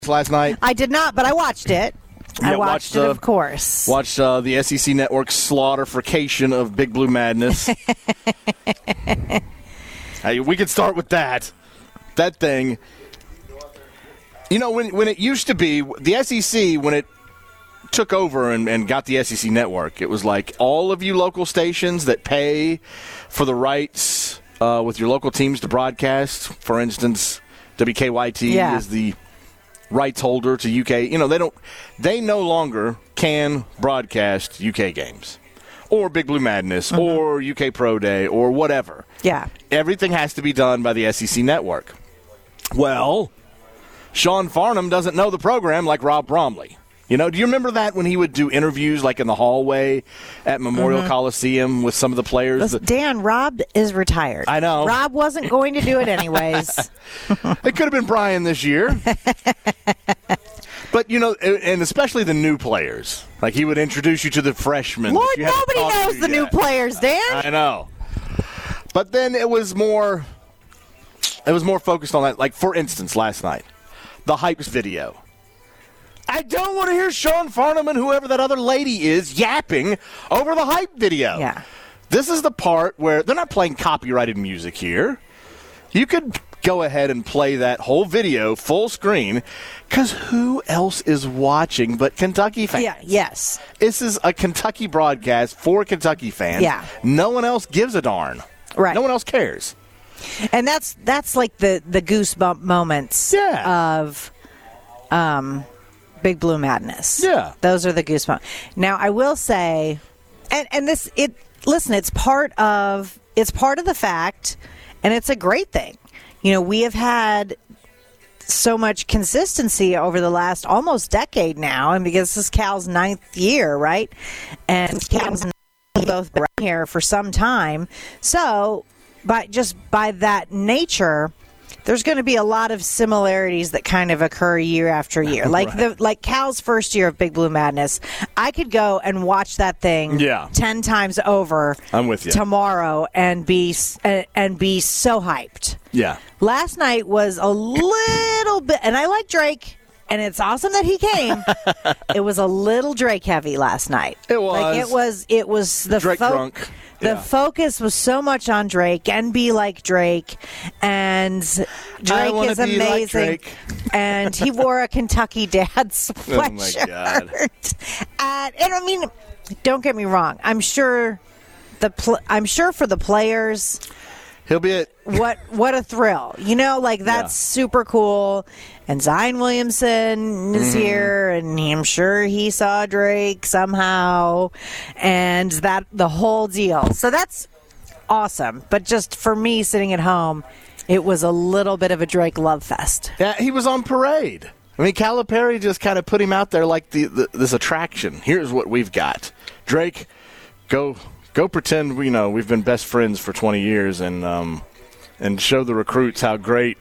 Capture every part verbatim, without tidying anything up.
last night? I did not, but I watched it. Yeah, I watched, watched it, uh, of course. Watched uh, the S E C Network's slaughterification of Big Blue Madness. Hey, we could start with that. That thing. You know, when when it used to be, the S E C, when it took over and, and got the S E C Network, it was like all of you local stations that pay for the rights uh, with your local teams to broadcast. For instance, W K Y T yeah. is the rights holder to U K. You know, they don't. They no longer can broadcast U K games or Big Blue Madness mm-hmm. or U K Pro Day or whatever. Yeah. Everything has to be done by the S E C Network. Well, Sean Farnham doesn't know the program like Rob Bromley. You know, do you remember that when he would do interviews like in the hallway at Memorial mm-hmm. Coliseum with some of the players? Listen, Dan, Rob is retired. I know. Rob wasn't going to do it anyways. It could have been Brian this year. But, you know, and especially the new players. Like he would introduce you to the freshmen. Lord, nobody knows the yet. new players, Dan. I know. But then it was more, it was more focused on that. Like, for instance, last night, the Hypes video. I don't want to hear Sean Farnham and whoever that other lady is yapping over the Hype video. Yeah. This is the part where they're not playing copyrighted music here. You could go ahead and play that whole video full screen because who else is watching but Kentucky fans? Yeah, yes. This is a Kentucky broadcast for Kentucky fans. Yeah. No one else gives a darn. Right. No one else cares. And that's that's like the, the goosebump moments yeah. of um, Big Blue Madness. Yeah. Those are the goosebumps. Now, I will say, and, and this, it listen, it's part of, it's part of the fact, and it's a great thing. You know, we have had so much consistency over the last almost decade now, and because this is Cal's ninth year, right? And Cal's both been here for some time. So, by just by that nature, there's going to be a lot of similarities that kind of occur year after year. Like right. the like Cal's first year of Big Blue Madness, I could go and watch that thing yeah. ten times over. I'm with you. Tomorrow and be uh, and be so hyped. Yeah. Last night was a little bit, and I like Drake, and it's awesome that he came. It was a little Drake heavy last night. It was. Like it was. It was the Drake fo- drunk. The yeah. focus was so much on Drake and be like Drake, and Drake is be amazing. Like Drake. And he wore a Kentucky Dad's sweatshirt. Oh my God. And, and I mean, don't get me wrong. I'm sure the pl- I'm sure for the players, he'll be it. What what a thrill. You know, like that's yeah. super cool. And Zion Williamson is mm-hmm. here, and I'm sure he saw Drake somehow, and that the whole deal. So that's awesome. But just for me sitting at home, it was a little bit of a Drake love fest. Yeah, he was on parade. I mean, Calipari just kind of put him out there like the, the this attraction. Here's what we've got. Drake, go go pretend we you know we've been best friends for twenty years, and um and show the recruits how great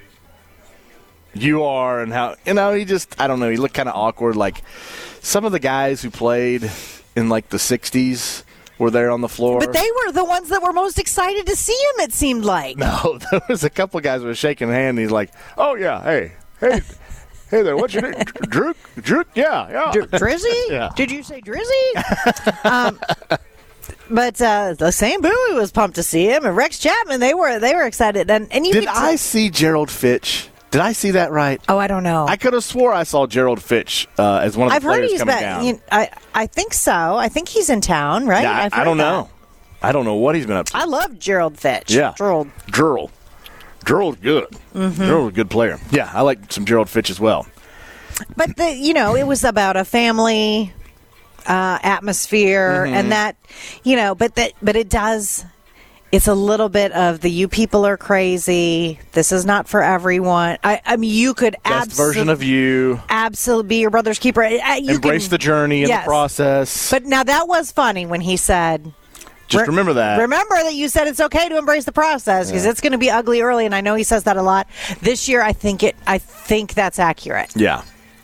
you are, and how, you know, he just, I don't know, he looked kind of awkward. Like some of the guys who played in like the sixties were there on the floor. But they were the ones that were most excited to see him, it seemed like. No, there was a couple of guys who were shaking hand, and he's like, oh, yeah, hey, hey, hey there, what's your name? Drew? Drew? Yeah, yeah. Dr- Drizzy? Yeah. Did you say Drizzy? um, but uh, the Saint Bowie was pumped to see him, and Rex Chapman, they were they were excited. And, and you Did I see Gerald Fitch? Did I see that right? Oh, I don't know. I could have swore I saw Gerald Fitch uh, as one of the I've players heard he's coming back, down. You know, I I think so. I think he's in town, right? Yeah, I, I don't that. know. I don't know what he's been up to. I love Gerald Fitch. Yeah. Gerald. Gerald. Gerald's good. Mm-hmm. Gerald's a good player. Yeah, I like some Gerald Fitch as well. But, the, you know, it was about a family uh, atmosphere mm-hmm. and that, you know, but that, but it does... It's a little bit of the you people are crazy. This is not for everyone. I, I mean, you could best abso- version of you. Absolutely be your brother's keeper. You Embrace can, the journey and yes. the process. But now that was funny when he said, just remember that. Remember that you said it's okay to embrace the process because yeah. it's going to be ugly early, and I know he says that a lot. This year, I think it. I think that's accurate. Yeah.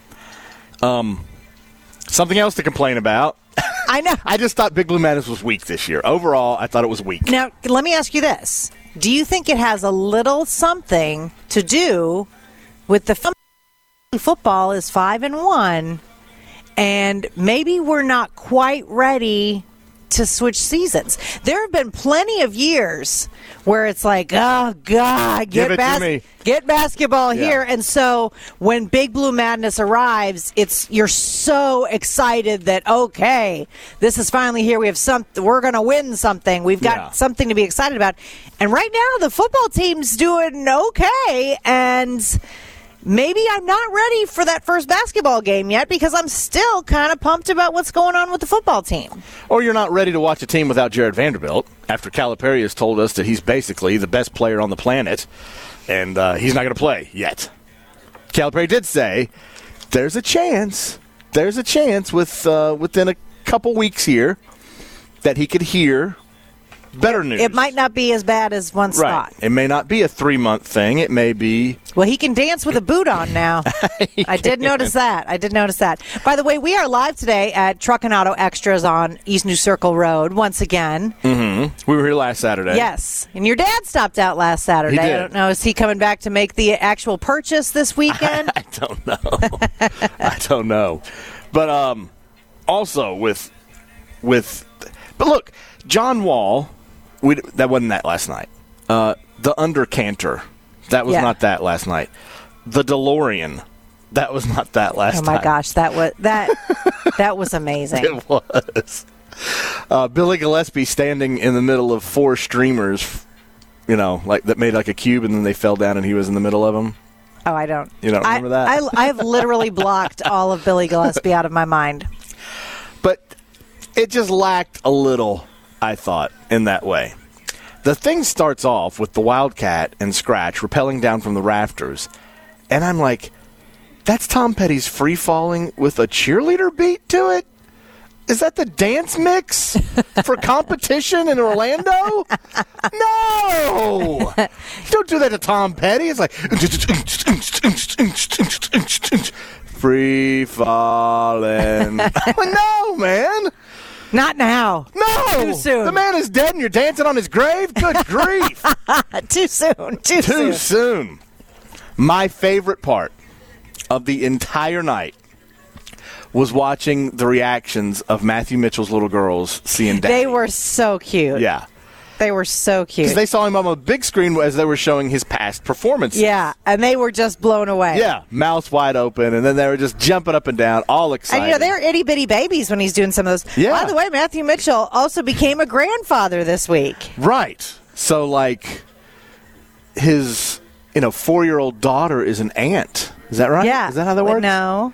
Um, something else to complain about. I know. I just thought Big Blue Madness was weak this year. Overall, I thought it was weak. Now, let me ask you this. Do you think it has a little something to do with the film football is five and one, and maybe we're not quite ready to switch seasons. There have been plenty of years where it's like, oh God, Give get it bas- to me. get basketball Yeah. here. And so when Big Blue Madness arrives, it's you're so excited that okay, this is finally here. We have something. We're going to win something. We've got Yeah. something to be excited about. And right now, the football team's doing okay, and maybe I'm not ready for that first basketball game yet because I'm still kind of pumped about what's going on with the football team. Or you're not ready to watch a team without Jared Vanderbilt after Calipari has told us that he's basically the best player on the planet, and uh, he's not going to play yet. Calipari did say there's a chance, there's a chance with uh, within a couple weeks here that he could hear better news. It might not be as bad as once right. thought. It may not be a three-month thing. It may be. Well, he can dance with a boot on now. I did notice that. I did notice that. By the way, we are live today at Truck and Auto Extras on East New Circle Road once again. Mm-hmm. We were here last Saturday. Yes. And your dad stopped out last Saturday. He did. I don't know. Is he coming back to make the actual purchase this weekend? I don't know. I don't know. But um, also with with, but look, John Wall. We, that wasn't that last night. Uh, the Undercanter, that was Yeah. not that last night. The DeLorean, that was not that last Oh my night. gosh, that was that that was amazing. It was. Uh, Billy Gillespie standing in the middle of four streamers, you know, like that made like a cube, and then they fell down, and he was in the middle of them. Oh, I don't. You don't remember I, that? I, I have literally blocked all of Billy Gillespie out of my mind. But it just lacked a little, I thought, in that way. The thing starts off with the Wildcat and Scratch rappelling down from the rafters, and I'm like, that's Tom Petty's Free Falling with a cheerleader beat to it? Is that the dance mix for competition in Orlando? No! Don't do that to Tom Petty. It's like, Free Falling. No, man. Not now. No! Too soon. The man is dead and you're dancing on his grave? Good grief. Too soon. Too, Too soon. soon. My favorite part of the entire night was watching the reactions of Matthew Mitchell's little girls seeing Daddy. They were so cute. Yeah. They were so cute. Because they saw him on a big screen as they were showing his past performances. Yeah, and they were just blown away. Yeah, mouths wide open, and then they were just jumping up and down, all excited. And, you know, they're itty-bitty babies when he's doing some of those. Yeah. By the way, Matthew Mitchell also became a grandfather this week. Right. So, like, his, you know, four-year-old daughter is an aunt. Is that right? Yeah. Is that how that works? No.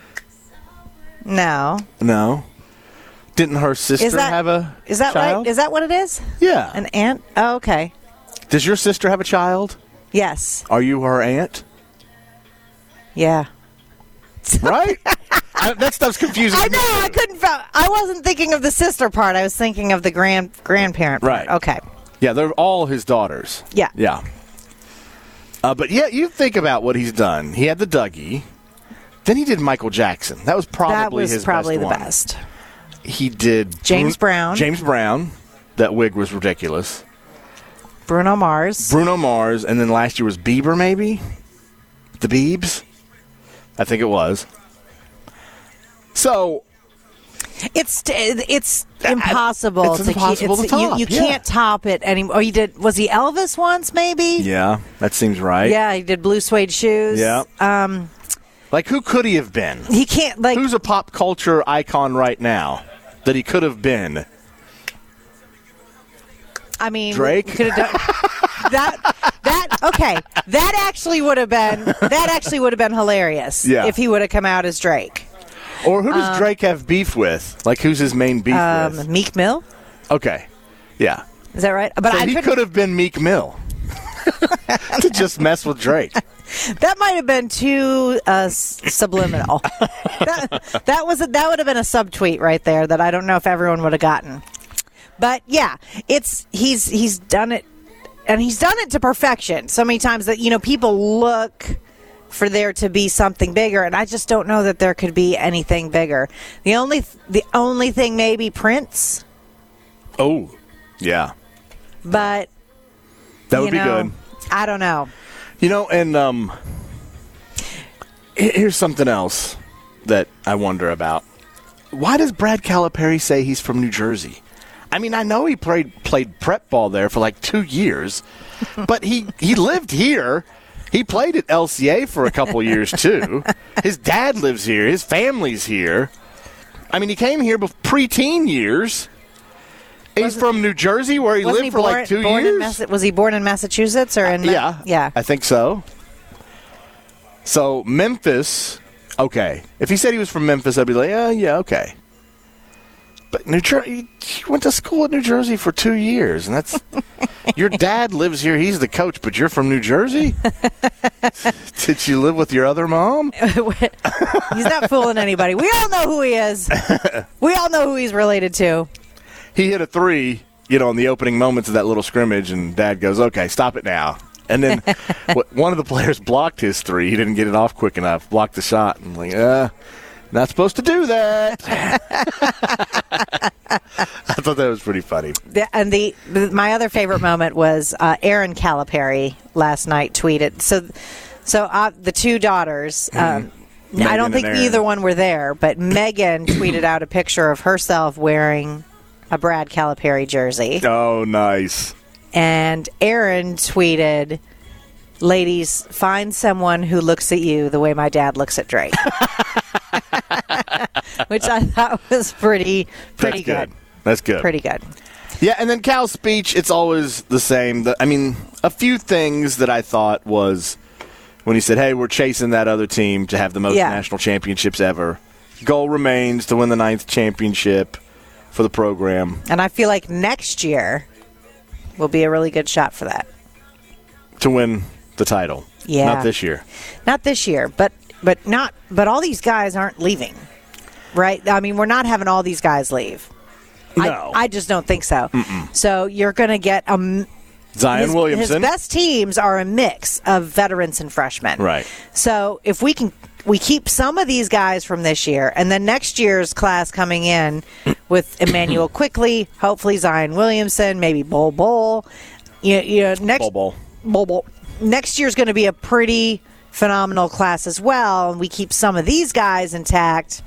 No. No. Didn't her sister Is that, have a is that child? right? Is that what it is? Yeah. An aunt? Oh, okay. Does your sister have a child? Yes. Are you her aunt? Yeah. Right? I, that stuff's confusing. I me. know. I couldn't. Fo- I wasn't thinking of the sister part. I was thinking of the grand grandparent part. Right. Okay. Yeah, they're all his daughters. Yeah. Yeah. Uh, but yeah, you think about what he's done. He had the Dougie. Then he did Michael Jackson. That was probably That was his probably best the one. best. He did James Bru- Brown. James Brown. That wig was ridiculous. Bruno Mars. Bruno Mars, and then last year was Bieber, maybe? The Biebs? I think it was. So, It's it's impossible it's to impossible keep. to It's, top, You, you yeah. can't top it anymore. Oh, you did. Was he Elvis once? Maybe. yeah, that seems right. Yeah, he did blue suede shoes. Yeah. Um, Like, who could he have been? he can't like. Who's a pop culture icon right now that he could have been? I mean, Drake? could have done that. That okay. That actually would have been. That actually would have been hilarious. Yeah. If he would have come out as Drake. Or who does Drake have beef with? Like, who's his main beef Um, with? Meek Mill. Okay. Yeah. Is that right? But So I he couldn't- could have been Meek Mill to just mess with Drake. That might have been too uh, s- subliminal. that, that was a, that would have been a subtweet right there that I don't know if everyone would have gotten. But yeah, it's he's he's done it, and he's done it to perfection so many times that you know people look for there to be something bigger, and I just don't know that there could be anything bigger. The only th- the only thing maybe Prince, Oh, yeah. but That would you be know, good. I don't know. You know, and um, Here's something else that I wonder about. Why does Brad Calipari say he's from New Jersey? I mean, I know he played played prep ball there for like two years, but he, he lived here. He played at L C A for a couple years, too. His dad lives here. His family's here. I mean, he came here before pre-teen years. He's Wasn't, from New Jersey, where he lived he for born, like two born years. In Massa- was he born in Massachusetts or in? Uh, yeah, yeah, I think so. So Memphis, okay. If he said he was from Memphis, I'd be like, yeah, yeah, okay. But New Jersey, he went to school in New Jersey for two years, and that's your dad lives here. He's the coach, but you're from New Jersey. Did you live with your other mom? He's not fooling anybody. We all know who he is. We all know who he's related to. He hit a three, you know, in the opening moments of that little scrimmage, and Dad goes, okay, stop it now. And then one of the players blocked his three. He didn't get it off quick enough, blocked the shot. And like, uh, not supposed to do that. I thought that was pretty funny. The, and the, the my other favorite moment was uh, Aaron Calipari last night tweeted. So, so uh, the two daughters. Um, Megan I don't think and Aaron. either one were there, but Megan tweeted out a picture of herself wearing a Brad Calipari jersey. Oh, nice. And Aaron tweeted, ladies, find someone who looks at you the way my dad looks at Drake. Which I thought was pretty, pretty That's good. good. That's good. Pretty good. Yeah, and then Cal's speech, it's always the same. The, I mean, a few things that I thought was when he said, hey, we're chasing that other team to have the most Yeah. national championships ever. Goal remains to win the ninth championship for the program. And I feel like next year will be a really good shot for that. To win the title. Yeah. Not this year. Not this year, but but not but all these guys aren't leaving. Right? I mean, we're not having all these guys leave. No. I, I just don't think so. Mm-mm. So you're going to get a m- Zion his, Williamson. His best teams are a mix of veterans and freshmen. Right. So if we can we keep some of these guys from this year, and then next year's class coming in with Emmanuel Quickly, hopefully Zion Williamson, maybe Bol Bol. You, you know, next Bol Bol. Bol Bol. Next year's going to be a pretty phenomenal class as well, and we keep some of these guys intact.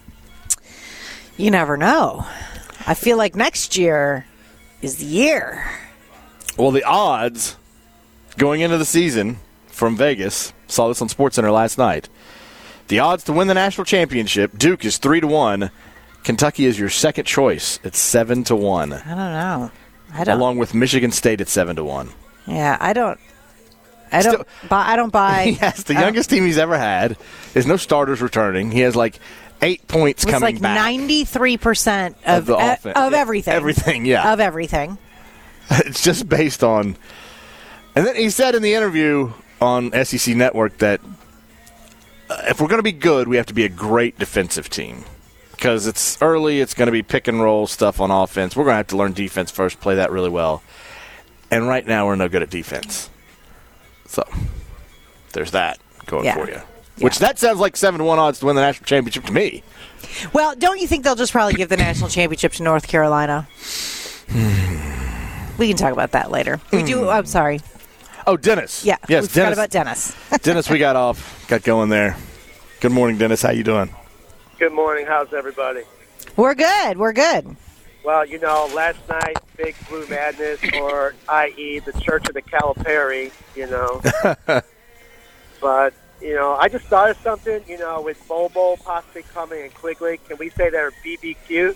You never know. I feel like next year is the year. Well, the odds going into the season from Vegas, saw this on SportsCenter last night. The odds to win the national championship, Duke is three to one. Kentucky is your second choice at seven to one. I don't know. I don't. Along with Michigan State at seven to one. Yeah, I don't. I don't. Still- buy, I don't buy. He has the uh, youngest team he's ever had. There's no starters returning. He has like eight points It was coming like back. ninety-three percent of Of the e- offense. of everything. Everything, yeah. Of everything. It's just based on. And then he said in the interview on S E C Network that uh, if we're going to be good, we have to be a great defensive team. Because it's early, it's going to be pick and roll stuff on offense. We're going to have to learn defense first, play that really well. And right now, we're no good at defense. So there's that going Yeah. for you. Which that sounds like seven to one odds to win the national championship to me. Well, don't you think they'll just probably give the national championship to North Carolina? We can talk about that later. We do. I'm sorry. Oh, Dennis. Yeah. Yes, we Dennis. forgot about Dennis. Dennis, we got off, got going there. Good morning, Dennis. How you doing? Good morning. How's everybody? We're good. We're good. Well, you know, last night, Big Blue Madness, or that is the Church of the Calipari, you know. But, you know, I just thought of something, you know, with Bol Bol possibly coming and Quigley. Can we say they're B B Q?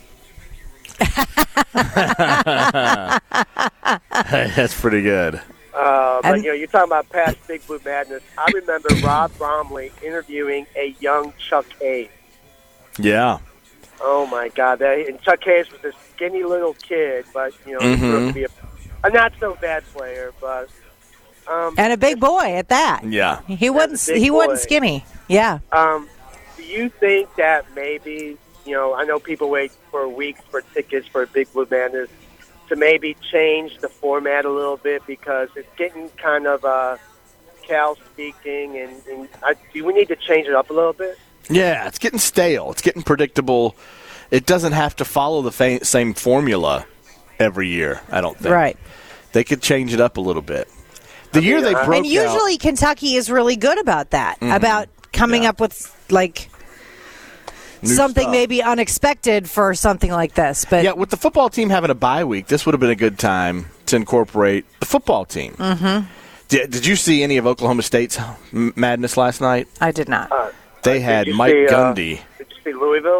That's pretty good. Uh, but, And- you know, you're talking about past Big Blue Madness. I remember Rob Bromley interviewing a young Chuck Hayes. Yeah. Oh, my God. That, and Chuck Hayes was a skinny little kid, but, you know, he grew up to be a, a not-so-bad player. But um, And a big boy at that. Yeah. He wasn't. big He wasn't boy. skinny. Yeah. Um, do you think that maybe, you know, I know people wait for weeks for tickets for Big Blue Madness, to maybe change the format a little bit because it's getting kind of uh, Cal speaking, and, and I, do we need to change it up a little bit? Yeah, it's getting stale. It's getting predictable. It doesn't have to follow the fa- same formula every year, I don't think. Right. They could change it up a little bit. The year they uh, broke And usually out, Kentucky is really good about that, Mm-hmm. about coming Yeah. up with like New something stuff. maybe unexpected for something like this. But Yeah, with the football team having a bye week, this would have been a good time to incorporate the football team. Mm-hmm. Did, did you see any of Oklahoma State's m- madness last night? I did not. Uh, They did had you Mike see, uh, Gundy. Did you see Louisville?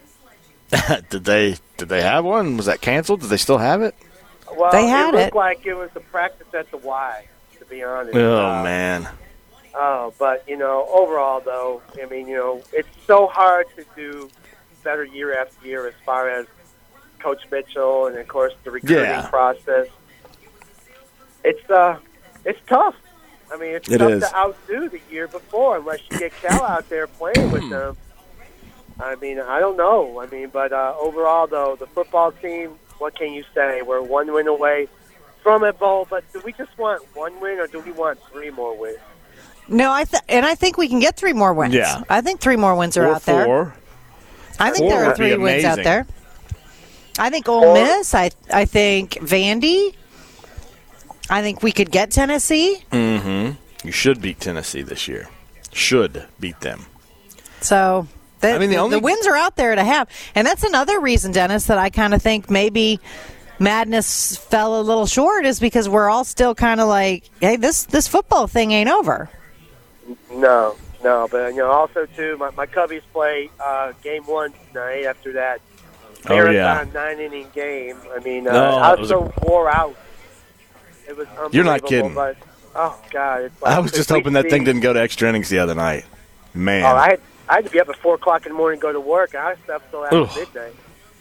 did they did they have one? Was that canceled? Did they still have it? Well, They had it looked it. like it was a practice at the Y, to be honest. Oh, Uh, man. Oh, but, you know, overall, though, I mean, you know, it's so hard to do better year after year as far as Coach Mitchell and, of course, the recruiting Yeah. process. It's uh, it's tough. I mean, it's It tough is. to outdo the year before unless you get Cal out there playing with them. I mean, I don't know. I mean, but uh, overall, though, the football team, what can you say? We're one win away from a bowl, but do we just want one win or do we want three more wins? No, I th- and I think we can get three more wins. Yeah. I think three more wins are Or out there. four. I think Four there are would be three wins out amazing. there. I think Ole Four. Miss. I I think Vandy. I think we could get Tennessee. Mm-hmm. You should beat Tennessee this year. Should beat them. So the, I mean, the the, only- the wins are out there to have, and that's another reason, Dennis, that I kind of think maybe Madness fell a little short is because we're all still kind of like, hey, this this football thing ain't over. No, no, but you know, also too, my my Cubbies play uh, game one tonight after that Oh, marathon yeah. nine inning game. I mean, uh, No, I that was was so wore out. It was unbelievable. You're not kidding. But, oh God, it's like, I was if just we hoping that see- thing didn't go to extra innings the other night. Man. Oh, I had I had to be up at four o'clock in the morning to go to work. I slept till after Ugh. midnight.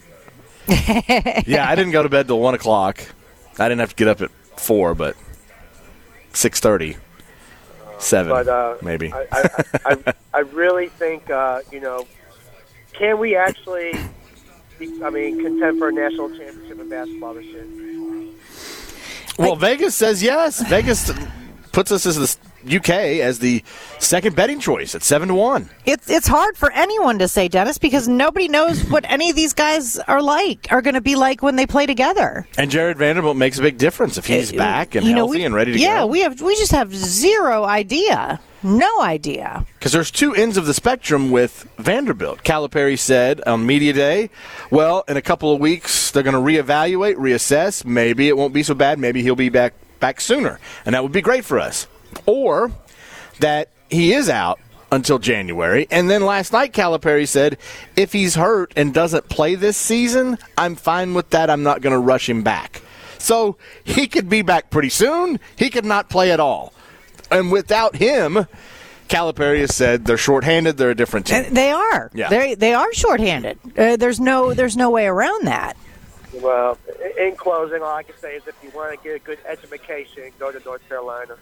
Yeah, I didn't go to bed till one o'clock. I didn't have to get up at four, but six thirty, seven, But uh, maybe. I, I, I, I really think uh, you know, can we actually? I mean, contend for a national championship in basketball this year? Well, Vegas says yes. Vegas puts us as the U K as the second betting choice at seven to one. It's it's hard for anyone to say, Dennis, because nobody knows what any of these guys are like, are going to be like when they play together. And Jared Vanderbilt makes a big difference if he's back and You know, healthy we- and ready to yeah, go. we have we just have zero idea, no idea. Because there's two ends of the spectrum with Vanderbilt. Calipari said on Media Day, well, in a couple of weeks, they're going to reevaluate, reassess. Maybe it won't be so bad. Maybe he'll be back back sooner. And that would be great for us. Or that he is out until January. And then last night, Calipari said, if he's hurt and doesn't play this season, I'm fine with that. I'm not going to rush him back. So he could be back pretty soon. He could not play at all. And without him, Calipari has said they're shorthanded. They're a different team. And they are. Yeah. They they are shorthanded. Uh, there's no there's no way around that. Well, in in closing, all I can say is if you want to get a good education, go to North Carolina.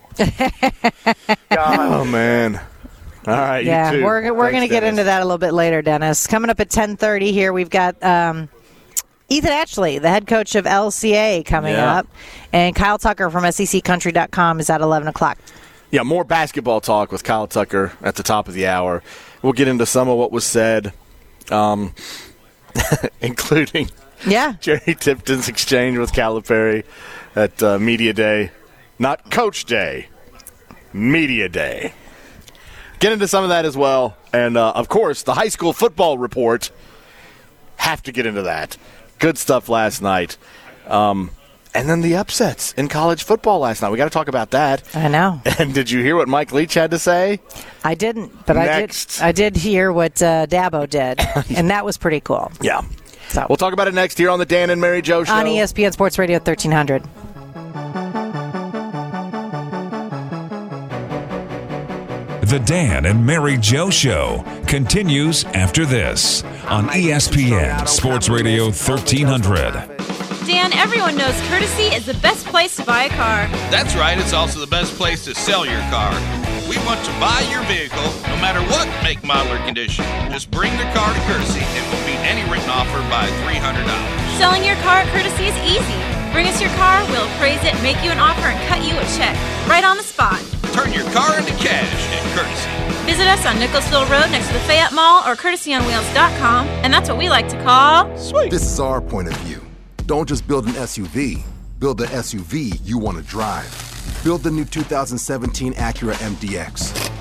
God. Oh, man. All right, Yeah, you too. we're we're Thanks, going to get Dennis. into that a little bit later, Dennis. Coming up at ten thirty here, we've got um, Ethan Atchley, the head coach of L C A, coming Yeah. up, and Kyle Tucker from S E C Country dot com is at eleven o'clock. Yeah, more basketball talk with Kyle Tucker at the top of the hour. We'll get into some of what was said, um, including Yeah, Jerry Tipton's exchange with Calipari at uh, Media Day. Not Coach Day, Media Day. Get into some of that as well. And, uh, of course, the high school football report. Have to get into that. Good stuff last night. Um, and then the upsets in college football last night. We got to talk about that. I know. And did you hear what Mike Leach had to say? I didn't, but Next. I did. I did hear what uh, Dabo did, and that was pretty cool. Yeah. So We'll talk about it next here on the Dan and Mary Jo Show. on E S P N Sports Radio thirteen hundred. The Dan and Mary Jo Show continues after this on E S P N Sports Radio thirteen hundred. Dan, everyone knows Courtesy is the best place to buy a car. That's right, it's also the best place to sell your car. We want to buy your vehicle, no matter what make, model, or condition. Just bring the car to Courtesy and we'll beat any written offer by three hundred dollars. Selling your car at Courtesy is easy. Bring us your car, we'll appraise it, make you an offer, and cut you a check. Right on the spot. Turn your car into cash at Courtesy. Visit us on Nicholsville Road next to the Fayette Mall or courtesy on wheels dot com, and that's what we like to call Sweet. This is our point of view. Don't just build an S U V. Build the S U V you want to drive. Build the new two thousand seventeen Acura M D X.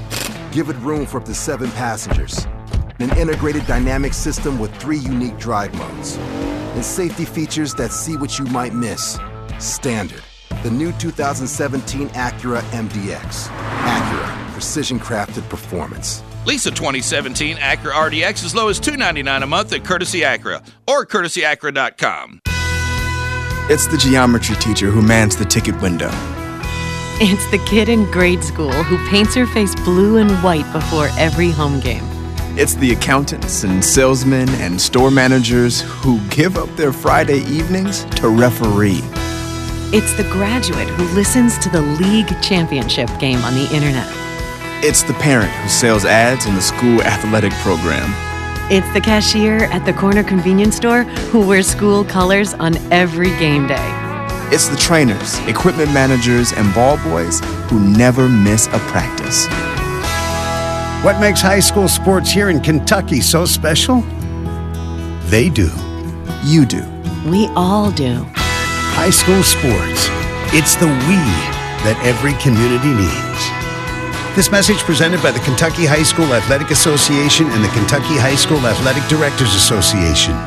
Give it room for up to seven passengers. An integrated dynamic system with three unique drive modes. And safety features that see what you might miss. Standard. The new two thousand seventeen Acura M D X. Acura. Precision-crafted performance. Lease a twenty seventeen Acura R D X as low as two hundred ninety-nine dollars a month at Courtesy Acura or courtesy acura dot com. It's the geometry teacher who mans the ticket window. It's the kid in grade school who paints her face blue and white before every home game. It's the accountants and salesmen and store managers who give up their Friday evenings to referee. It's the graduate who listens to the league championship game on the internet. It's the parent who sells ads in the school athletic program. It's the cashier at the corner convenience store who wears school colors on every game day. It's the trainers, equipment managers, and ball boys who never miss a practice. What makes high school sports here in Kentucky so special? They do. You do. We all do. High school sports. It's the we that every community needs. This message presented by the Kentucky High School Athletic Association and the Kentucky High School Athletic Directors Association.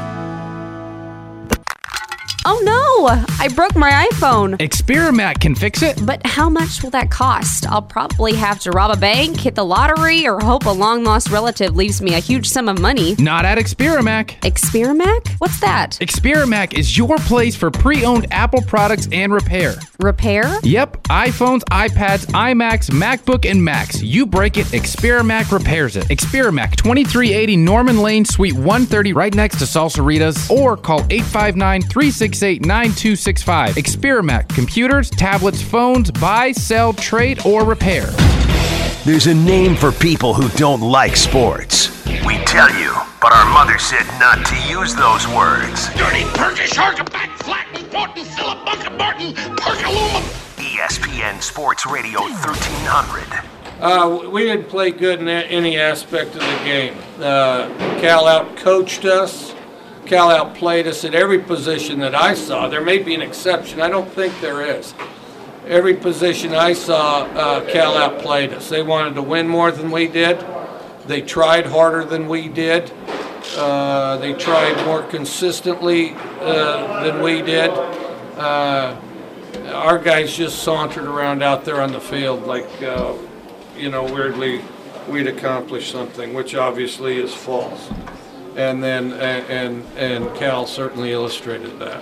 Oh no! I broke my iPhone. Experamac can fix it. But how much will that cost? I'll probably have to rob a bank, hit the lottery, or hope a long-lost relative leaves me a huge sum of money. Not at Experamac. Experamac? What's that? Experamac is your place for pre-owned Apple products and repair. Repair? Yep. iPhones, iPads, iMacs, MacBook, and Macs. You break it, Experamac repairs it. Experamac, twenty-three eighty Norman Lane, Suite one thirty, right next to Salsaritas, or call eight five nine, three six eight, nine two six five. Experamac, computers, tablets, phones, buy, sell, trade, or repair. There's a name for people who don't like sports. We tell you, but our mother said not to use those words. Dirty Turkish Arkabat, Flatten, Fortin, Philip, Martin, Perkaluma. E S P N Sports Radio thirteen hundred. Uh, we didn't play good in any aspect of the game. Uh, Cal out-coached us. Cal outplayed us at every position that I saw. There may be an exception. I don't think there is. Every position I saw, uh, Cal outplayed us. They wanted to win more than we did. They tried harder than we did. Uh, they tried more consistently uh, than we did. Uh, our guys just sauntered around out there on the field like, uh, you know, weirdly we'd accomplished something, which obviously is false. And then, and, and and Cal certainly illustrated that.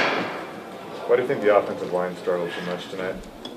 Why do you think the offensive line struggled so much tonight?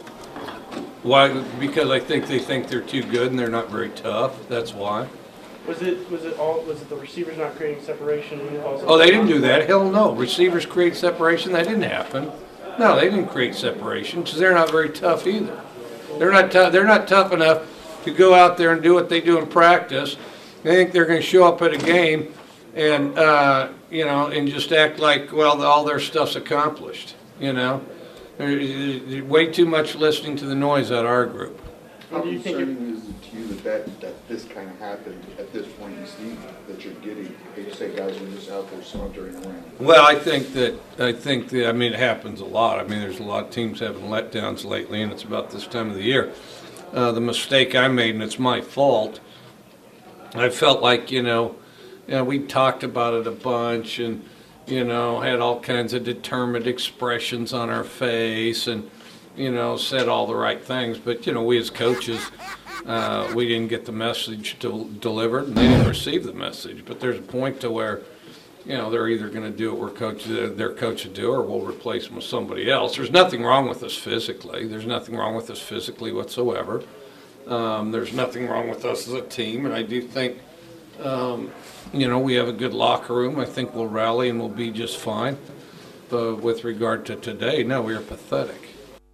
Why? Because I think they think they're too good and they're not very tough. That's why. Was it was it all was it the receivers not creating separation? Oh, they didn't do that. Hell no. Receivers create separation. That didn't happen. No, they didn't create separation because they're not very tough either. They're not tough. They're not tough enough to go out there and do what they do in practice. They think they're going to show up at a game and, uh, you know, and just act like, well, all their stuff's accomplished, you know. There's way too much listening to the noise out of our group. How concerning is it to you that, that, that this kind of happened at this point in the season, that you're getting, they say guys are just out there sauntering around? Well, I think that, I think that, I mean, it happens a lot. I mean, there's a lot of teams having letdowns lately, and it's about this time of the year. Uh, the mistake I made, and it's my fault, I felt like, you know, you know, we talked about it a bunch and, you know, had all kinds of determined expressions on our face and, you know, said all the right things. But, you know, we as coaches, uh, we didn't get the message to, delivered and they didn't receive the message. But there's a point to where, you know, they're either going to do what we're coach, their coach would do or we'll replace them with somebody else. There's nothing wrong with us physically. There's nothing wrong with us physically whatsoever. Um, there's nothing wrong with us as a team, and I do think, um, you know, we have a good locker room. I think we'll rally and we'll be just fine. But with regard to today, no, we are pathetic.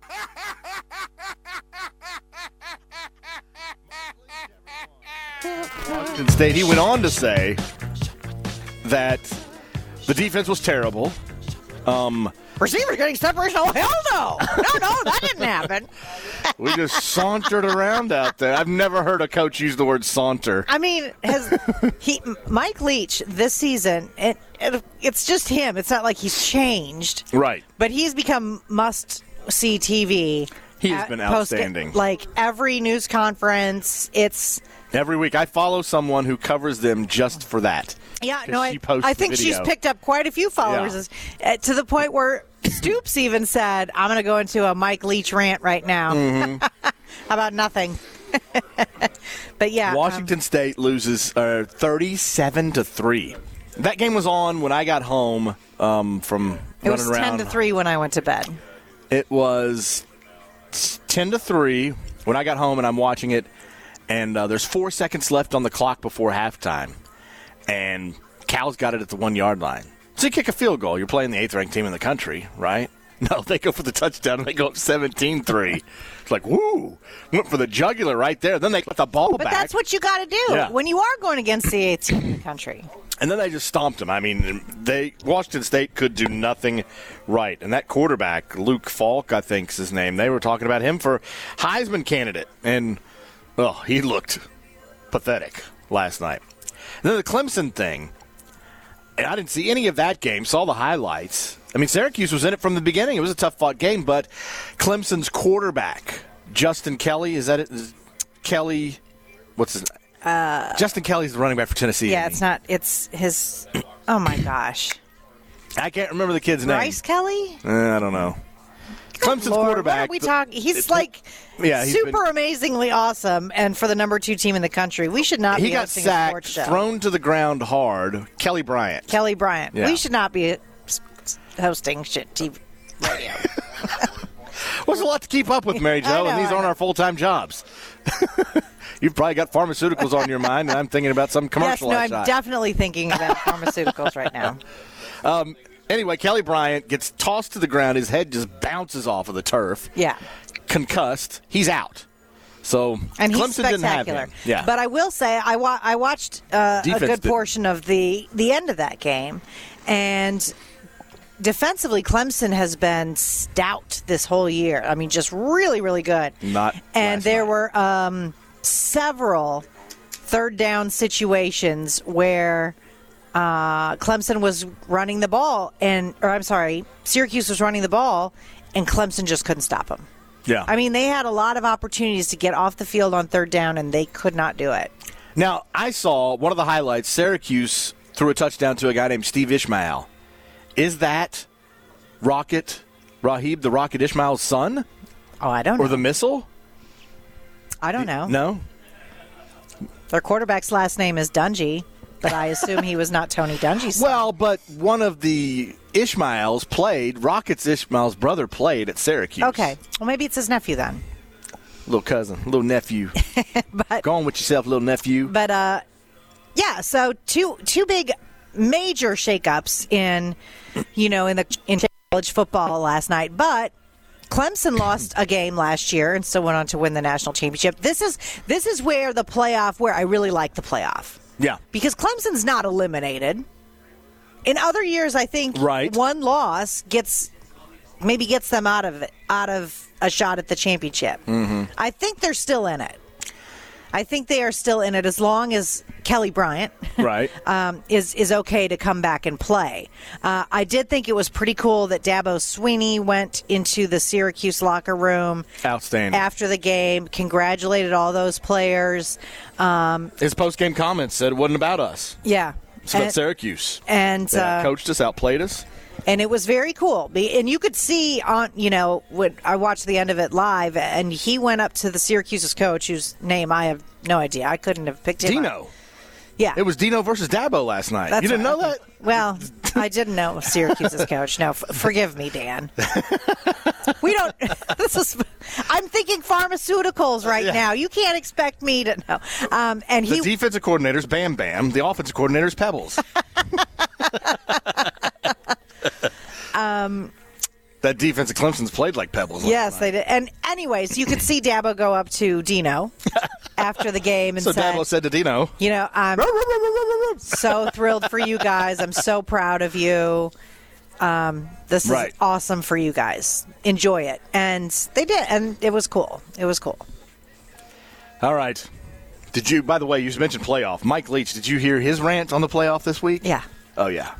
Washington State, he went on to say that the defense was terrible. Um, Receivers getting separation? Oh, hell no. No, no, that didn't happen. We just sauntered around out there. I've never heard a coach use the word saunter. I mean, has he, Mike Leach this season, it, it, it's just him. It's not like he's changed. Right. But he's become must-see T V He has Uh, been post- outstanding. like every news conference, it's Every week, I follow someone who covers them just for that. yeah. 'Cause No, she I, posts I the think she's video. picked up quite a few followers uh, to the point where Stoops even said, "I'm going to go into a Mike Leach rant right now." Mhm. How about nothing? But yeah, um, Washington State loses uh, thirty-seven to three. That game was on when I got home um, from it was running around. ten to three when I went to bed. It was ten to three when I got home, and I'm watching it. And uh, there's four seconds left on the clock before halftime, and Cal's got it at the one yard line. So you kick a field goal. You're playing the eighth ranked team in the country, right? No, they go for the touchdown, and they go up seventeen three. It's like, woo! Went for the jugular right there. Then they put the ball But back. that's what you got to do Yeah. when you are going against the eighth team in the country. And then they just stomped them. I mean, they Washington State could do nothing right. And that quarterback, Luke Falk, I think is his name, they were talking about him for Heisman candidate. And, oh, he looked pathetic last night. And then the Clemson thing, and I didn't see any of that game, saw the highlights. I mean, Syracuse was in it from the beginning. It was a tough-fought game, but Clemson's quarterback, Justin Kelly, is that it? Is Kelly, what's his name? Uh, Justin Kelly's the running back for Tennessee. yeah, isn't it's he? not. It's his. Oh my gosh, I can't remember the kid's name. Bryce Kelly. Uh, I don't know. Clemson's Lord, quarterback. What are we the- talking? He's it- like yeah, he's super been- amazingly awesome, and for the number two team in the country, we should not He be got hosting a sacked, sports show. thrown to the ground hard. Kelly Bryant. Kelly Bryant. Yeah. We should not be s- s- hosting shit T V radio. What's a lot to keep up with, Mary I Jo, know, and these I aren't know. our full-time jobs. You've probably got pharmaceuticals on your mind, and I'm thinking about some Yes, commercial no, I I'm shot. definitely thinking about pharmaceuticals right now. Um, anyway, Kelly Bryant gets tossed to the ground. His head just bounces off of the turf. Yeah. Concussed. He's out. So And he's Clemson didn't have spectacular. him. Yeah. But I will say, I, wa- I watched uh, a Defense good did- portion of the, the end of that game, and defensively, Clemson has been stout this whole year. I mean, just really, really good. Not And there were um, several third down situations where uh, Clemson was running the ball, and or I'm sorry, Syracuse was running the ball, and Clemson just couldn't stop them. Yeah. I mean, they had a lot of opportunities to get off the field on third down, and they could not do it. Now, I saw one of the highlights. Syracuse threw a touchdown to a guy named Steve Ishmael. Is that Rocket, Rahib, the Rocket Ishmael's son? Oh, I don't know. Or the missile? I don't know. No? Their quarterback's last name is Dungy, but I assume he was not Tony Dungy's son. Well, but one of the Ishmaels played, Rocket's Ishmael's brother played at Syracuse. Okay. Well, maybe it's his nephew then. Little cousin, little nephew. Go on with yourself, little nephew. But uh, yeah. So two two big major shakeups in you know in the in college football last night. But Clemson lost a game last year and still went on to win the national championship. This is this is where the playoff, where I really like the playoff, Yeah. because Clemson's not eliminated. In other years, I think Right. one loss gets maybe gets them out of it, out of a shot at the championship. Mm-hmm. I think they're still in it. I think they are still in it as long as Kelly Bryant Right. um, is is okay to come back and play. Uh, I did think it was pretty cool that Dabo Sweeney went into the Syracuse locker room Outstanding. after the game, congratulated all those players. Um, His post-game comments said it wasn't about us. yeah. It's about And- Syracuse. and, They uh, coached us, outplayed us. And it was very cool. Be- And you could see on, you know, when I watched the end of it live, and he went up to the Syracuse's coach, whose name I have no idea. I couldn't have picked him Dino. up. Yeah. It was Dino versus Dabo last night. That's you didn't right. know that? Well, I didn't know Syracuse's coach. No, f- forgive me, Dan. We don't. This is. I'm thinking pharmaceuticals right Yeah. now. You can't expect me to know. Um, and The he. defensive coordinator's Bam Bam. The offensive coordinator's Pebbles. um, That defense at Clemson's played like Pebbles. last yes, night. they did. And anyways, you could see Dabo go up to Dino after the game and So said, Dabo said to Dino, you know, I'm so thrilled for you guys. I'm so proud of you. Um, this is Right. awesome for you guys. Enjoy it. And they did. And it was cool. It was cool. all right. Did you, by the way, you mentioned playoff. Mike Leach, did you hear his rant on the playoff this week? Yeah. Oh, yeah.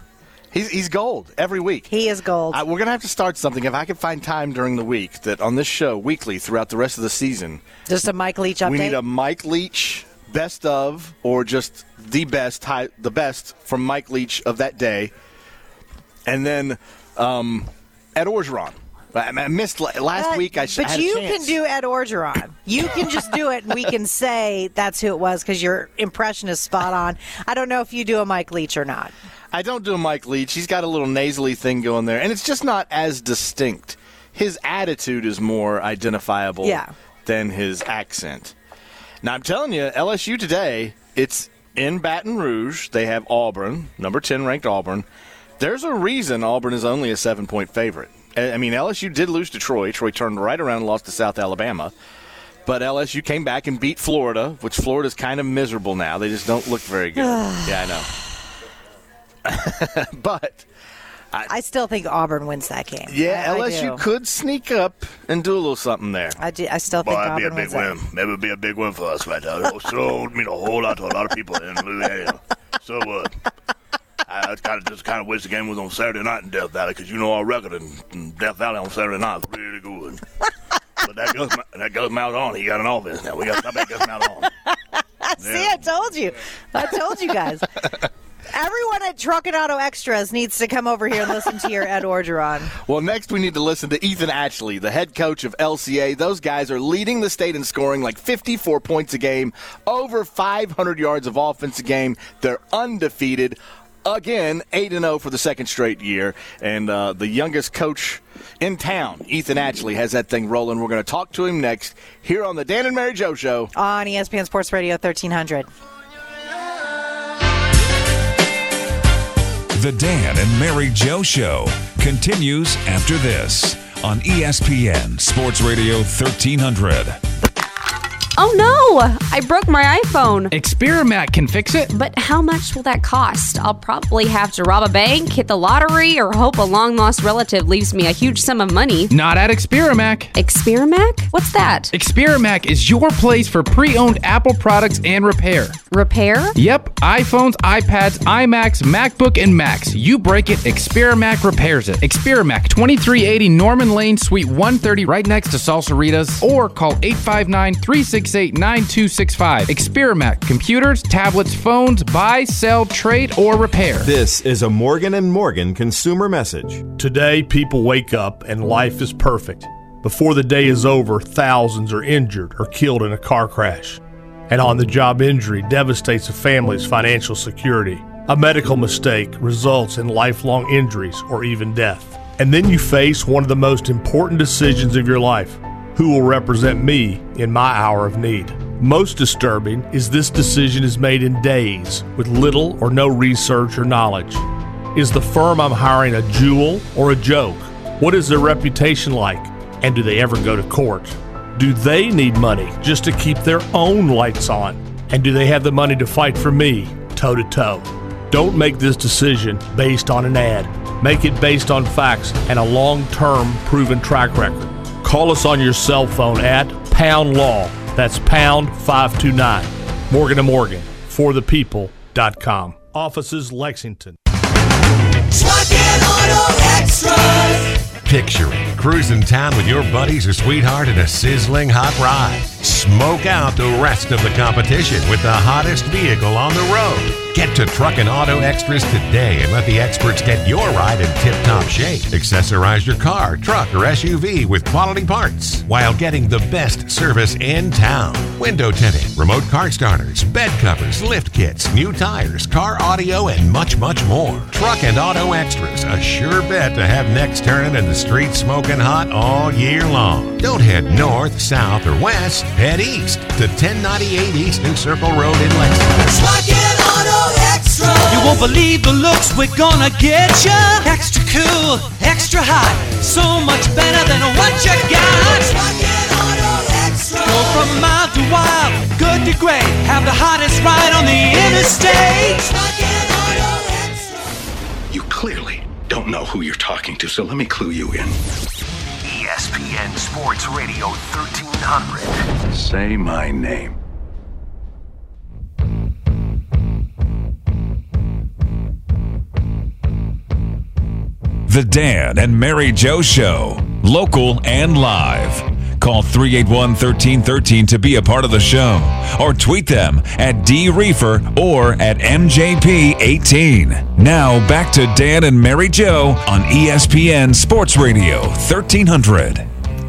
He's, he's gold every week. He is gold. I, we're going to have to start something. If I can find time during the week that on this show, weekly, throughout the rest of the season. Just a Mike Leach update? We need a Mike Leach best of, or just the best, high, the best from Mike Leach of that day. And then um, Ed Orgeron. I, I missed last uh, week. I sh- But had you a chance. can do Ed Orgeron. You can just do it, and we can say that's who it was because your impression is spot on. I don't know if you do a Mike Leach or not. I don't do a Mike Leach. He's got a little nasally thing going there, and it's just not as distinct. His attitude is more identifiable yeah. than his accent. Now, I'm telling you, L S U today, it's in Baton Rouge. They have Auburn, number ten ranked Auburn. There's a reason Auburn is only a seven-point favorite. I mean, L S U did lose to Troy. Troy turned right around and lost to South Alabama. But L S U came back and beat Florida, which Florida's kind of miserable now. They just don't look very good. Yeah, I know. But I, I still think Auburn wins that game. Yeah, I, L S U I could sneak up and do a little something there. I, do, I still think Boy, Auburn that'd be a wins big that. win. That would be a big win for us right now. It sure would mean a whole lot to a lot of people in Louisiana. So would. I kind of just kind of wish the game was on Saturday night in Death Valley because you know our record in, in Death Valley on Saturday night is really good. But that Gus, that Gus Malzahn, he got an offense now. We got to stop that Gus Malzahn. See, I told you. I told you guys. Everyone at Truck and Auto Extras needs to come over here and listen to your Ed Orgeron. Well, next we need to listen to Ethan Ashley, the head coach of L C A. Those guys are leading the state in scoring, like fifty-four points a game, over five hundred yards of offense a game. They're undefeated. Again, eight and oh for the second straight year. And uh, the youngest coach in town, Ethan Ashley, has that thing rolling. We're going to talk to him next here on the Dan and Mary Jo Show. On E S P N Sports Radio thirteen hundred. The Dan and Mary Jo Show continues after this on E S P N Sports Radio thirteen hundred. Oh no! I broke my iPhone. Experamac can fix it. But how much will that cost? I'll probably have to rob a bank, hit the lottery, or hope a long-lost relative leaves me a huge sum of money. Not at Experamac. Experamac? What's that? Experamac is your place for pre-owned Apple products and repair. Repair? Yep. iPhones, iPads, iMacs, MacBook, and Macs. You break it, Experamac repairs it. Experamac, twenty-three eighty Norman Lane, Suite one thirty, right next to Salsaritas, or call eight five nine, three six eight, nine two six five. Experamac, computers, tablets, phones, buy, sell, trade, or repair. This is a Morgan and Morgan consumer message. Today, people wake up and life is perfect. Before the day is over, thousands are injured or killed in a car crash. An on-the-job injury devastates a family's financial security. A medical mistake results in lifelong injuries or even death. And then you face one of the most important decisions of your life. Who will represent me in my hour of need? Most disturbing is this decision is made in days with little or no research or knowledge. Is the firm I'm hiring a jewel or a joke? What is their reputation like? And do they ever go to court? Do they need money just to keep their own lights on? And do they have the money to fight for me, toe to toe? Don't make this decision based on an ad. Make it based on facts and a long-term proven track record. Call us on your cell phone at Pound Law. That's pound five two nine. Morgan and Morgan, for the people dot com. Offices, Lexington. Truck and Auto Extras. Picturing cruising town with your buddies or sweetheart in a sizzling hot ride. Smoke out the rest of the competition with the hottest vehicle on the road. Get to Truck and Auto Extras today and let the experts get your ride in tip-top shape. Accessorize your car, truck, or S U V with quality parts while getting the best service in town. Window tinting, remote car starters, bed covers, lift kits, new tires, car audio, and much, much more. Truck and Auto Extras, a sure bet to have necks turning and the streets smoking hot all year long. Don't head north, south, or west. Head east to ten ninety-eight East New Circle Road in Lexington. Truck and Auto Extra. You won't believe the looks we're gonna get ya. Extra cool, extra hot, so much better than what you got. Truck and Auto Extra. Go from mild to wild, good to great. Have the hottest ride on the interstate. Truck and Auto Extra. You clearly don't know who you're talking to, so let me clue you in. E S P N Sports Radio thirteen hundred. Say my name. The Dan and Mary Joe Show, local and live. Call three eight one, one three one three to be a part of the show, or tweet them at D Reefer or at M J P eighteen. Now back to Dan and Mary Joe on E S P N Sports Radio thirteen hundred.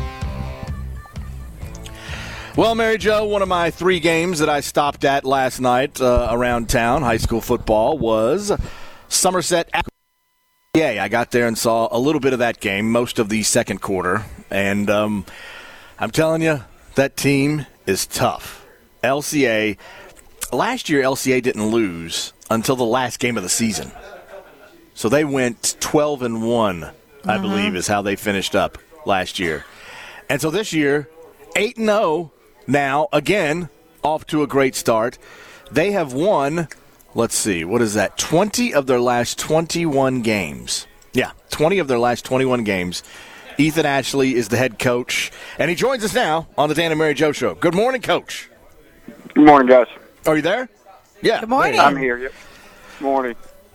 Well, Mary Jo, one of my three games that I stopped at last night uh, around town, high school football, was Somerset. Yeah, I got there and saw a little bit of that game, most of the second quarter, and um, I'm telling you, that team is tough. L C A, last year L C A didn't lose until the last game of the season. So they went twelve and one, I Mm-hmm. believe, is how they finished up last year. And so this year, eight and oh now, again, off to a great start. They have won, let's see, what is that, twenty of their last twenty-one games. Yeah, twenty of their last twenty-one games. Ethan Ashley is the head coach, and he joins us now on the Dan and Mary Jo Show. Good morning, Coach. Good morning, guys. Are you there? Yeah. Good morning. I'm here. Yep. Good morning.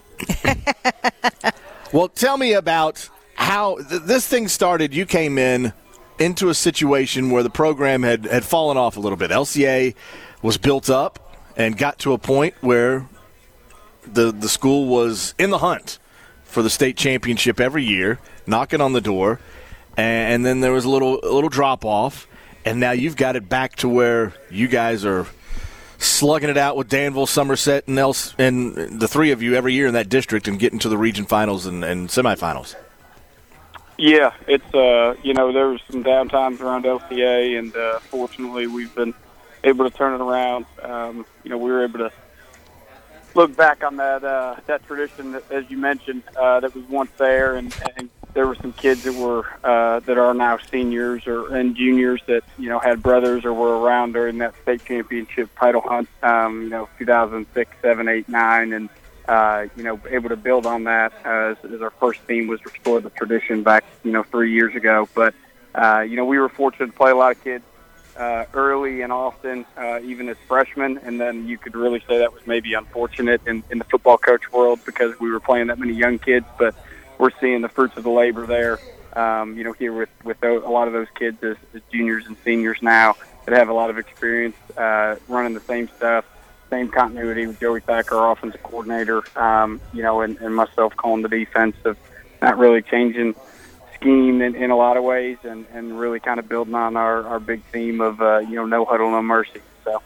Well, tell me about how th- this thing started. You came in into a situation where the program had, had fallen off a little bit. L C A was built up and got to a point where the the school was in the hunt for the state championship every year, knocking on the door. And then there was a little a little drop-off, and now you've got it back to where you guys are slugging it out with Danville, Somerset, and else, and the three of you every year in that district and getting to the region finals and, and semifinals. Yeah, it's, uh, you know, there was some downtimes around L C A, and uh, fortunately we've been able to turn it around. Um, you know, we were able to look back on that uh, that tradition, that, as you mentioned, uh, that was once there, and, and there were some kids that were uh, that are now seniors or and juniors that you know had brothers or were around during that state championship title hunt. Um, you know, two thousand six, seven, eight, nine, and uh, you know able to build on that uh, as, as our first team was restore the tradition back you know three years ago. But uh, you know we were fortunate to play a lot of kids uh, early and often, uh, even as freshmen, and then you could really say that was maybe unfortunate in, in the football coach world because we were playing that many young kids, but we're seeing the fruits of the labor there, um, you know, here with, with a lot of those kids as, as juniors and seniors now that have a lot of experience uh, running the same stuff, same continuity with Joey Thacker, our offensive coordinator, um, you know, and, and myself calling the defense of not really changing scheme in, in a lot of ways and, and really kind of building on our, our big theme of, uh, you know, no huddle, no mercy. So.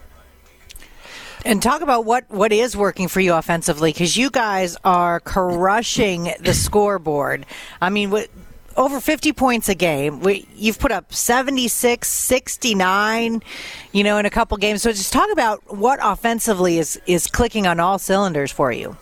And talk about what, what is working for you offensively, because you guys are crushing the scoreboard. I mean, what, over fifty points a game. We, you've put up seventy-six, sixty-nine, you know, in a couple games. So just talk about what offensively is, is clicking on all cylinders for you.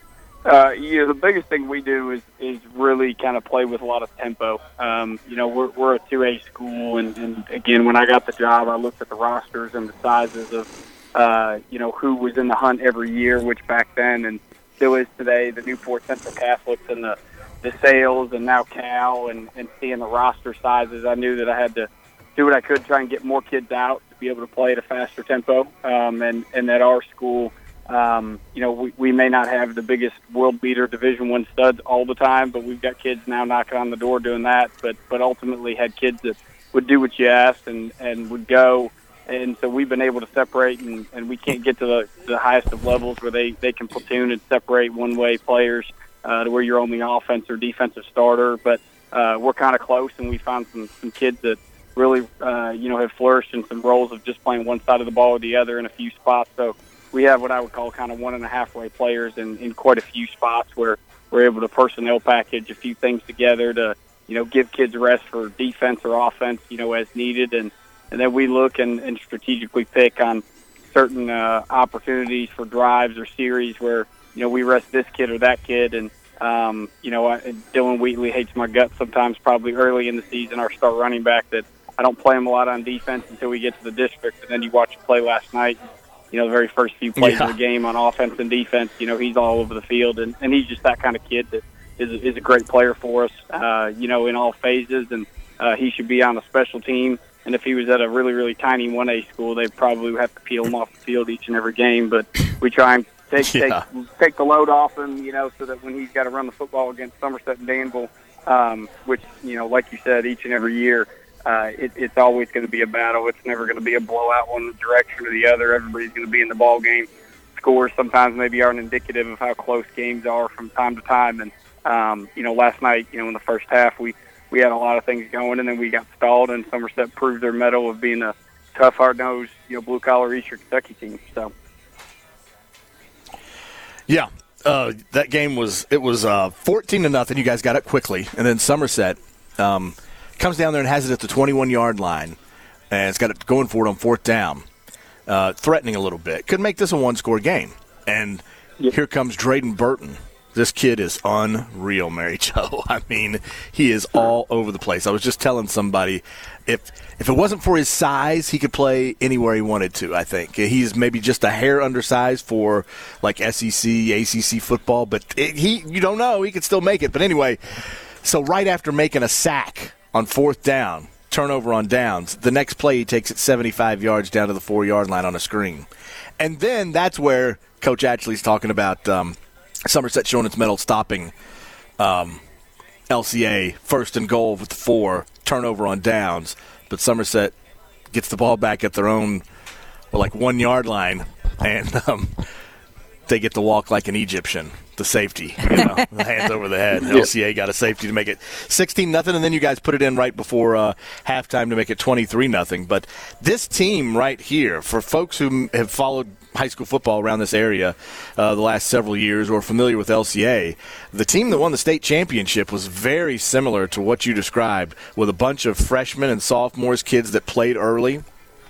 Uh, you know, the biggest thing we do is, is really kind of play with a lot of tempo. Um, you know, we're, we're a two A school, and, and again, when I got the job, I looked at the rosters and the sizes of Uh, you know, who was in the hunt every year, which back then and still is today, the Newport Central Catholics and the, the Sales and now Cal and, and seeing the roster sizes, I knew that I had to do what I could, try and get more kids out to be able to play at a faster tempo. Um, and, and at our school, um, you know, we, we may not have the biggest world beater Division One studs all the time, but we've got kids now knocking on the door doing that, but, but ultimately had kids that would do what you asked and, and would go. And so we've been able to separate, and, and we can't get to the, the highest of levels where they, they can platoon and separate one-way players uh, to where you're only offense or defensive starter. But uh, we're kind of close, and we found some, some kids that really, uh, you know, have flourished in some roles of just playing one side of the ball or the other in a few spots. So we have what I would call kind of one and a half-way players in, in quite a few spots where we're able to personnel package a few things together to, you know, give kids rest for defense or offense, you know, as needed. And And then we look and, and strategically pick on certain uh, opportunities for drives or series where, you know, we rest this kid or that kid. And, um, you know, I, Dylan Wheatley hates my guts sometimes probably early in the season, our star running back, that I don't play him a lot on defense until we get to the district. And then you watch him play last night, you know, the very first few plays yeah. of the game on offense and defense, you know, he's all over the field. And, and he's just that kind of kid that is, is a great player for us, uh, you know, in all phases. And uh, he should be on a special team. And if he was at a really, really tiny one A school, they'd probably have to peel him off the field each and every game. But we try and take Yeah. take take the load off him, you know, so that when he's got to run the football against Somerset and Danville, um, which, you know, like you said, each and every year, uh, it, it's always going to be a battle. It's never going to be a blowout one direction or the other. Everybody's going to be in the ball game. Scores sometimes maybe aren't indicative of how close games are from time to time. And, um, you know, last night, you know, in the first half, we, we had a lot of things going, and then we got stalled, and Somerset proved their mettle of being a tough, hard-nosed, you know, blue-collar Eastern Kentucky team. So, Yeah, uh, that game was it was uh, fourteen to nothing. You guys got it quickly, and then Somerset um, comes down there and has it at the twenty-one yard line, and it's got it going for it on fourth down, uh, threatening a little bit. Could make this a one-score game, and here comes Drayden Burton. This kid is unreal, Mary Jo. I mean, he is all over the place. I was just telling somebody, if if it wasn't for his size, he could play anywhere he wanted to, I think. He's maybe just a hair undersized for, like, S E C, A C C football, but it, he you don't know. He could still make it. But anyway, so right after making a sack on fourth down, turnover on downs, the next play he takes it seventy-five yards down to the four-yard line on a screen. And then that's where Coach Atchley's talking about um, – Somerset showing its mettle, stopping um, L C A first and goal with the four, turnover on downs. But Somerset gets the ball back at their own, well, like, one-yard line, and um, they get to walk like an Egyptian, the safety, you know, the hands over the head. L C A got a safety to make it sixteen nothing, and then you guys put it in right before uh, halftime to make it twenty-three nothing. But this team right here, for folks who have followed high school football around this area uh, the last several years or familiar with L C A, the team that won the state championship was very similar to what you described, with a bunch of freshmen and sophomores, kids that played early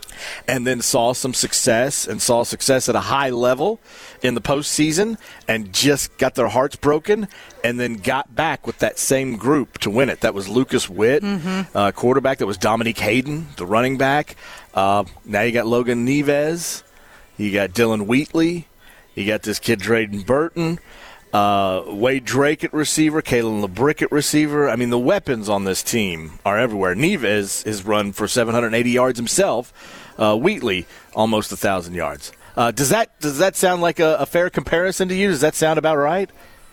and then saw some success and saw success at a high level in the postseason and just got their hearts broken and then got back with that same group to win it. That was Lucas Witt, Mm-hmm. uh, quarterback. That was Dominique Hayden, the running back. Uh, now you got Logan Neves. You got Dylan Wheatley. You got this kid, Drayden Burton. Uh, Wade Drake at receiver. Kalen LeBrick at receiver. I mean, the weapons on this team are everywhere. Neves has run for seven hundred eighty yards himself. Uh, Wheatley, almost one thousand yards. Uh, does that does that sound like a, a fair comparison to you? Does that sound about right?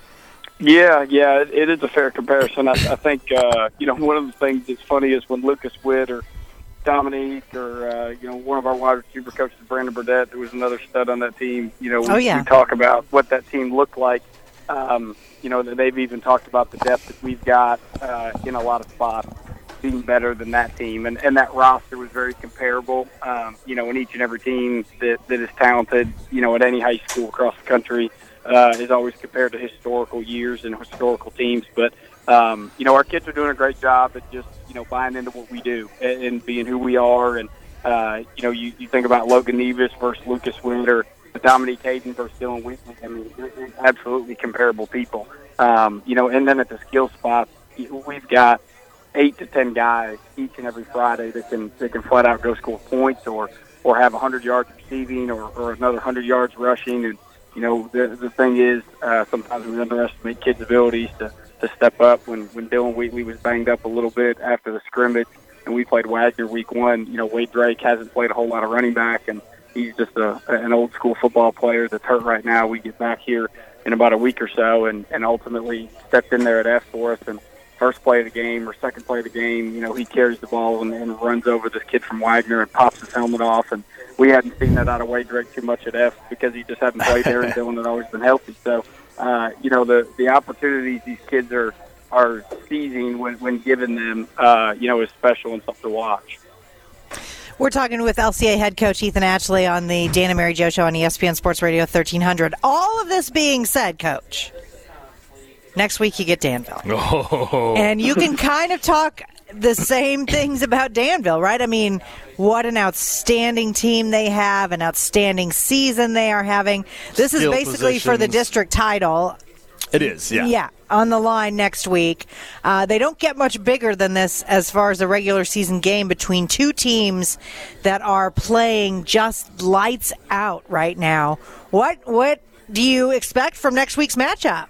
Yeah, yeah, it, it is a fair comparison. I, I think, uh, you know, one of the things that's funny is when Lucas Witt or Dominique or, uh, you know, one of our wide receiver coaches, Brandon Burdett, who was another stud on that team, you know, we, Oh, yeah. we talk about what that team looked like. Um, you know, they've even talked about the depth that we've got uh, in a lot of spots being better than that team. And, and that roster was very comparable. Um, you know, and each and every team that, that is talented, you know, at any high school across the country uh, is always compared to historical years and historical teams. But, um, you know, our kids are doing a great job at just, you know, buying into what we do and, and being who we are. And, uh, you know, you, you think about Logan Neves versus Lucas Witt or Dominique Hayden versus Dylan Wheatley. I mean, they're, they're absolutely comparable people. Um, you know, and then at the skill spots, we've got eight to ten guys each and every Friday that can that can flat out go score points or or have a hundred yards receiving or, or another hundred yards rushing. And you know, the the thing is, uh, sometimes we underestimate kids' abilities to, to step up. When when Dylan Wheatley was banged up a little bit after the scrimmage, and we played Wagner week one, you know, Wade Drake hasn't played a whole lot of running back, and he's just a an old school football player that's hurt right now. We get back here in about a week or so, and, and ultimately stepped in there at F for us. And first play of the game or second play of the game, you know, he carries the ball and, and runs over this kid from Wagner and pops his helmet off. And we hadn't seen that out of Wade Drake too much at F because he just hadn't played there and Dylan had always been healthy. So, uh, you know, the, the opportunities these kids are, are seizing when, when given them, uh, you know, is special and something to watch. We're talking with L C A head coach Ethan Atchley on the Dan and Mary Jo Show on E S P N Sports Radio thirteen hundred. All of this being said, Coach, next week you get Danville. Oh. And you can kind of talk the same things about Danville, right? I mean, what an outstanding team they have, an outstanding season they are having. This is Skill basically for the positions. district title. It is, yeah. Yeah, on the line next week. Uh, they don't get much bigger than this as far as a regular season game between two teams that are playing just lights out right now. What what do you expect from next week's matchup?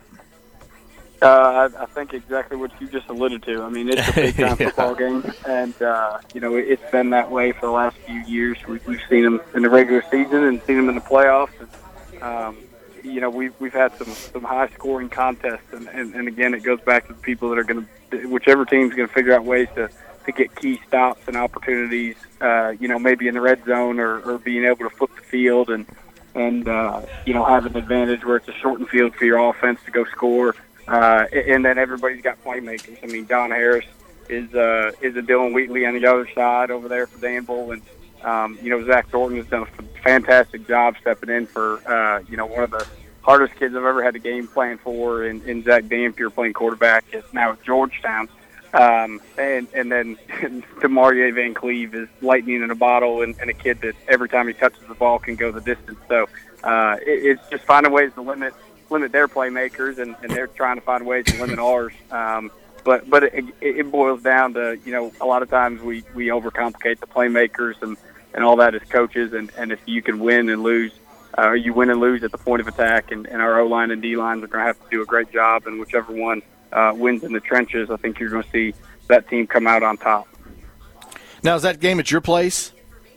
Uh, I, I think exactly what you just alluded to. I mean, it's a big-time Yeah. football game, and, uh, you know, it, it's been that way for the last few years. We, we've seen them in the regular season and seen them in the playoffs. And, um, you know, we've we've had some some high scoring contests, and, and, and again, it goes back to the people that are going to, whichever team's going to figure out ways to, to get key stops and opportunities. Uh, you know, maybe in the red zone or, or being able to flip the field and and uh, you know, have an advantage where it's a shortened field for your offense to go score. Uh, and then everybody's got playmakers. I mean, Don Harris is uh, is a Dylan Wheatley on the other side over there for Danville, and um, you know, Zach Thornton has done a fantastic job stepping in for uh, you know, one of the hardest kids I've ever had a game plan for, in, in Zach Dampier playing quarterback is now at Georgetown. Um, and, and then Demarie Van Cleve is lightning in a bottle, and, and a kid that every time he touches the ball can go the distance. So uh, it, it's just finding ways to limit limit their playmakers, and, and they're trying to find ways to limit ours. Um, but but it, it boils down to, you know, a lot of times we, we overcomplicate the playmakers and, and all that as coaches. And, and if you can win and lose, uh, or you win and lose at the point of attack, and, and our O-line and D-lines are going to have to do a great job, and whichever one Uh, wins in the trenches, I think you're going to see that team come out on top. Now, is that game at your place?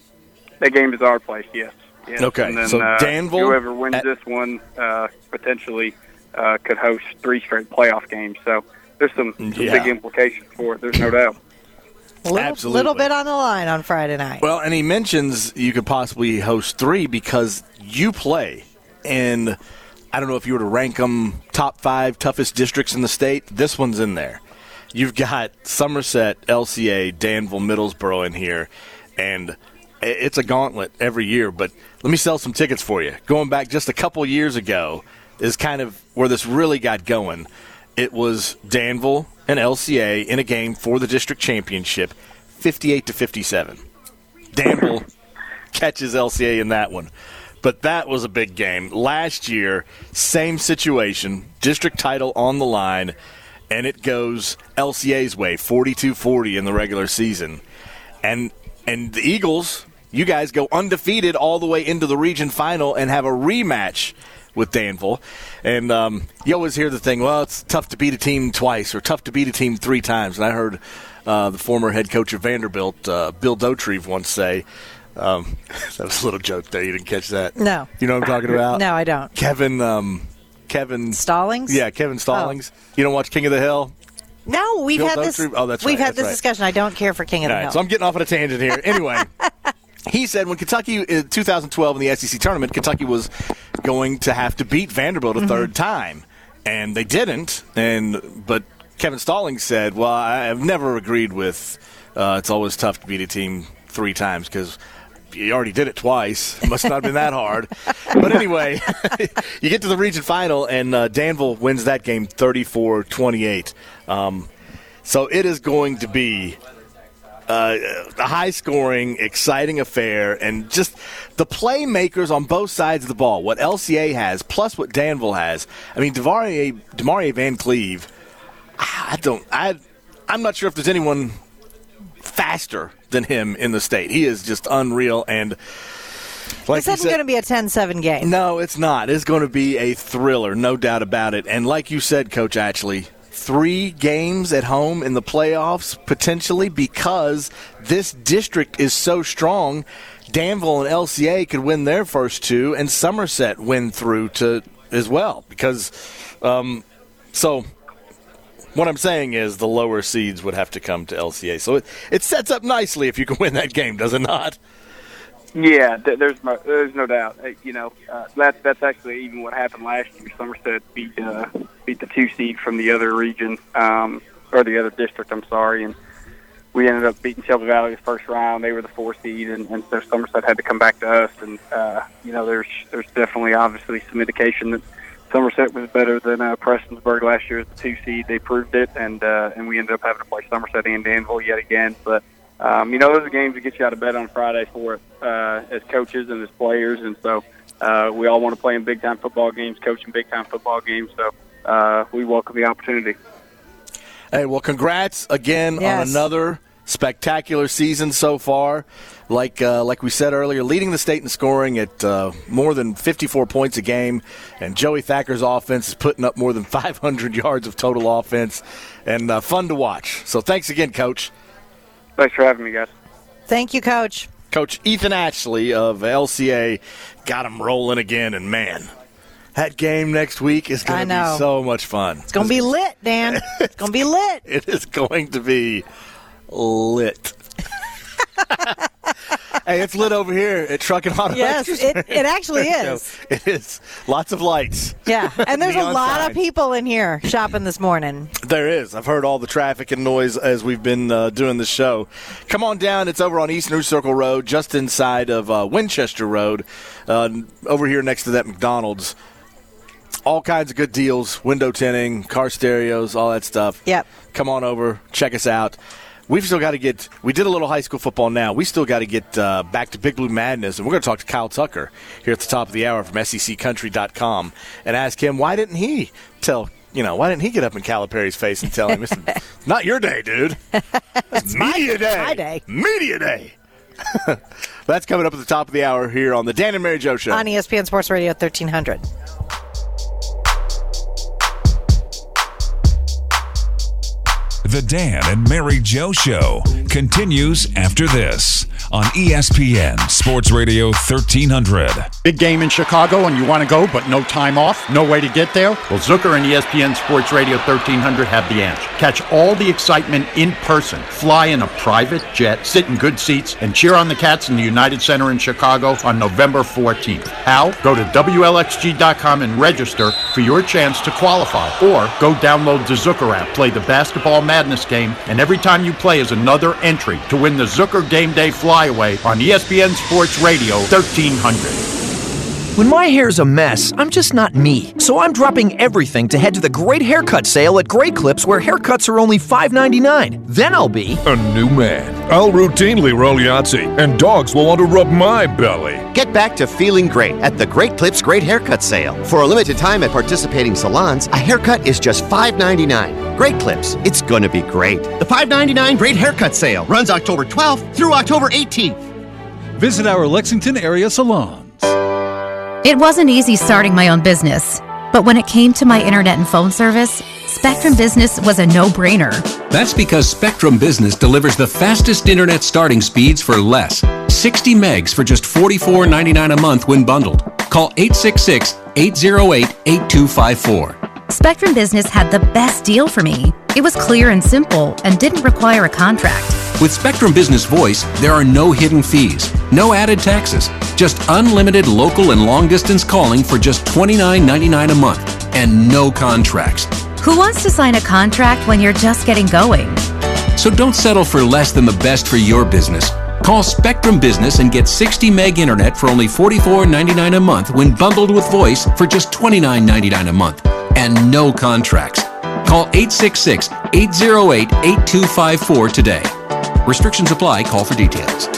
That game is our place, yes. yes. Okay, and then, so uh, Danville. whoever wins at- this one uh, potentially uh, could host three straight playoff games. So there's some, some Yeah. big implications for it. There's no doubt. Little, Absolutely. little bit on the line on Friday night. Well, and he mentions you could possibly host three because you play in, I don't know if you were to rank them top five toughest districts in the state. This one's in there. You've got Somerset, L C A, Danville, Middlesboro in here, and it's a gauntlet every year. But let me sell some tickets for you. Going back just a couple years ago is kind of where this really got going. It was Danville and L C A in a game for the district championship, fifty-eight to fifty-seven. Danville catches L C A in that one. But that was a big game. Last year, same situation, district title on the line, and it goes L C A's way, forty-two forty in the regular season. And and the Eagles, you guys go undefeated all the way into the region final and have a rematch with Danville. And um, you always hear the thing, well, it's tough to beat a team twice or tough to beat a team three times. And I heard uh, the former head coach of Vanderbilt, uh, Bill Dotrieve, once say, Um, that was a little joke there. You didn't catch that? No. You know what I'm talking about? No, I don't. Kevin, um, Kevin Stallings? Yeah, Kevin Stallings. Oh. You don't watch King of the Hill? No, we've Bill had this. Dotrieve? Oh, that's we've right, had that's this right. discussion. I don't care for King of All the right, Hill. so I'm getting off on a tangent here. Anyway, he said when Kentucky in two thousand twelve in the S E C tournament, Kentucky was going to have to beat Vanderbilt a Mm-hmm. third time, and they didn't. And but Kevin Stallings said, "Well, I've never agreed with. Uh, it's always tough to beat a team three times because." You already did it twice. It must not have been that hard. But anyway, you get to the region final, and uh, Danville wins that game thirty-four twenty-eight. Um, so it is going to be uh, a high-scoring, exciting affair, and just the playmakers on both sides of the ball, what L C A has plus what Danville has. I mean, Demarie, Demarie Van Cleve, I don't – I, I'm not sure if there's anyone – faster than him in the state. He is just unreal. And like this isn't going to be a ten seven game. No, it's not. It's going to be a thriller, no doubt about it. And like you said, Coach Ashley, three games at home in the playoffs potentially because this district is so strong. Danville and L C A could win their first two, and Somerset win through to as well. Because, um, so what I'm saying is the lower seeds would have to come to L C A. So it, it sets up nicely if you can win that game, does it not? Yeah, th- there's no, there's no doubt. Uh, you know, uh, that that's actually even what happened last year. Somerset beat uh, beat the two seed from the other region, um, or the other district. I'm sorry, and we ended up beating Shelby Valley the first round. They were the four seed, and, and so Somerset had to come back to us. And uh, you know, there's there's definitely obviously some indication that Somerset was better than uh, Prestonsburg last year as the two seed. They proved it, and uh, and we ended up having to play Somerset and Danville yet again. But um, you know, those are games that get you out of bed on Friday for it uh, as coaches and as players, and so uh, we all want to play in big time football games, coach in big time football games. So uh, we welcome the opportunity. Hey, well, congrats again Yes. on another spectacular season so far. Like uh, like we said earlier, leading the state in scoring at uh, more than fifty-four points a game, and Joey Thacker's offense is putting up more than five hundred yards of total offense, and uh, fun to watch. So thanks again, Coach. Thanks for having me, guys. Thank you, Coach. Coach Ethan Ashley of L C A got him rolling again, and man, That game next week is going I to know. be so much fun. It's going to be lit, Dan. It's going to be lit. It is going to be lit. Hey, it's lit over here at Truck and Auto Yes, Extras. it, it actually is. It is. Lots of lights. Yeah, and there's a Neon lot signs. of people in here shopping this morning. There is. I've heard all the traffic and noise as we've been uh, doing the show. Come on down. It's over on East New Circle Road, just inside of uh, Winchester Road, uh, over here next to that McDonald's. All kinds of good deals, window tinting, car stereos, all that stuff. Yep. Come on over. Check us out. We've still got to get – we did a little high school football now. We still got to get uh, back to Big Blue Madness, and we're going to talk to Kyle Tucker here at the top of the hour from S E C country dot com and ask him why didn't he tell – you know, why didn't he get up in Calipari's face and tell him, it's not your day, dude. It's media day. My day. Media day. That's coming up at the top of the hour here on the Dan and Mary Jo Show. On E S P N Sports Radio thirteen hundred. The Dan and Mary Jo Show continues after this on E S P N Sports Radio thirteen hundred. Big game in Chicago and you want to go but no time off, no way to get there? Well, Zucker and E S P N Sports Radio thirteen hundred have the answer. Catch all the excitement in person. Fly in a private jet, sit in good seats, and cheer on the Cats in the United Center in Chicago on November fourteenth. How? Go to W L X G dot com and register for your chance to qualify. Or go download the Zucker app, play the Basketball Madness game, and every time you play is another entry to win the Zucker Game Day Flyaway on E S P N Sports Radio thirteen hundred. When my hair's a mess, I'm just not me. So I'm dropping everything to head to the Great Haircut Sale at Great Clips, where haircuts are only five ninety-nine. Then I'll be a new man. I'll routinely roll Yahtzee, and dogs will want to rub my belly. Get back to feeling great at the Great Clips Great Haircut Sale. For a limited time at participating salons, a haircut is just five ninety-nine. Great Clips, it's gonna be great. The five ninety-nine Great Haircut Sale runs October twelfth through October eighteenth. Visit our Lexington area salon. It wasn't easy starting my own business, but when it came to my internet and phone service, Spectrum Business was a no-brainer. That's because Spectrum Business delivers the fastest internet starting speeds for less. sixty megs for just forty-four ninety-nine a month when bundled. Call eight six six, eight zero eight, eight two five four. Spectrum Business had the best deal for me. It was clear and simple and didn't require a contract. With Spectrum Business Voice, there are no hidden fees, no added taxes, just unlimited local and long-distance calling for just twenty-nine ninety-nine a month, and no contracts. Who wants to sign a contract when you're just getting going? So don't settle for less than the best for your business. Call Spectrum Business and get sixty meg internet for only forty-four ninety-nine a month when bundled with voice for just twenty-nine ninety-nine a month, and no contracts. Call eight six six, eight zero eight, eight two five four today. Restrictions apply. Call for details.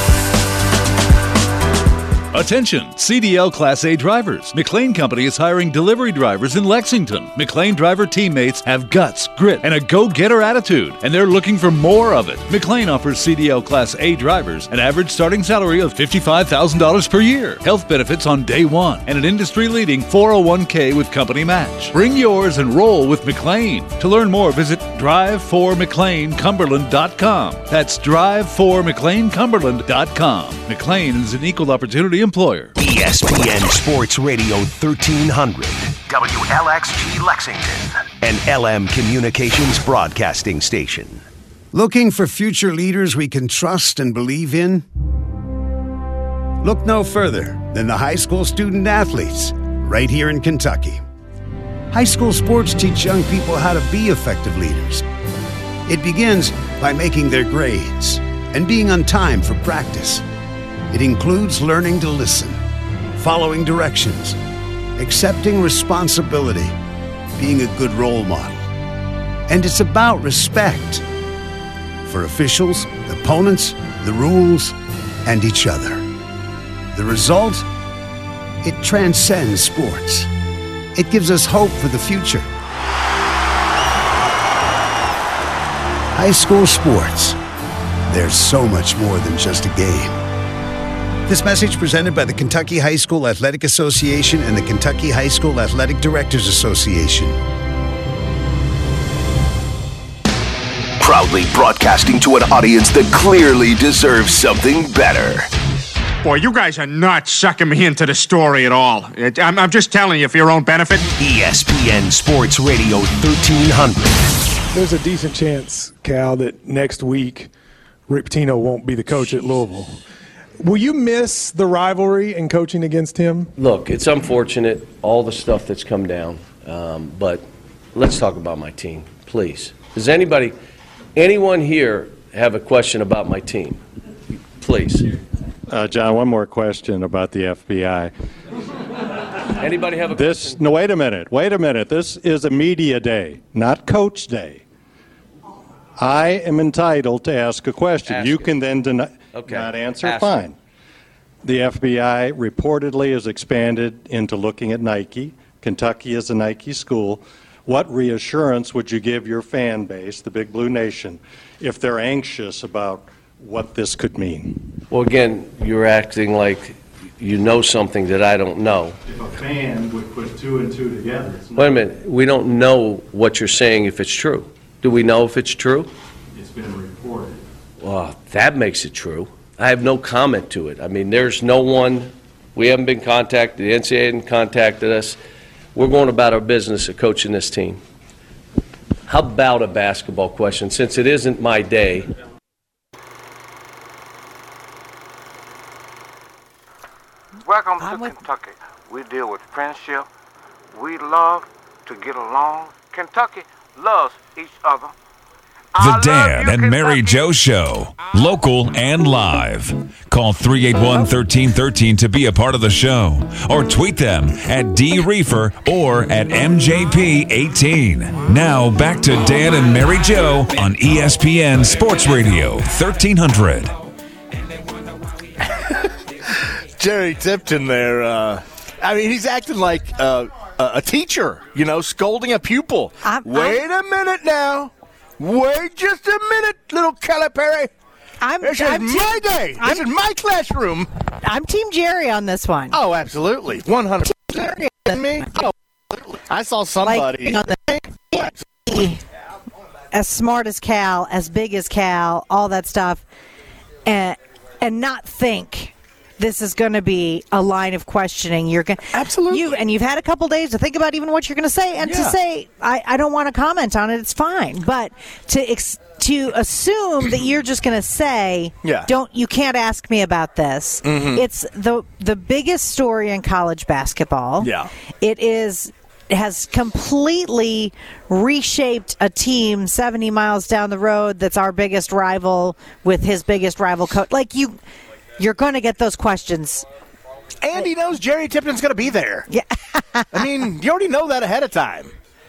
Attention, C D L Class A drivers. McLean Company is hiring delivery drivers in Lexington. McLean driver teammates have guts, grit, and a go-getter attitude, and they're looking for more of it. McLean offers C D L Class A drivers an average starting salary of fifty-five thousand dollars per year, health benefits on day one, and an industry-leading four oh one k with company match. Bring yours and roll with McLean. To learn more, visit drive for mclean cumberland dot com. That's drive for mclean cumberland dot com. McLean is an equal opportunity employer. E S P N Sports Radio thirteen hundred, W L X G Lexington, an L M Communications broadcasting station. Looking for future leaders we can trust and believe in? Look no further than the high school student athletes right here in Kentucky. High school sports teach young people how to be effective leaders. It begins by making their grades and being on time for practice. It includes learning to listen, following directions, accepting responsibility, being a good role model. And it's about respect for officials, opponents, the rules, and each other. The result? It transcends sports. It gives us hope for the future. High school sports. There's so much more than just a game. This message presented by the Kentucky High School Athletic Association and the Kentucky High School Athletic Directors Association. Proudly broadcasting to an audience that clearly deserves something better. Boy, you guys are not sucking me into the story at all. It, I'm, I'm just telling you for your own benefit. E S P N Sports Radio thirteen hundred. There's a decent chance, Cal, that next week Rick Pitino won't be the coach at Louisville. Will you miss the rivalry and coaching against him? Look, it's unfortunate, all the stuff that's come down, um, but let's talk about my team, please. Does anybody, anyone here have a question about my team? Please. Uh, John, one more question about the F B I. Anybody have a this, question? No, wait a minute. Wait a minute. This is a media day, not coach day. I am entitled to ask a question. Ask you it. can then deny, Okay. not answer. Ask Fine. it. The F B I reportedly has expanded into looking at Nike. Kentucky is a Nike school. What reassurance would you give your fan base, the Big Blue Nation, if they're anxious about what this could mean? Well, again, you're acting like you know something that I don't know. If a fan would put two and two together. It's Wait a minute. We don't know what you're saying if it's true. Do we know if it's true? It's been reported. Well, that makes it true. I have no comment to it. I mean, there's no one, we haven't been contacted, the N C double A hasn't contacted us. We're going about our business of coaching this team. How about a basketball question, since it isn't my day? Welcome to Kentucky. We deal with friendship. We love to get along. Kentucky loves each other. The Dan and Mary Joe Show, local and live. Call three eight one, one three one three to be a part of the show, or tweet them at D Reefer or at M J P eighteen. Now back to Dan and Mary Joe on E S P N Sports Radio thirteen hundred. Jerry Tipton there. Uh, I mean, he's acting like uh, a teacher, you know, scolding a pupil. I'm, Wait I'm, a minute now. Wait just a minute, little Calipari. I'm, this I'm is team, my day. I'm, this is my classroom. I'm Team Jerry on this one. Oh, absolutely. one hundred percent. Me? Oh, I saw somebody. Like, you know, as smart as Cal, as big as Cal, all that stuff, and, and not think this is going to be a line of questioning. You're going absolutely, you and you've had a couple days to think about even what you're going to say, and yeah. to say I, I don't want to comment on it. It's fine, but to ex, to assume that you're just going to say, yeah. don't you can't ask me about this. Mm-hmm. It's the the biggest story in college basketball. Yeah, it is. Has completely reshaped a team seventy miles down the road that's our biggest rival with his biggest rival coach. Like you. You're going to get those questions. And he knows Jerry Tipton's going to be there. Yeah. I mean, you already know that ahead of time.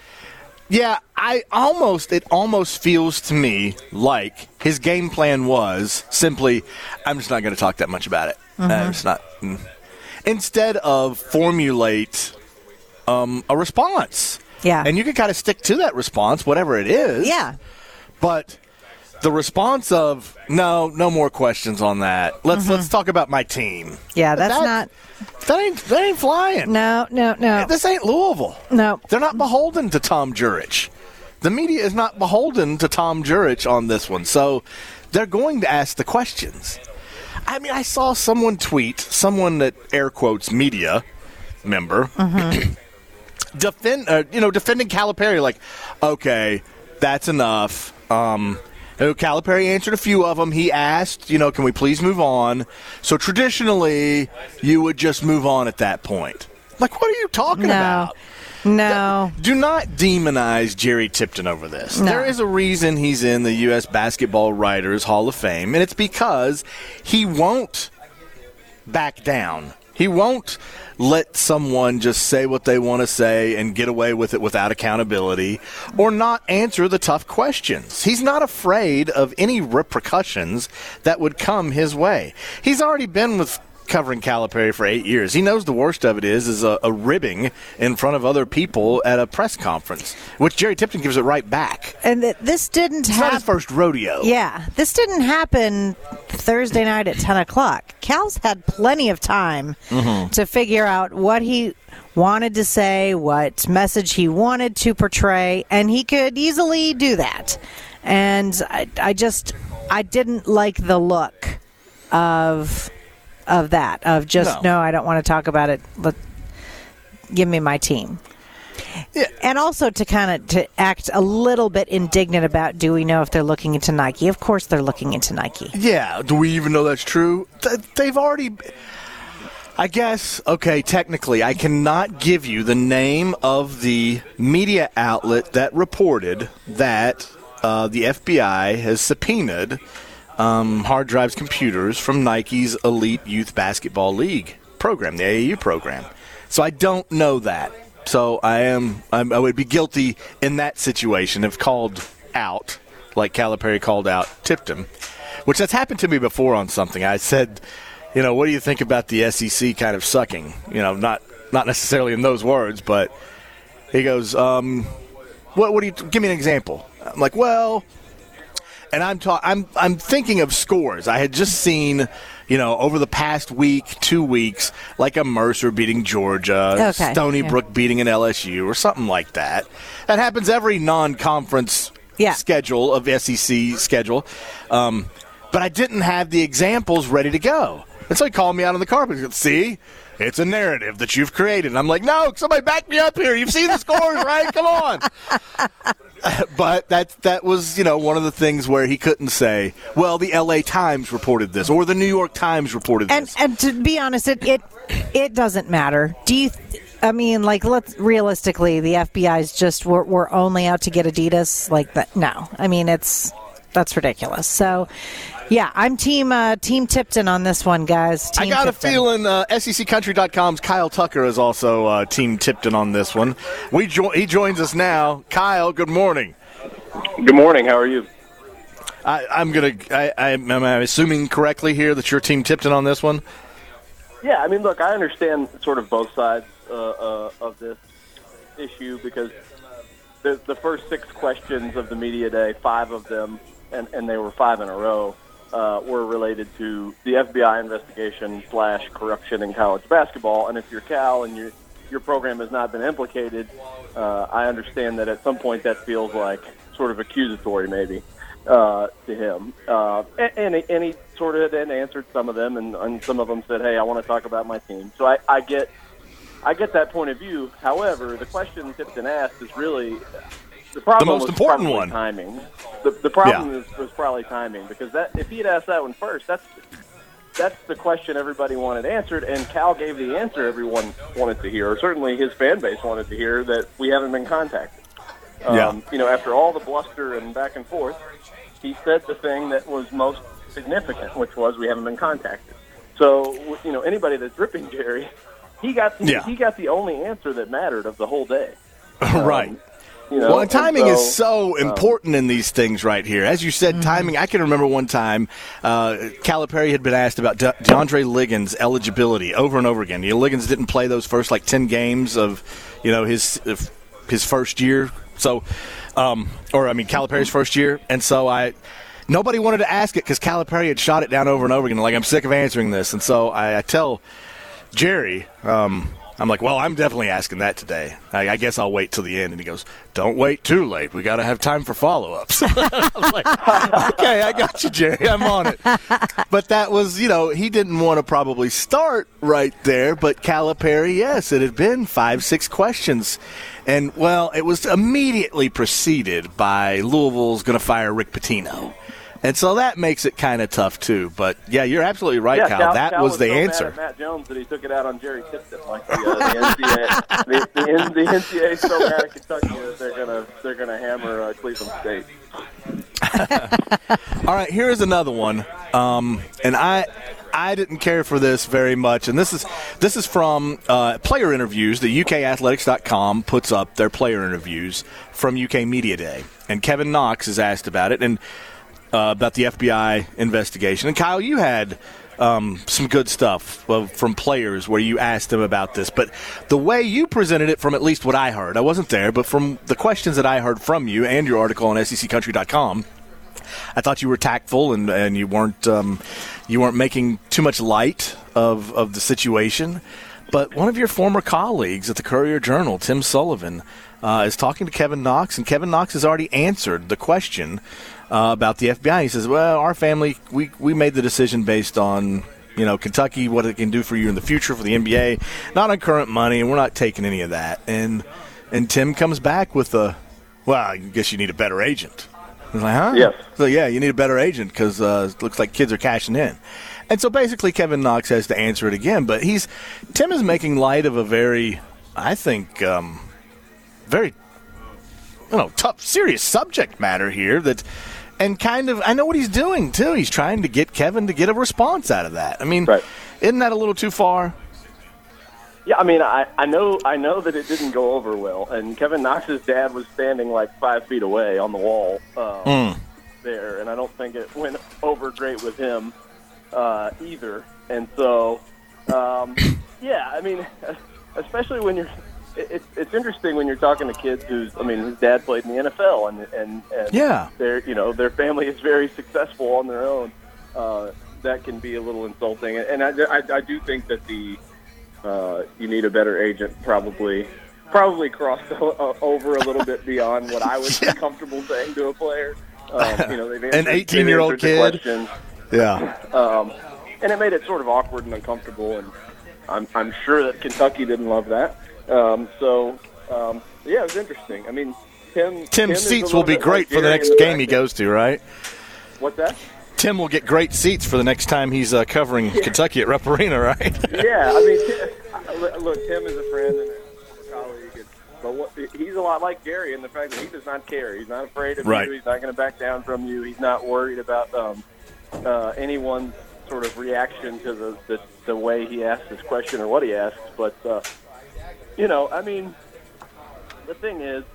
Yeah, I almost, it almost feels to me like his game plan was simply, I'm just not going to talk that much about it. Mm-hmm. I'm just not. Mm. Instead of formulate um, a response. Yeah. And you can kind of stick to that response, whatever it is. Yeah. But the response of no, no more questions on that. Let's Mm-hmm. let's talk about my team. Yeah, that's that, not. That ain't that ain't flying. No, no, no. This ain't Louisville. No, they're not beholden to Tom Jurich. The media is not beholden to Tom Jurich on this one, so they're going to ask the questions. I mean, I saw someone tweet, someone that air quotes media member, mm-hmm. defend, uh, you know, defending Calipari, like, okay, that's enough. Um. Calipari answered a few of them. He asked, you know, can we please move on? So traditionally, you would just move on at that point. Like, what are you talking no. about? No. Do not demonize Jerry Tipton over this. No. There is a reason he's in the U S Basketball Writers Hall of Fame, and it's because he won't back down. He won't let someone just say what they want to say and get away with it without accountability or not answer the tough questions. He's not afraid of any repercussions that would come his way. He's already been with covering Calipari for eight years. He knows the worst of it is is a, a ribbing in front of other people at a press conference, which Jerry Tipton gives it right back. And th- this didn't happen. It's not his first rodeo. Yeah, this didn't happen Thursday night at ten o'clock. Cal's had plenty of time mm-hmm. to figure out what he wanted to say, what message he wanted to portray, and he could easily do that. And I, I just, I didn't like the look of of that, of just, No. no, I don't want to talk about it. Let, give me my team. Yeah. And also to kind of to act a little bit indignant about, do we know if they're looking into Nike? Of course they're looking into Nike. Yeah. Do we even know that's true? Th- they've already... I guess, okay, technically, I cannot give you the name of the media outlet that reported that uh, the F B I has subpoenaed um, hard drives computers from Nike's Elite Youth Basketball League program, the A A U program. So I don't know that. So I am I'm, I would be guilty in that situation if called out, like Calipari called out Tipton, which that's happened to me before on something. I said, you know, what do you think about the S E C kind of sucking? You know, not not necessarily in those words, but he goes, um, what what do you give me an example? I'm like, well, and I'm ta- I'm I'm thinking of scores. I had just seen, you know, over the past week, two weeks, like a Mercer beating Georgia, Okay, Stony yeah. Brook beating an L S U, or something like that. That happens every non-conference Yeah. schedule of S E C schedule. Um, but I didn't have the examples ready to go. And so he called me out on the carpet. He goes, see, it's a narrative that you've created. And I'm like, no, somebody back me up here. You've seen the scores, right? Come on. But that that was, you know, one of the things where he couldn't say, well, the L A Times reported this or the New York Times reported And this. and to be honest, it it, it doesn't matter. Do you? Th- I mean, like, let's realistically, the F B I's just we're, we're only out to get Adidas. Like that? No, I mean it's that's ridiculous. So, yeah, I'm team uh, team Tipton on this one, guys. Team I got Tipton. a feeling uh, S E C Country dot com's Kyle Tucker is also uh, team Tipton on this one. We jo- he joins us now. Kyle, good morning. Good morning. How are you? I, I'm gonna. I, I, am I assuming correctly here that you're team Tipton on this one? Yeah, I mean, look, I understand sort of both sides uh, uh, of this issue because the, the first six questions of the media day, five of them, and, and they were five in a row, uh, were related to the F B I investigation slash corruption in college basketball. And if you're Cal and your your program has not been implicated, uh, I understand that at some point that feels like sort of accusatory, maybe. Uh, to him, uh, and, and, and he sort of then answered some of them, and, and some of them said, "Hey, I want to talk about my team." So I, I get, I get that point of view. However, the question Tipton asked is really the problem. The most was important probably one. Timing. The, the problem Yeah. is, was probably timing because that if he had asked that one first, that's that's the question everybody wanted answered, and Cal gave the answer everyone wanted to hear, or certainly his fan base wanted to hear, that we haven't been contacted. Um, Yeah. You know, after all the bluster and back and forth, he said the thing that was most significant, which was we haven't been contacted. So, you know, anybody that's ripping Jerry, he got the, Yeah. he got the only answer that mattered of the whole day. Right. Um, you know, well, and timing and is so um, important in these things right here. As you said, Mm-hmm. timing, I can remember one time uh, Calipari had been asked about De- DeAndre Liggins' eligibility over and over again. You know, Liggins didn't play those first, like, ten games of, you know, his his first year. So, um, or, I mean, Calipari's first year. And so I – nobody wanted to ask it because Calipari had shot it down over and over again. Like, I'm sick of answering this. And so I, I tell Jerry um, – I'm like, well, I'm definitely asking that today. I, I guess I'll wait till the end. And he goes, don't wait too late. We got to have time for follow-ups. I was like, okay, I got you, Jerry. I'm on it. But that was, you know, he didn't want to probably start right there. But Calipari, yes, it had been five, six questions. And, well, it was immediately preceded by Louisville's going to fire Rick Pitino. And so that makes it kind of tough, too. But, yeah, you're absolutely right, yeah, Kyle. Cal, That Cal was was the so answer. Mad at Matt Jones that he took it out on Jerry Tipton, like the, uh, the N C A A. the, the, N- the N C A A is so mad at Kentucky that they're gonna they're gonna hammer uh, Cleveland State. All right, here's another one. Um, and I I didn't care for this very much. And this is this is from uh, player interviews. The U K Athletics dot com puts up their player interviews from U K Media Day. And Kevin Knox is asked about it and uh, about the F B I investigation. And, Kyle, you had um, some good stuff uh, from players where you asked them about this. But the way you presented it, from at least what I heard, I wasn't there, but from the questions that I heard from you and your article on S E C Country dot com, I thought you were tactful and, and you weren't um, you weren't making too much light of, of the situation. But one of your former colleagues at the Courier-Journal, Tim Sullivan, uh, is talking to Kevin Knox, and Kevin Knox has already answered the question uh, about the F B I. He says, well, our family, we, we made the decision based on You know, Kentucky, what it can do for you in the future for the N B A, not on current money, and we're not taking any of that. And and Tim comes back with a, well, I guess you need a better agent. I was like, huh? Yes. So, yeah, you need a better agent because uh, it looks like kids are cashing in. And so basically Kevin Knox has to answer it again. But he's Tim is making light of a very, I think, um, very, you know, tough, serious subject matter here that, and kind of, I know what he's doing, too. He's trying to get Kevin to get a response out of that. I mean, right. Isn't that a little too far? Yeah, I mean, I, I know I know that it didn't go over well, and Kevin Knox's dad was standing like five feet away on the wall um, mm. there, and I don't think it went over great with him uh, either. And so, um, yeah, I mean, especially when you're, it, it's it's interesting when you're talking to kids who's, I mean, his dad played in the N F L, and and, and yeah, their you know their family is very successful on their own. Uh, that can be a little insulting, and I, I, I do think that the Uh, you need a better agent. Probably, probably crossed o- over a little bit beyond what I would be comfortable saying to a player. Um, you know, they've answered, an eighteen-year-old kid. Yeah, um, and it made it sort of awkward and uncomfortable. And I'm, I'm sure that Kentucky didn't love that. Um, so, um, yeah, it was interesting. I mean, Tim. Tim's Tim seats will be great for the next game he goes to, right? What's that? Tim will get great seats for the next time he's uh, covering yeah. Kentucky at Rupp Arena, right? Yeah, I mean, Tim, look, Tim is a friend and a colleague, but what, he's a lot like Gary in the fact that he does not care. He's not afraid of right. you. He's not going to back down from you. He's not worried about um, uh, anyone's sort of reaction to the, the the way he asks his question or what he asks. But uh, you know, I mean, the thing is.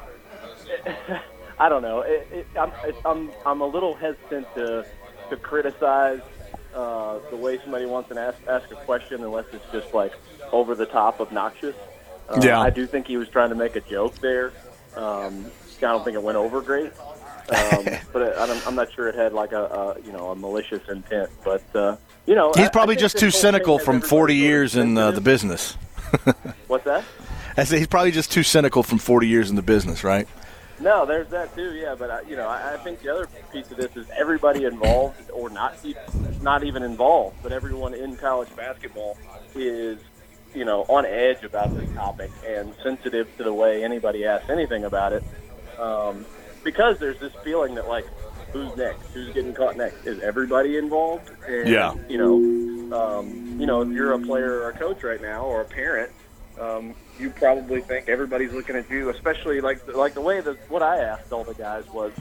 I don't know. It, it, I'm, it, I'm I'm a little hesitant to to criticize uh, the way somebody wants to ask ask a question unless it's just like over the top obnoxious. Uh, yeah. I do think he was trying to make a joke there. Um, I don't think it went over great, um, but it, I don't, I'm not sure it had like a, a you know a malicious intent. But uh, you know, he's I, probably I just too cynical from forty years in uh, the business. What's that? I say he's probably just too cynical from forty years in the business, right? No, there's that too. Yeah, but I, you know, I, I think the other piece of this is everybody involved, or not, not even involved, but everyone in college basketball is, you know, on edge about this topic and sensitive to the way anybody asks anything about it, um, because there's this feeling that like, who's next? Who's getting caught next? Is everybody involved? And, yeah. You know, um, you know, if you're a player or a coach right now or a parent. Um, you probably think everybody's looking at you, especially like like the way that what I asked all the guys was,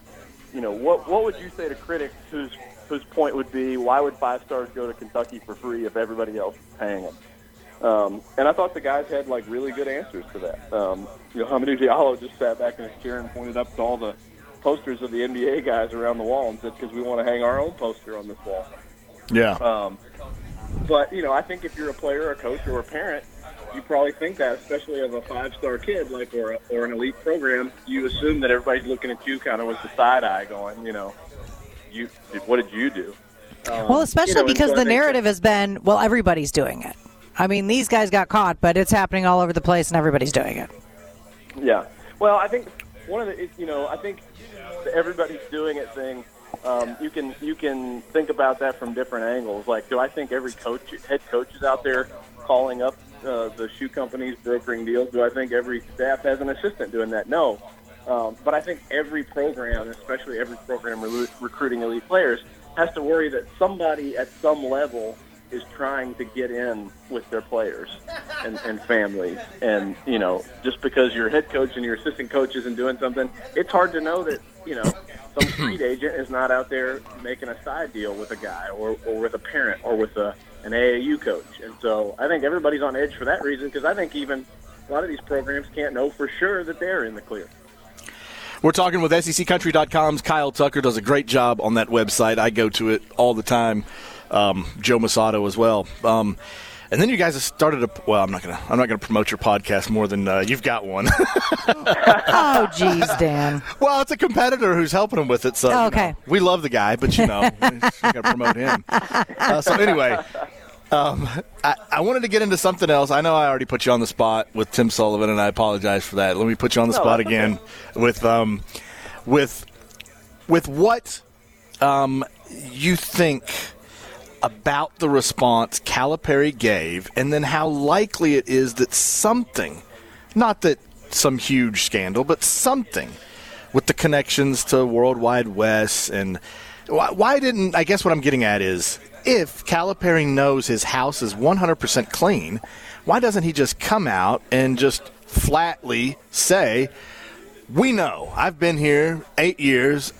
you know, what what would you say to critics whose whose point would be, why would five stars go to Kentucky for free if everybody else is paying them? Um, and I thought the guys had like really good answers to that. Um, you know, Hamidou Diallo just sat back in his chair and pointed up to all the posters of the N B A guys around the wall and said, because we want to hang our own poster on this wall. Yeah. Um, but you know, I think if you're a player, or a coach, or a parent, you probably think that, especially of a five-star kid, like or a, or an elite program. You assume that everybody's looking at you kind of with the side eye, going, you know, you what did you do? Um, well, especially you know, because so the narrative has been, well, everybody's doing it. I mean, these guys got caught, but it's happening all over the place, and everybody's doing it. Yeah. Well, I think one of the, you know, I think the everybody's doing it thing. Um, you can you can think about that from different angles. Like, do I think every coach, head coach, is out there calling up Uh, the shoe companies brokering deals? Do I think every staff has an assistant doing that? No. Um, but I think every program, especially every program re- recruiting elite players, has to worry that somebody at some level is trying to get in with their players and, and families. And, you know, just because your head coach and your assistant coach isn't doing something, it's hard to know that, you know, some street agent is not out there making a side deal with a guy or, or with a parent or with a an A A U coach. And so I think everybody's on edge for that reason, because I think even a lot of these programs can't know for sure that they're in the clear. We're talking with S E C Country dot com's Kyle Tucker. Does a great job on that website. I go to it all the time. Um, Joe Masato as well. Um, and then you guys have started a well. I'm not gonna. I'm not gonna promote your podcast more than uh, you've got one. Oh, geez, Dan. Well, it's a competitor who's helping him with it. So oh, okay, you know, we love the guy, but you know, we got to promote him. Uh, so anyway, um, I, I wanted to get into something else. I know I already put you on the spot with Tim Sullivan, and I apologize for that. Let me put you on the no, spot again okay. with um, with with what um, you think about the response Calipari gave, and then how likely it is that something, not that some huge scandal, but something with the connections to World Wide Wes, and why, why didn't, I guess what I'm getting at is, if Calipari knows his house is one hundred percent clean, why doesn't he just come out and just flatly say, we know, I've been here eight years,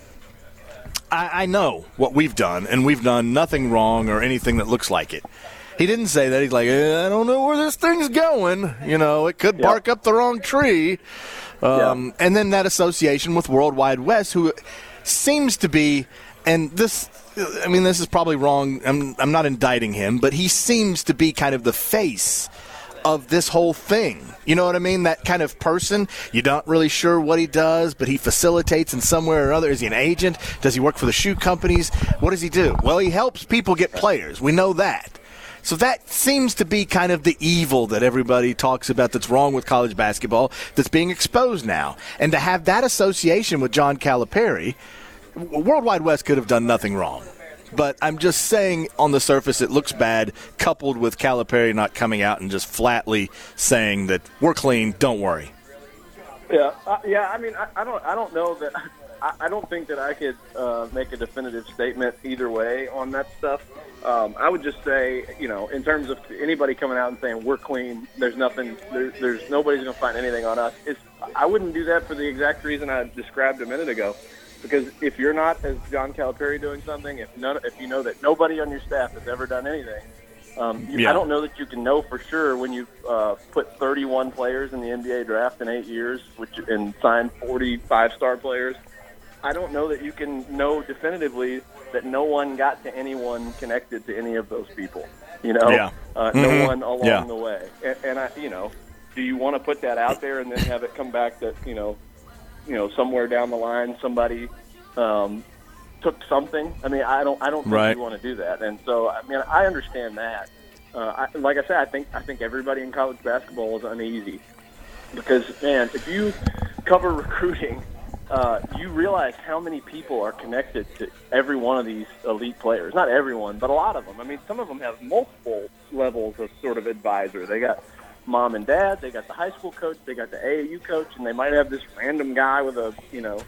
I, I know what we've done, and we've done nothing wrong or anything that looks like it. He didn't say that. He's like, eh, I don't know where this thing's going. You know, it could bark yep. up the wrong tree. Um, yeah. And then that association with World Wide Wes, who seems to be, and this, I mean, this is probably wrong. I'm, I'm not indicting him, but he seems to be kind of the face of this whole thing. You know what I mean? That kind of person. You're not really sure what he does, but he facilitates in some way or other. Is he an agent? Does he work for the shoe companies? What does he do? Well, he helps people get players. We know that. So that seems to be kind of the evil that everybody talks about that's wrong with college basketball that's being exposed now. And to have that association with John Calipari, World Wide Wes could have done nothing wrong. But I'm just saying on the surface it looks bad, coupled with Calipari not coming out and just flatly saying that we're clean, don't worry. Yeah, uh, yeah. I mean, I, I don't, I don't know that. I, I don't think that I could uh, make a definitive statement either way on that stuff. Um, I would just say, you know, in terms of anybody coming out and saying we're clean, there's nothing, there, there's nobody's going to find anything on us. It's, I wouldn't do that for the exact reason I described a minute ago. Because if you're not, as John Calipari, doing something, if none, if you know that nobody on your staff has ever done anything, um, you, yeah. I don't know that you can know for sure when you uh, put thirty-one players in the N B A draft in eight years, which and signed forty-five star players. I don't know that you can know definitively that no one got to anyone connected to any of those people. You know, yeah. uh, mm-hmm. no one along yeah. the way. And, and I, you know, do you want to put that out there and then have it come back that you know? you know, somewhere down the line, somebody um, took something. I mean, I don't, I don't think right. you want to do that. And so, I mean, I understand that. Uh, I, like I said, I think, I think everybody in college basketball is uneasy because, man, if you cover recruiting, uh, you realize how many people are connected to every one of these elite players. Not everyone, but a lot of them. I mean, some of them have multiple levels of sort of advisor. They got mom and dad, they got the high school coach, they got the A A U coach, and they might have this random guy with a, you know,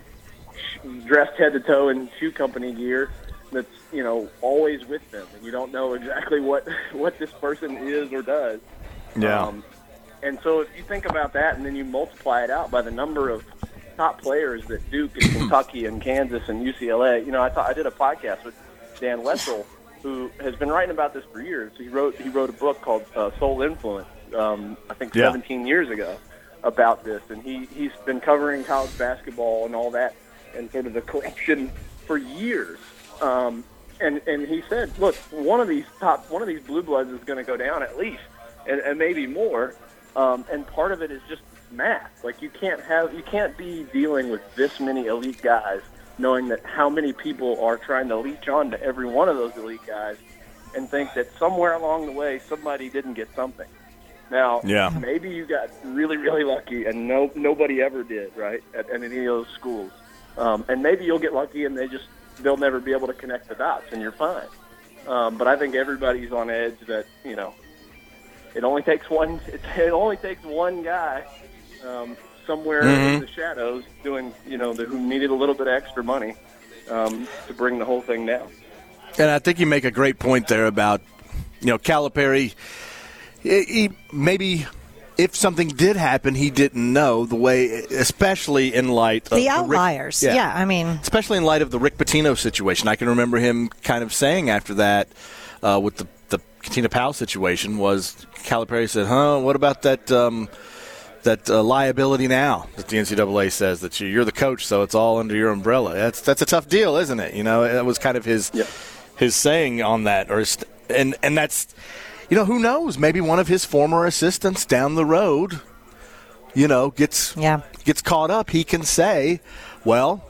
dressed head to toe in shoe company gear that's, you know, always with them. And you don't know exactly what, what this person is or does. Yeah. Um, and so if you think about that and then you multiply it out by the number of top players that Duke and Kentucky and Kansas and U C L A, you know, I, thought, I did a podcast with Dan Wetzel, who has been writing about this for years. He wrote, he wrote a book called uh, Soul Influence. Um, I think yeah. seventeen years ago about this, and he, he's been covering college basketball and all that and sort of the corruption for years. Um, and, and he said, look, one of these top, one of these blue bloods is going to go down at least, and, and maybe more. Um, and part of it is just math. Like you can't have, you can't be dealing with this many elite guys knowing that how many people are trying to leech on to every one of those elite guys and think that somewhere along the way somebody didn't get something. Now, yeah. maybe you got really, really lucky, and no nobody ever did, right, at, at any of those schools. Um, and maybe you'll get lucky, and they just they'll never be able to connect the dots, and you're fine. Um, but I think everybody's on edge that you know it only takes one. It, it only takes one guy um, somewhere mm-hmm. in the shadows doing you know the, who needed a little bit of extra money um, to bring the whole thing down. And I think you make a great point there about you know Calipari. He, maybe if something did happen, he didn't know the way, especially in light of the outliers. The Rick, yeah. yeah, I mean, especially in light of the Rick Pitino situation. I can remember him kind of saying after that, uh, with the the Katina Powell situation, was Calipari said, "Huh? What about that um, that uh, liability now that the N C double A says that you, you're the coach, so it's all under your umbrella? That's that's a tough deal, isn't it? You know, that was kind of his yep. his saying on that, or his, and and that's." You know, who knows? Maybe one of his former assistants down the road, you know, gets yeah. gets caught up. He can say, well,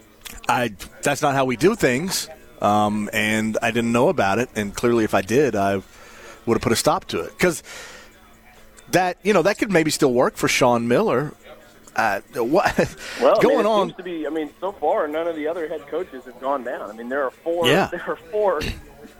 I that's not how we do things, um, and I didn't know about it. And clearly if I did, I would have put a stop to it. Because that, you know, that could maybe still work for Sean Miller. Uh, what well, going I mean, it on? Seems to be, I mean, so far, none of the other head coaches have gone down. I mean, there are four. Yeah. There are four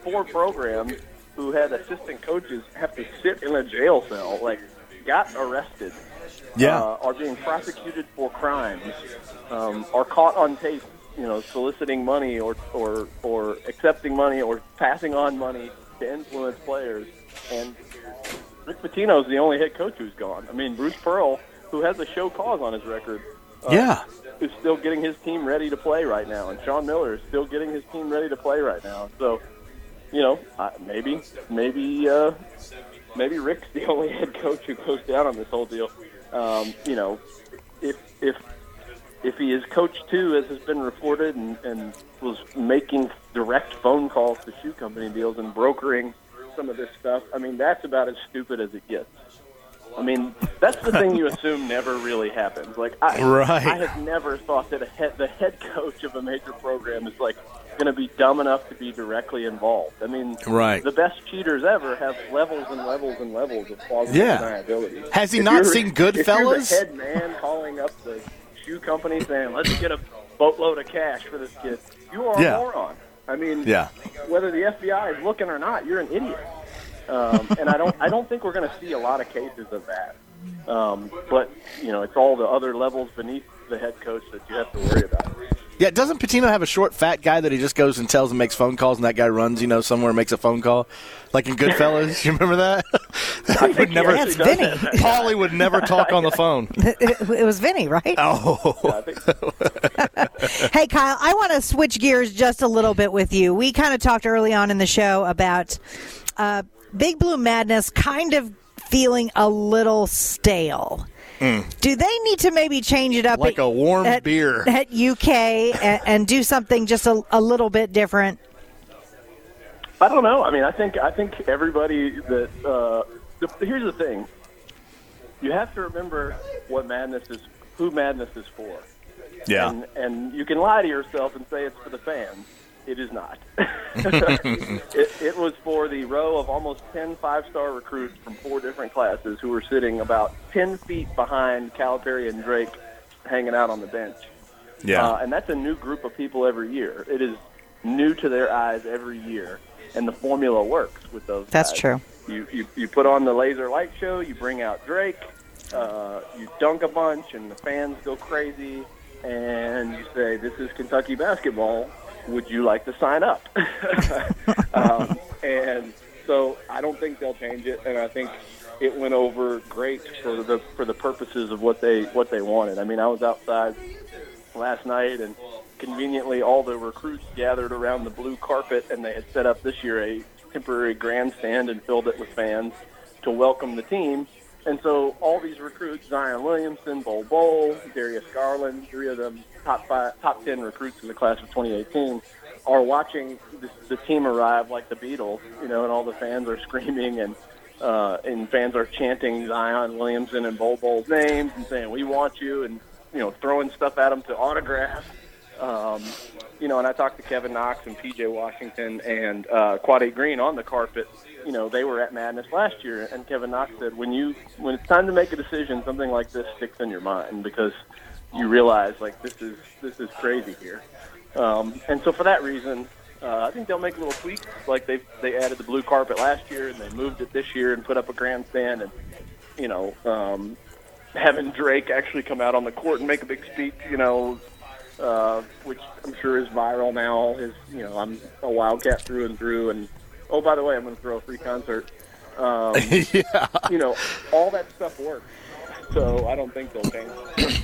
four programs who had assistant coaches have to sit in a jail cell, like, got arrested, yeah. uh, are being prosecuted for crimes, um, are caught on tape, you know, soliciting money or, or, or accepting money or passing on money to influence players. And Rick Pitino's the only head coach who's gone. I mean, Bruce Pearl, who has a show cause on his record, uh, yeah. is still getting his team ready to play right now. And Sean Miller is still getting his team ready to play right now. So, you know, uh, maybe, maybe, uh, maybe Rick's the only head coach who goes down on this whole deal. Um, you know, if if if he is coach two, as has been reported, and, and was making direct phone calls to shoe company deals and brokering some of this stuff, I mean, that's about as stupid as it gets. I mean, that's the thing you assume never really happens. Like, I, right. I have never thought that a head, the head coach of a major program is, like, going to be dumb enough to be directly involved. I mean, right. the best cheaters ever have levels and levels and levels of plausible yeah. deniability. Has he if not seen Goodfellas? If you're the head man calling up the shoe company saying, let's get a boatload of cash for this kid, you are yeah. a moron. I mean, yeah. whether the F B I is looking or not, you're an idiot. Um, and I don't, I don't think we're going to see a lot of cases of that. Um, but you know, it's all the other levels beneath the head coach that you have to worry about. Yeah, doesn't Pitino have a short, fat guy that he just goes and tells and makes phone calls, and that guy runs, you know, somewhere and makes a phone call, like in Goodfellas? You remember that? I would never. Yeah, it's Vinny. Paulie would never talk on the phone. It, it was Vinny, right? Oh. Yeah, I think so. Hey, Kyle, I want to switch gears just a little bit with you. We kind of talked early on in the show about uh, Big Blue Madness kind of feeling a little stale. Mm. Do they need to maybe change it up like at, a warm at, beer at U K and, and do something just a, a little bit different? I don't know. I mean, I think I think everybody that uh, the, here's the thing: you have to remember what Madness is, who Madness is for. Yeah, and, and you can lie to yourself and say it's for the fans. It is not. it, it was for the row of almost ten five-star recruits from four different classes who were sitting about ten feet behind Calipari and Drake hanging out on the bench. Yeah. Uh, and that's a new group of people every year. It is new to their eyes every year, and the formula works with those That's guys. true. You, you, you put on the laser light show, you bring out Drake, uh, you dunk a bunch, and the fans go crazy, and you say, this is Kentucky basketball. Would you like to sign up? um, and so I don't think they'll change it, and I think it went over great for the for the purposes of what they what they wanted. I mean, I was outside last night, and conveniently all the recruits gathered around the blue carpet, and they had set up this year a temporary grandstand and filled it with fans to welcome the team. And so all these recruits, Zion Williamson, Bol Bol, Darius Garland, three of them top five, top ten recruits in the class of twenty eighteen, are watching this, the team arrive like the Beatles, you know, and all the fans are screaming and uh, and fans are chanting Zion Williamson and Bol Bol's names and saying, we want you, and, you know, throwing stuff at them to autograph. Um, you know, and I talked to Kevin Knox and P J Washington and uh, Quade Green on the carpet. You know, they were at Madness last year, and Kevin Knox said, when you when it's time to make a decision, something like this sticks in your mind because you realize, like, this is this is crazy here. Um, and so for that reason, uh, I think they'll make little tweaks. Like they they added the blue carpet last year, and they moved it this year and put up a grandstand, and you know, um, having Drake actually come out on the court and make a big speech, you know, uh, which I'm sure is viral now. Is you know, I'm a Wildcat through and through, and oh, by the way, I'm going to throw a free concert. Um, yeah. You know, all that stuff works. So I don't think they'll change.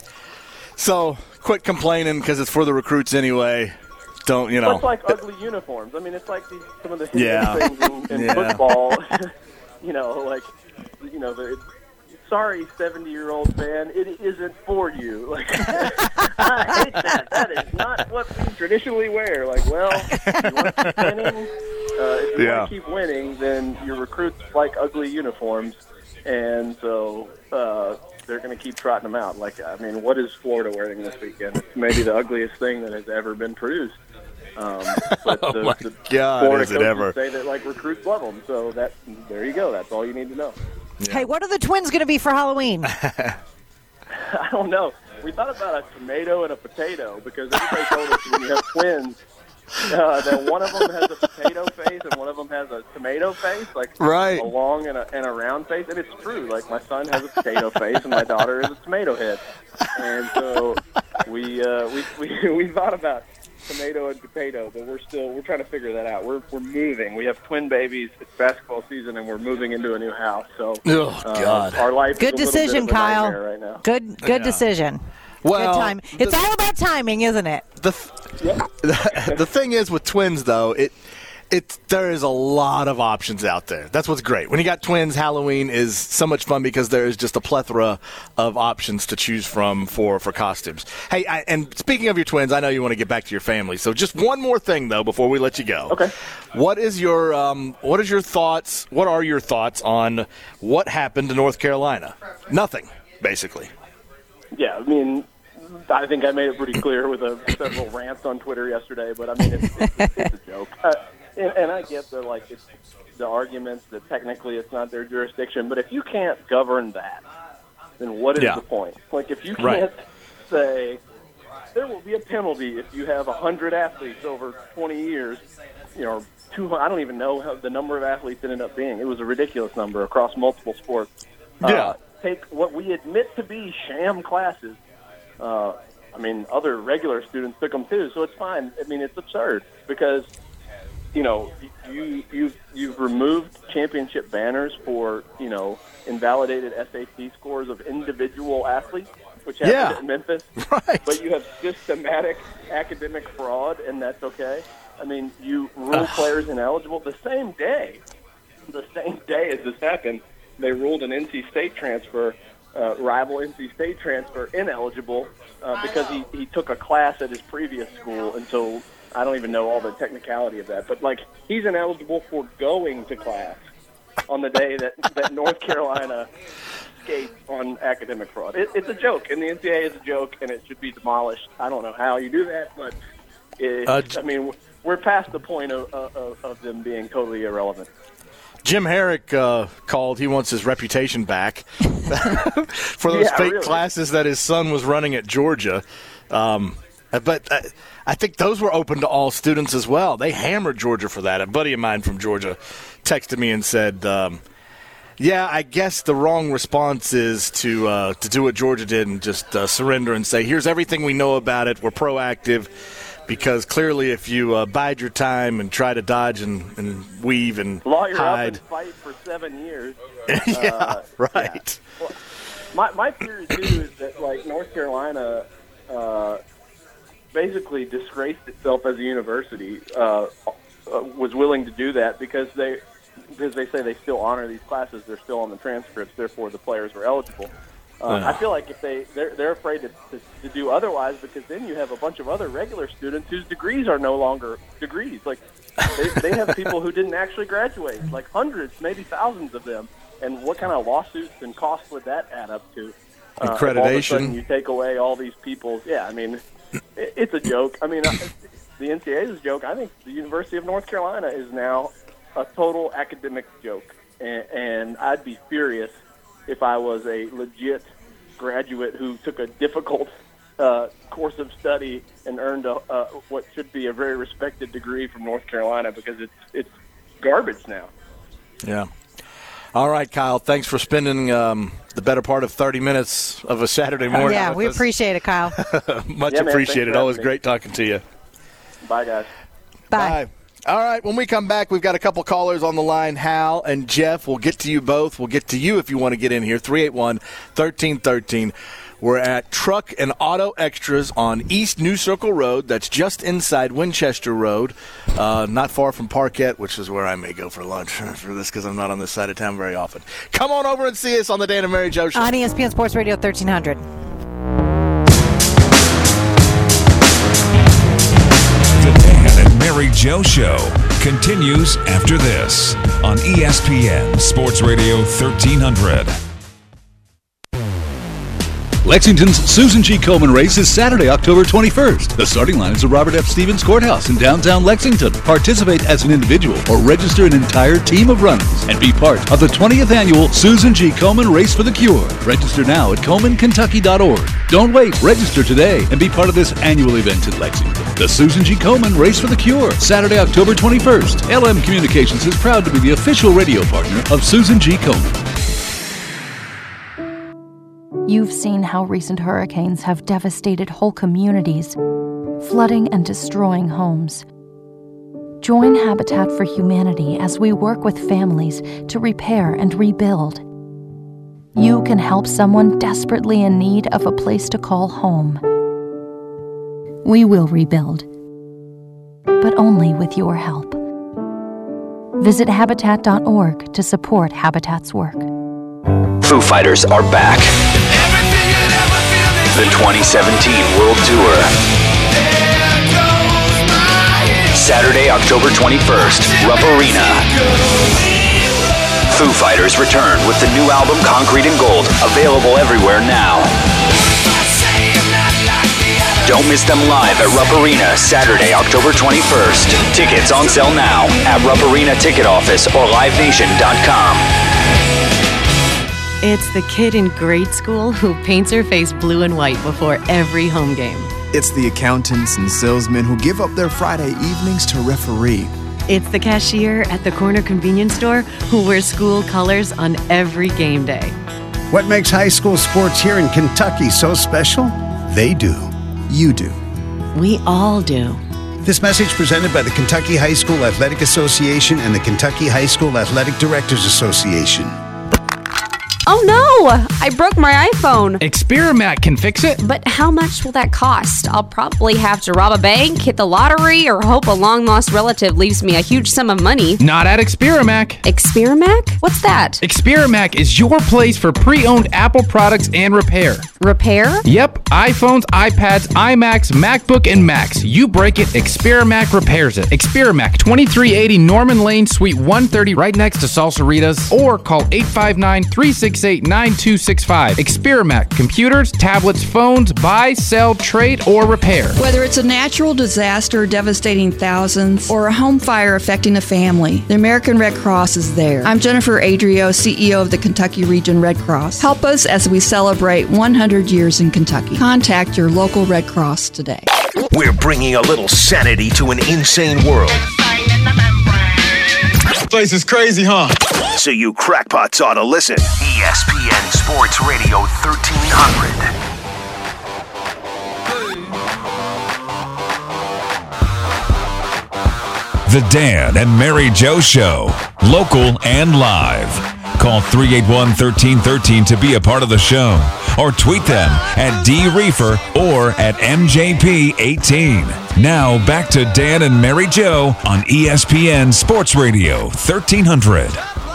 So, quit complaining because it's for the recruits anyway. Don't, you know. Well, it's like ugly uniforms. I mean, it's like these, some of the yeah. things in, in yeah. football. You know, like, you know, the, sorry, seventy-year-old fan, it isn't for you. Like, I hate that. That is not what we traditionally wear. Like, well, if you want to keep winning, uh, if you yeah. want to keep winning, then your recruits like ugly uniforms, and so uh, they're going to keep trotting them out. Like, I mean, what is Florida wearing this weekend? It's maybe the ugliest thing that has ever been produced. Um, but oh the, my the God, Florida is it ever? say that like recruits love them. So that there you go. That's all you need to know. Yeah. Hey, what are the twins going to be for Halloween? I don't know. We thought about a tomato and a potato because everybody told us when you have twins, Uh, that one of them has a potato face and one of them has a tomato face, like right. a long and a, and a round face. And it's true. Like my son has a potato face and my daughter is a tomato head. And so we uh, we, we we thought about tomato and potato, but we're still we're trying to figure that out. We're we're moving. We have twin babies. It's basketball season, and we're moving into a new house. So oh, uh, God. our life good is a decision, little bit of a Kyle. nightmare right now. Good good Yeah. decision. Well, good time. It's the- all about timing, isn't it? The th- the thing is with twins, though, it it there is a lot of options out there. That's what's great. When you got twins, Halloween is so much fun because there is just a plethora of options to choose from for, for costumes. Hey, I, and speaking of your twins, I know you want to get back to your family. So just one more thing, though, before we let you go. Okay. What is your um, what is your thoughts? What are your thoughts on what happened to North Carolina? Nothing, basically. Yeah, I mean, I think I made it pretty clear with a, several rants on Twitter yesterday, but I mean, it's, it's, it's a joke. Uh, and, and I get the, like, it's the arguments that technically it's not their jurisdiction, but if you can't govern that, then what is Yeah. the point? Like, if you can't Right. say there will be a penalty if you have one hundred athletes over twenty years, you know, two hundred, I don't even know how the number of athletes ended up being. It was a ridiculous number across multiple sports. Yeah. Uh, take what we admit to be sham classes. Uh, I mean, other regular students took them too, so it's fine. I mean, it's absurd because, you know, you you've you've removed championship banners for, you know, invalidated S A T scores of individual athletes, which happened Yeah. at Memphis. Right. But you have systematic academic fraud, and that's okay. I mean, you rule players ineligible the same day. The same day as this happened, they ruled an N C State transfer, uh, rival N C State transfer, ineligible uh, because he, he took a class at his previous school. And so I don't even know all the technicality of that. But, like, he's ineligible for going to class on the day that, that North Carolina skates on academic fraud. It, it's a joke, and the N C double A is a joke, and it should be demolished. I don't know how you do that, but, it, Uh, I mean, we're past the point of, of, of them being totally irrelevant. Jim Herrick uh, called. He wants his reputation back for those Yeah, fake really. classes that his son was running at Georgia. Um, but I, I think those were open to all students as well. They hammered Georgia for that. A buddy of mine from Georgia texted me and said, um, yeah, I guess the wrong response is to uh, to do what Georgia did and just uh, surrender and say, here's everything we know about it. We're proactive. Because clearly if you uh, bide your time and try to dodge and, and weave and Lawyer hide. up and fight for seven years. yeah, uh, right. Yeah. Well, my, my theory, too, is that, like, North Carolina uh, basically disgraced itself as a university, uh, uh, was willing to do that because they because they say they still honor these classes. They're still on the transcripts. Therefore, the players were eligible. Uh, Yeah. I feel like if they they're, they're afraid to, to, to do otherwise because then you have a bunch of other regular students whose degrees are no longer degrees. Like they, they have people who didn't actually graduate, like hundreds, maybe thousands of them. And what kind of lawsuits and costs would that add up to? Uh, if all of a Accreditation. sudden you take away all these people. Yeah, I mean, it, it's a joke. I mean, uh, the N C double A is a joke. I think the University of North Carolina is now a total academic joke, and, and I'd be furious if I was a legit graduate who took a difficult uh, course of study and earned a, uh, what should be a very respected degree from North Carolina because it's it's garbage now. Yeah. All right, Kyle. Thanks for spending um, the better part of thirty minutes of a Saturday morning. Yeah, with we us. appreciate it, Kyle. Much Yeah, man, appreciated. thanks for Always having me. great talking to you. Bye, guys. Bye. All right, when we come back, we've got a couple callers on the line. Hal and Jeff, we'll get to you both. We'll get to you if you want to get in here. three eight one, one three one three. We're at Truck and Auto Extras on East New Circle Road. That's just inside Winchester Road, uh, not far from Parkett, which is where I may go for lunch for this because I'm not on this side of town very often. Come on over and see us on the Dan and Mary Jo Show. On E S P N Sports Radio thirteen hundred. The Dan and Mary Jo Show continues after this on E S P N Sports Radio thirteen hundred. Lexington's Susan G. Komen race is Saturday, October twenty-first. The starting line is the Robert F. Stevens Courthouse in downtown Lexington. Participate as an individual or register an entire team of runners and be part of the twentieth annual Susan G. Komen Race for the Cure. Register now at Komen Kentucky dot org. Don't wait. Register today and be part of this annual event in Lexington. The Susan G. Komen Race for the Cure, Saturday, October twenty-first. L M Communications is proud to be the official radio partner of Susan G. Komen. You've seen how recent hurricanes have devastated whole communities, flooding and destroying homes. Join Habitat for Humanity as we work with families to repair and rebuild. You can help someone desperately in need of a place to call home. We will rebuild, but only with your help. Visit Habitat dot org to support Habitat's work. Foo Fighters are back. The twenty seventeen World Tour. Saturday, October twenty-first, Rupp Arena. Foo Fighters return with the new album Concrete and Gold, available everywhere now. Don't miss them live at Rupp Arena, Saturday, October twenty-first. Tickets on sale now at Rupp Arena Ticket Office or live nation dot com. It's the kid in grade school who paints her face blue and white before every home game. It's the accountants and salesmen who give up their Friday evenings to referee. It's the cashier at the corner convenience store who wears school colors on every game day. What makes high school sports here in Kentucky so special? They do. You do. We all do. This message presented by the Kentucky High School Athletic Association and the Kentucky High School Athletic Directors Association. Oh no! I broke my iPhone. Experiment can fix it. But how much will that cost? I'll probably have to rob a bank, hit the lottery, or hope a long-lost relative leaves me a huge sum of money. Not at Experiment. Experiment? What's that? Experiment is your place for pre-owned Apple products and repair. Repair? Yep. iPhones, iPads, iMacs, MacBook, and Macs. You break it, Experiment repairs it. Experiment, twenty-three eighty Norman Lane, Suite one thirty, right next to Salsaritas, or call eight five nine, three six eight, nine two six five. Experiment, computers, tablets, phones, buy, sell, trade, or repair. Whether it's a natural disaster devastating thousands or a home fire affecting a family, the American Red Cross is there. I'm Jennifer Adrio, C E O of the Kentucky Region Red Cross. Help us as we celebrate one hundred years in Kentucky. Contact your local Red Cross today. We're bringing a little sanity to an insane world. This place is crazy, huh? So you crackpots ought to listen. E S P N Sports Radio thirteen hundred. The Dan and Mary Jo Show, local and live. Call three eight one, one three one three to be a part of the show, or tweet them at D Reefer or at M J P eighteen. Now back to Dan and Mary Jo on E S P N Sports Radio thirteen hundred.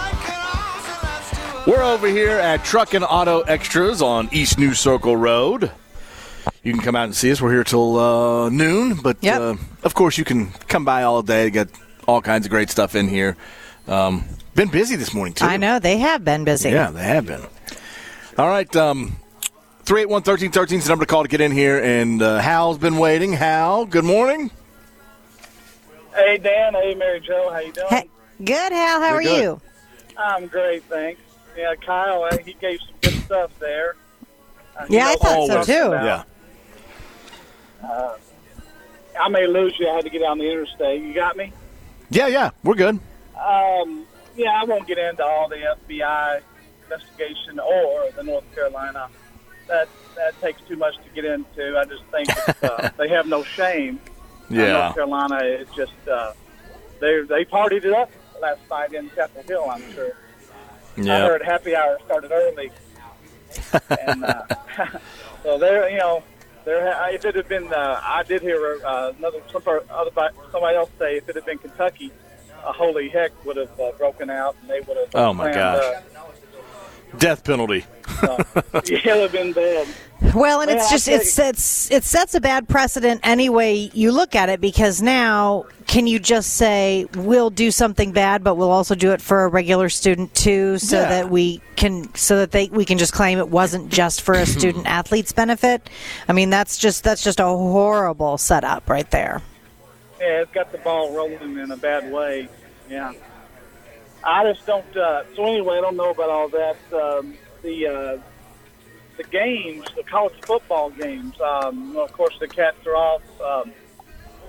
We're over here at Truck and Auto Extras on East New Circle Road. You can come out and see us. We're here till uh, noon, but yep. uh, of course you can come by all day. Got all kinds of great stuff in here. Um, been busy this morning, too. I know. They have been busy. Yeah, they have been. All right. Um, three eight one, one three one three is the number to call to get in here. And uh, Hal's been waiting. Hal, good morning. Hey, Dan. Hey, Mary Jo. How you doing? Hey, good, Hal. How We're are good. you? I'm great, thanks. Yeah, Kyle, uh, he gave some good stuff there. Uh, yeah, I thought so, too. About. Yeah. Uh, I may lose you. I had to get on the interstate. You got me? Yeah, yeah. We're good. Um, yeah, I won't get into all the F B I investigation or the North Carolina. That that takes too much to get into. I just think it's, uh, they have no shame. Yeah. Uh, North Carolina is just uh, they they partied it up last night in Chapel Hill, I'm sure. Yeah. I heard happy hour started early, and uh, so there, you know, there. If it had been, uh, I did hear uh, another somebody, somebody else say if it had been Kentucky, a holy heck would have uh, broken out, and they would have. Oh my planned, gosh! Uh, Death penalty. So, yeah, it would have been bad. Well, and Man, it's just I it's it's it sets a bad precedent any way you look at it, because now can you just say we'll do something bad, but we'll also do it for a regular student too, so Yeah. that we can so that they we can just claim it wasn't just for a student athlete's benefit? I mean, that's just that's just a horrible setup right there. Yeah, it's got the ball rolling in a bad way. Yeah, I just don't. Uh, so anyway, I don't know about all that. Um, the uh, the games, the college football games. Um, well, of course, the Cats are off. Um,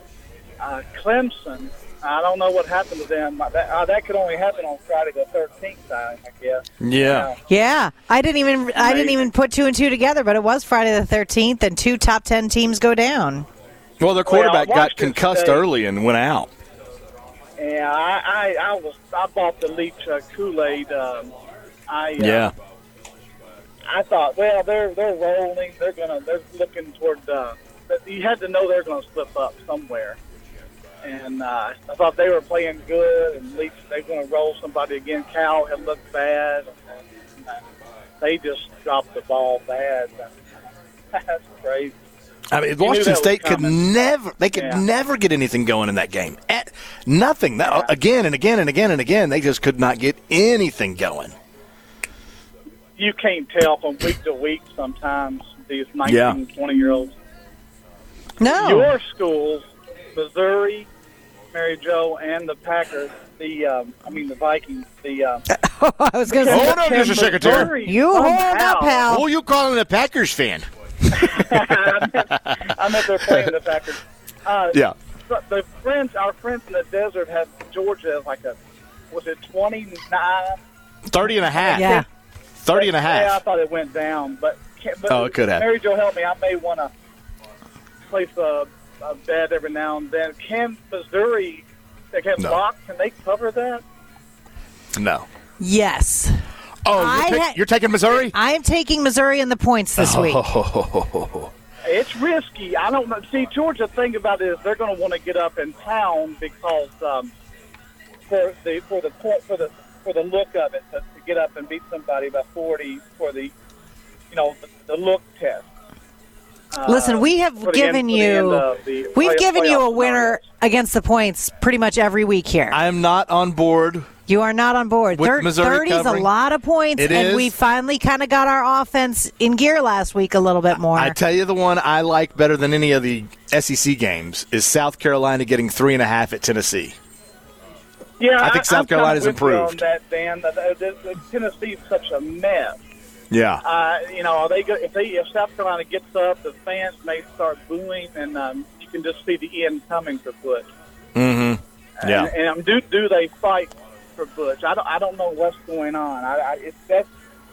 uh, Clemson. I don't know what happened to them. That, uh, that could only happen on Friday the thirteenth, I guess. Yeah. Yeah, I didn't even I didn't even put two and two together, but it was Friday the thirteenth, and two top ten teams go down. Well, their quarterback Well, I got watched it concussed today. early and went out. Yeah, I, I, I was I bought the Leach uh, Kool-Aid. Um, I uh, Yeah. I thought, well, they're they're rolling. They're gonna they're looking toward. Uh, you had to know they're gonna slip up somewhere. And uh, I thought they were playing good, and Leach they're gonna roll somebody again. Cal had looked bad. And, uh, they just dropped the ball bad. That's crazy. I mean, You knew Washington that was State could coming. never, they could Yeah. never get anything going in that game. At, nothing. That, Again and again and again and again, they just could not get anything going. You can't tell from week to week sometimes, these nineteen, Yeah. twenty-year-olds. No. Your schools, Missouri, Mary Jo, and the Packers, the, um, I mean the Vikings, the... Uh, I was going to Can- Hold on can just a second, Tara. Missouri You hold somehow- up, pal. Who are you calling a Packers fan? I meant they're playing the Packers. Uh, Yeah. so the friends, our friends in the desert had Georgia as like a, was it twenty-nine? thirty and a half. Yeah. thirty and a Yeah, I half. thought it went down, but, can't- but Oh, it could have. Mary Jo, help me. I may want to place a, a bet every now and then. Can Missouri, they get No. locked? Can they cover that? No. Yes. Oh, I you're, ta- ha- you're taking Missouri? I am taking Missouri in the points this week. Oh. It's risky. I don't know. See, Georgia, thing about it is they're going to want to get up in town because um, for the for the point for the for the look of it to, to get up and beat somebody by forty for the you know the, the look test. Uh, Listen, we have for the given end- for the you end of the we've play- given you a playoff winner against the points pretty much every week here. I am not on board. You are not on board. With Thir- Missouri thirty is a covering. lot of points, It and is. we finally kind of got our offense in gear last week a little bit more. I tell you, the one I like better than any of the S E C games is South Carolina getting three and a half at Tennessee. Yeah, I think South I'm kinda Carolina's with you improved. On that, Dan, the, the, the, Tennessee's such a mess. Yeah. Uh, you know, they go, if they if South Carolina gets up, the fans may start booing, and um, you can just see the end coming for Butch. Mm-hmm. Yeah. And, and um, do do they fight for Butch? I don't I don't know what's going on. I, I it's that's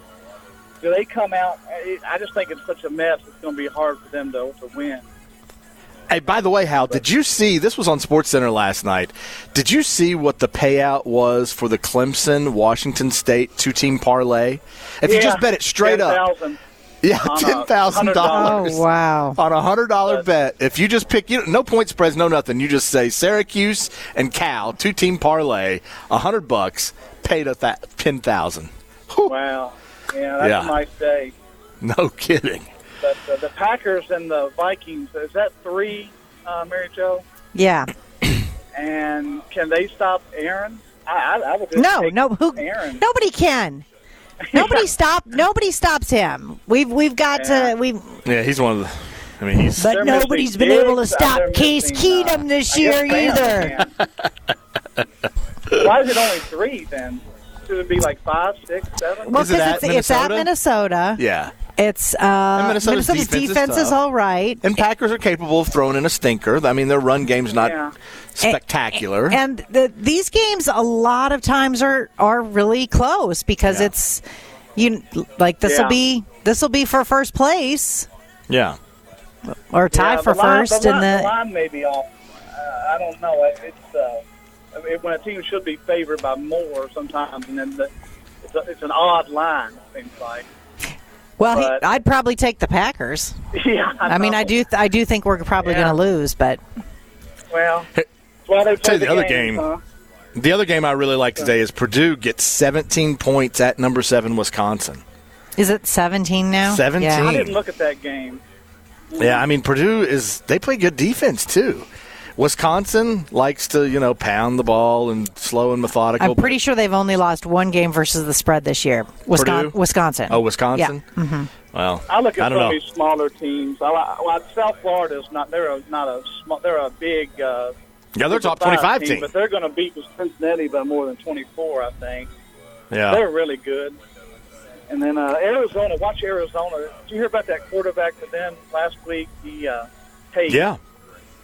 do they come out? I, I just think it's such a mess. It's going to be hard for them to to win. Hey, by the way, Hal, did you see, this was on SportsCenter last night, did you see what the payout was for the Clemson-Washington State two-team parlay? If you Yeah, just bet it straight ten up. thousand Yeah, on a ten thousand dollars. Oh, wow. On a one hundred dollars bet. If you just pick, you know, no point spreads, no nothing. You just say Syracuse and Cal, two-team parlay, one hundred bucks, paid a th- ten thousand dollars. Wow. Yeah, that's Yeah. a nice day. No kidding. But uh, the Packers and the Vikings, is that three, uh, Mary Jo? Yeah. And can they stop Aaron? I, I, I would just No, take no, who? Aaron. Nobody can. Nobody stop. Nobody stops him. We've we've got Yeah. to. We've. Yeah, he's one of the, I mean, he's. But They're nobody's missing been able to Diggs, stop they're Case missing, uh, Keenum this I year guess either. Bam can. Why is it only three then? Should it be like five, six, seven? Well, Is it 'cause at it's, it's at Minnesota? Minnesota. Yeah. It's uh, And Minnesota's Minnesota's defense is defense is tough. all right. And Packers are capable of throwing in a stinker. I mean, their run game's not Yeah. spectacular. And the, these games, a lot of times, are are really close because Yeah. it's you like this will Yeah. be this will be for first place yeah. or tie Yeah, for the line, first, the and line, the the line may be off. Uh, I don't know. It, it's uh, I mean, when a team should be favored by more sometimes, and then the, it's, a, it's an odd line. It seems like. well, he, but- I'd probably take the Packers. Yeah, I mean, I know. do th- I do think we're probably Yeah. going to lose, but Well, that's why they Tell play you the the other games, game. Huh? The other game I really like today is Purdue gets seventeen points at number seven Wisconsin. is it seventeen now? seventeen. Yeah. I didn't look at that game. Yeah, I mean Purdue is they play good defense too. Wisconsin likes to, you know, pound the ball and slow and methodical. I'm pretty sure they've only lost one game versus the spread this year. Wisconsin. Purdue? Wisconsin. Oh, Wisconsin? Yeah. hmm Well, I look at I don't some know. of these smaller teams. I, like- well, South Florida's not. They're a, not a small. They're a big. Uh, Yeah, they're a top five twenty-five team. but they're going to beat Cincinnati by more than twenty-four. I think. Yeah. They're really good. And then uh, Arizona. Watch Arizona. Did you hear about that quarterback for them last week? He, uh, Tate. Yeah.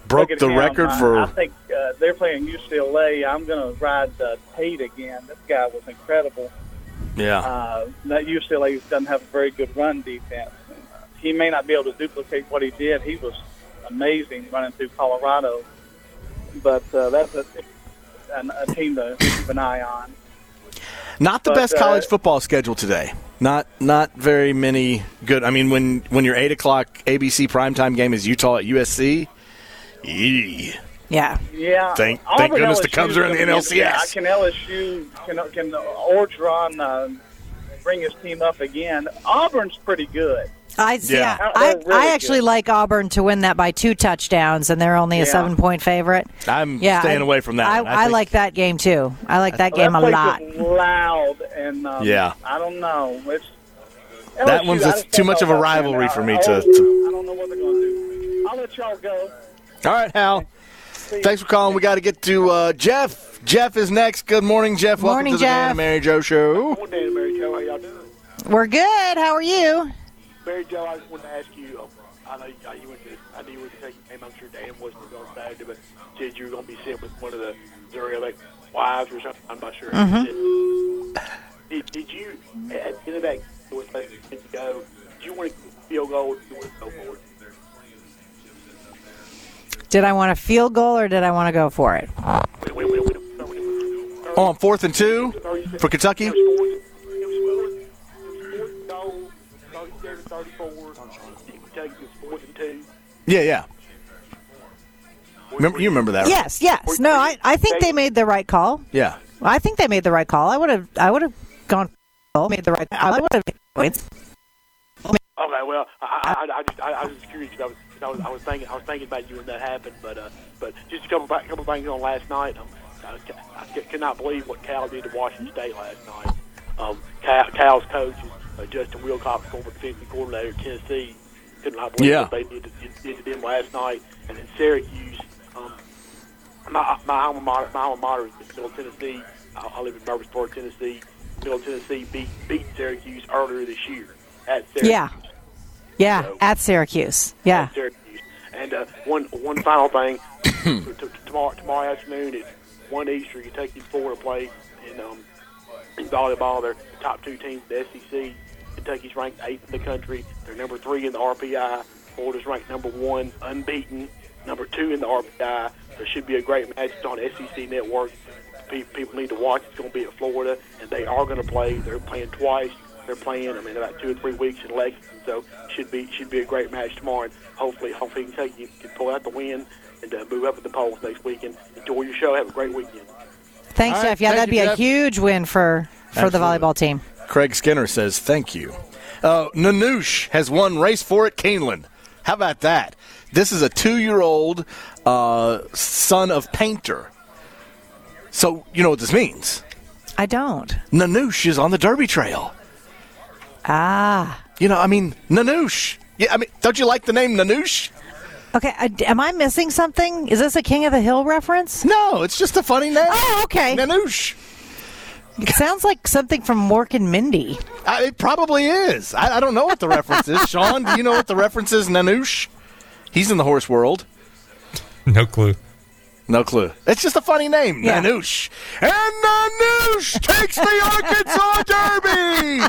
Broke look at the him. record I, for- I think uh, they're playing U C L A. I'm going to ride uh, Tate again. This guy was incredible. Yeah. Uh, that U C L A doesn't have a very good run defense. And, uh, he may not be able to duplicate what he did. He was amazing running through Colorado. But uh, that's a, a, a team to keep an eye on. Not the But, best uh, college football schedule today. Not not very many good. I mean, when, when your eight o'clock A B C primetime game is Utah at U S C, yee. Yeah. Yeah. Thank, Auburn, thank goodness L S the U Cubs are in the N L C Yeah, S. can L S U, can, can Orgeron uh, bring his team up again? Auburn's pretty good. I yeah. Yeah. I, They're really I actually like Auburn to win that by two touchdowns, and they're only a Yeah. seven-point favorite. I'm Yeah, staying I- away from that I, one. I, think- like that game, too. I like that Well, game that a place lot. is loud, and um, Yeah. I don't know. It's, That L S U, one's I just just too don't much know of a about rivalry them. for me I, to- I, to- I don't know what they're going to do. I'll let y'all go. All right, Hal. Thanks for calling. We got to get to uh, Jeff. Jeff is next. Good morning, Jeff. Welcome Morning, to the Dan Jeff. and Mary Jo Show. Good morning, Mary Jo. How y'all doing? We're good. How are you? Mary Jo, I just wanted to ask you. Um, I know you, uh, you went to. I knew you went to take your game. I'm sure Dan wasn't going Saturday, but said you were going to be sitting with one of the Missouri like wives or something. I'm not sure. Mhm. Did, did you at the end of that with less than ten to go? Did you want to field goal? Or did you want to go for it? Did I want a field goal or did I want to go for it? Oh, on fourth and two for Kentucky? Yeah, yeah. Remember, you remember that, right? Yes, yes. No, I, I think they made the right call. Yeah. I think they made the right call. I would have I would have gone made the right I would have points. Okay, well, I, I, I just I, I was just curious because I was, I was I was thinking I was thinking about you when that happened, but uh, but just a couple couple things on last night. Um, I, I cannot believe what Cal did to Washington State last night. Um, Cal, Cal's coach, uh, Justin Wilcox, former defensive coordinator at Tennessee, could not believe Yeah. what they did to, did to them last night. And in Syracuse, um, my my alma mater, my alma mater is Middle Tennessee. I, I live in Murfreesboro, Tennessee. Middle Tennessee beat beat Syracuse earlier this year at Syracuse. Yeah. Yeah, So- at Syracuse. Yeah. Syracuse. And uh, one one final thing, t- t- tomorrow tomorrow afternoon at one Eastern, Kentucky and Florida play in um, in volleyball. They're the top two teams in the S E C. Kentucky's ranked eighth in the country. They're number three in the R P I. Florida's ranked number one, unbeaten, number two in the R P I. There should be a great match. It's on S E C Network. Pe- People need to watch. It's going to be at Florida, and they are going to play. They're playing twice. They're playing, I mean, about two or three weeks in Lexington, so should be should be a great match tomorrow. And hopefully, hopefully Kentucky can pull out the win and uh, move up in the polls next weekend. Enjoy your show. Have a great weekend. Thanks, All right, Jeff. Yeah, thank that'd you, be a Jeff. huge win for for the Absolutely. volleyball team. Craig Skinner says, thank you. Uh, Nanoosh has won race four at Keeneland. How about that? This is a two-year-old uh, son of Painter. So, you know what this means. I don't. Nanoosh is on the Derby Trail. Ah. You know, I mean, Nanoosh. Yeah, I mean, don't you like the name Nanoosh? Okay, I, am I missing something? Is this a King of the Hill reference? No, it's just a funny name. Oh, okay. Nanoosh. It sounds like something from Mork and Mindy. I, it probably is. I, I don't know what the reference is. Sean, do you know what the reference is? Nanoosh? He's in the horse world. No clue. No clue. It's just a funny name, Yeah. Nanoosh. And Nanoosh takes the Arkansas Derby!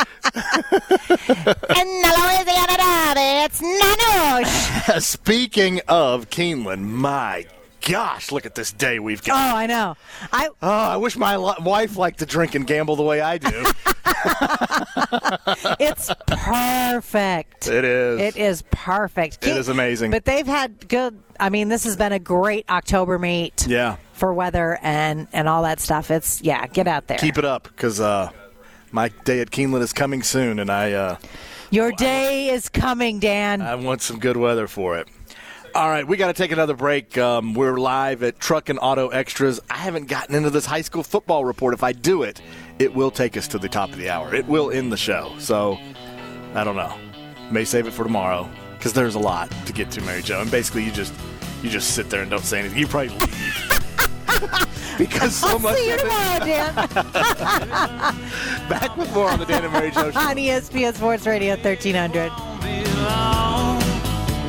In the Louisiana Derby, it's Nanoosh. Speaking of Keeneland, my gosh, look at this day we've Oh, got. I know. I Oh, I wish my li- wife liked to drink and gamble the way I do. It's perfect. It is. It is perfect. It is amazing. But they've had good. I mean, this has been a great October meet. Yeah. For weather and and all that stuff. It's yeah. Get out there. Keep it up, because uh, my day at Keeneland is coming soon, and I uh, Your day is coming, Dan. I want some good weather for it. All right, we got to take another break. Um, we're live at Truck and Auto Extras. I haven't gotten into this high school football report. If I do it, it will take us to the top of the hour. It will end the show. So, I don't know. May save it for tomorrow, because there's a lot to get to, Mary Jo. And basically, you just you just sit there and don't say anything. You probably leave. Because so I'll much see you of it- tomorrow, Dan. Back with more on the Dan and Mary Jo Show. On E S P N Sports Radio thirteen hundred.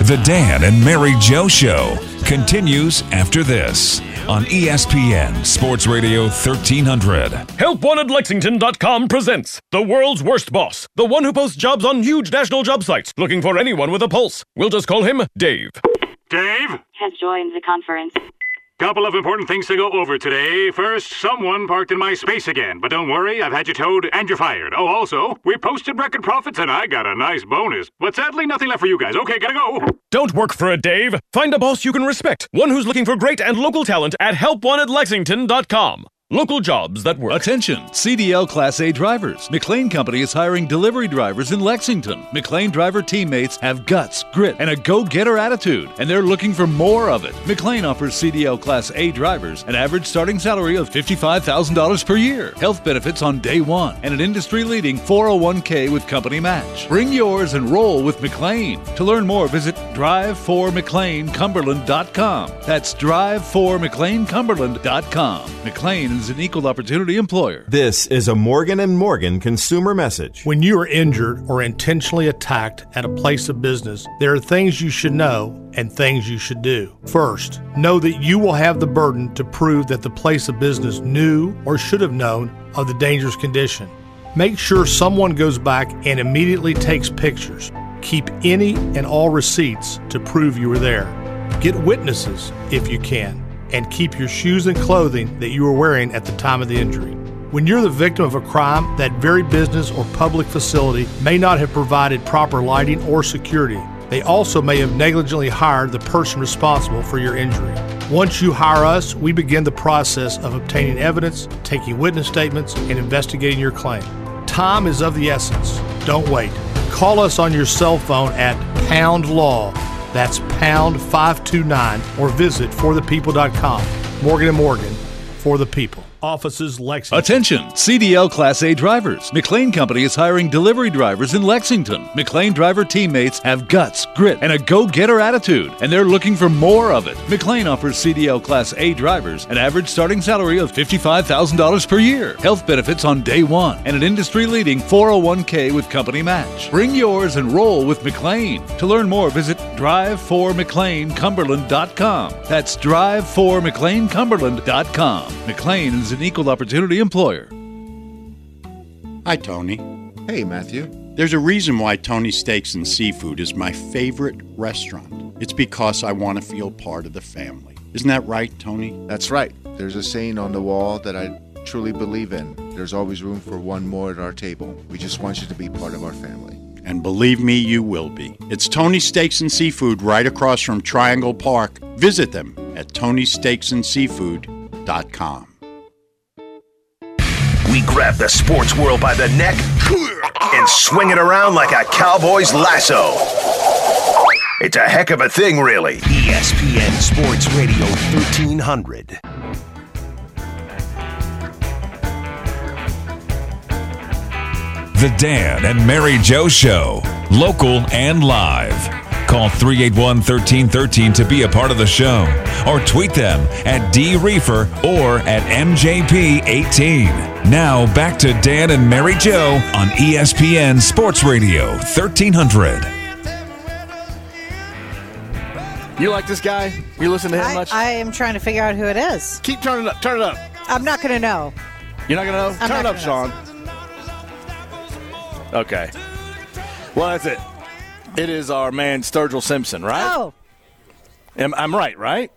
The Dan and Mary Jo Show continues after this on E S P N Sports Radio thirteen hundred. Help Wanted Lexington dot com presents The World's Worst Boss, the one who posts jobs on huge national job sites, looking for anyone with a pulse. We'll just call him Dave. Dave has joined the conference. Couple of important things to go over today. First, someone parked in my space again, but don't worry, I've had you towed and you're fired. Oh, also, we posted record profits and I got a nice bonus. But sadly, nothing left for you guys. Okay, gotta go. Don't work for a Dave. Find a boss you can respect. One who's looking for great and local talent at Help Wanted Lexington dot com. Local jobs that work. Attention, C D L Class A drivers. McLean Company is hiring delivery drivers in Lexington. McLean driver teammates have guts, grit, and a go-getter attitude, and they're looking for more of it. McLean offers C D L Class A drivers an average starting salary of fifty-five thousand dollars per year, health benefits on day one, and an industry-leading four oh one k with company match. Bring yours and roll with McLean. To learn more, visit drive for mclean cumberland dot com. That's drive for mclean cumberland dot com. McLean is an equal opportunity employer. This is a Morgan and Morgan consumer message. When you are injured or intentionally attacked at a place of business, there are things you should know and things you should do. First, know that you will have the burden to prove that the place of business knew or should have known of the dangerous condition. Make sure someone goes back and immediately takes pictures. Keep any and all receipts to prove you were there. Get witnesses if you can, and keep your shoes and clothing that you were wearing at the time of the injury. When you're the victim of a crime, that very business or public facility may not have provided proper lighting or security. They also may have negligently hired the person responsible for your injury. Once you hire us, we begin the process of obtaining evidence, taking witness statements, and investigating your claim. Time is of the essence. Don't wait. Call us on your cell phone at Pound Law. That's pound five two nine, or visit for the people dot com. Morgan and Morgan, for the people. Offices Lexington. Attention, C D L Class A drivers. McLean Company is hiring delivery drivers in Lexington. McLean driver teammates have guts, grit, and a go-getter attitude, and they're looking for more of it. McLean offers C D L Class A drivers an average starting salary of fifty-five thousand dollars per year, health benefits on day one, and an industry-leading four oh one k with company match. Bring yours and roll with McLean. To learn more, visit drive for mclean cumberland dot com. That's drive for mclean cumberland dot com. McLean is an equal opportunity employer. Hi, Tony. Hey, Matthew. There's a reason why Tony's Steaks and Seafood is my favorite restaurant. It's because I want to feel part of the family. Isn't that right, Tony? That's right. There's a saying on the wall that I truly believe in. There's always room for one more at our table. We just want you to be part of our family. And believe me, you will be. It's Tony's Steaks and Seafood right across from Triangle Park. Visit them at tony steaks and seafood dot com. We grab the sports world by the neck and swing it around like a cowboy's lasso. It's a heck of a thing, really. E S P N Sports Radio thirteen hundred. The Dan and Mary Jo Show, local and live. Call three eight one, one three one three to be a part of the show, or tweet them at D Reefer or at M J P eighteen. Now back to Dan and Mary Jo on E S P N Sports Radio thirteen hundred. You like this guy? You listen to him I, much? I am trying to figure out who it is. Keep turning it up. Turn it up. I'm not going to know. You're not going to know? I'm Turn it not up, gonna Sean. Okay. Well, that's it. It is our man Sturgill Simpson, right? Oh. Am, I'm right, right?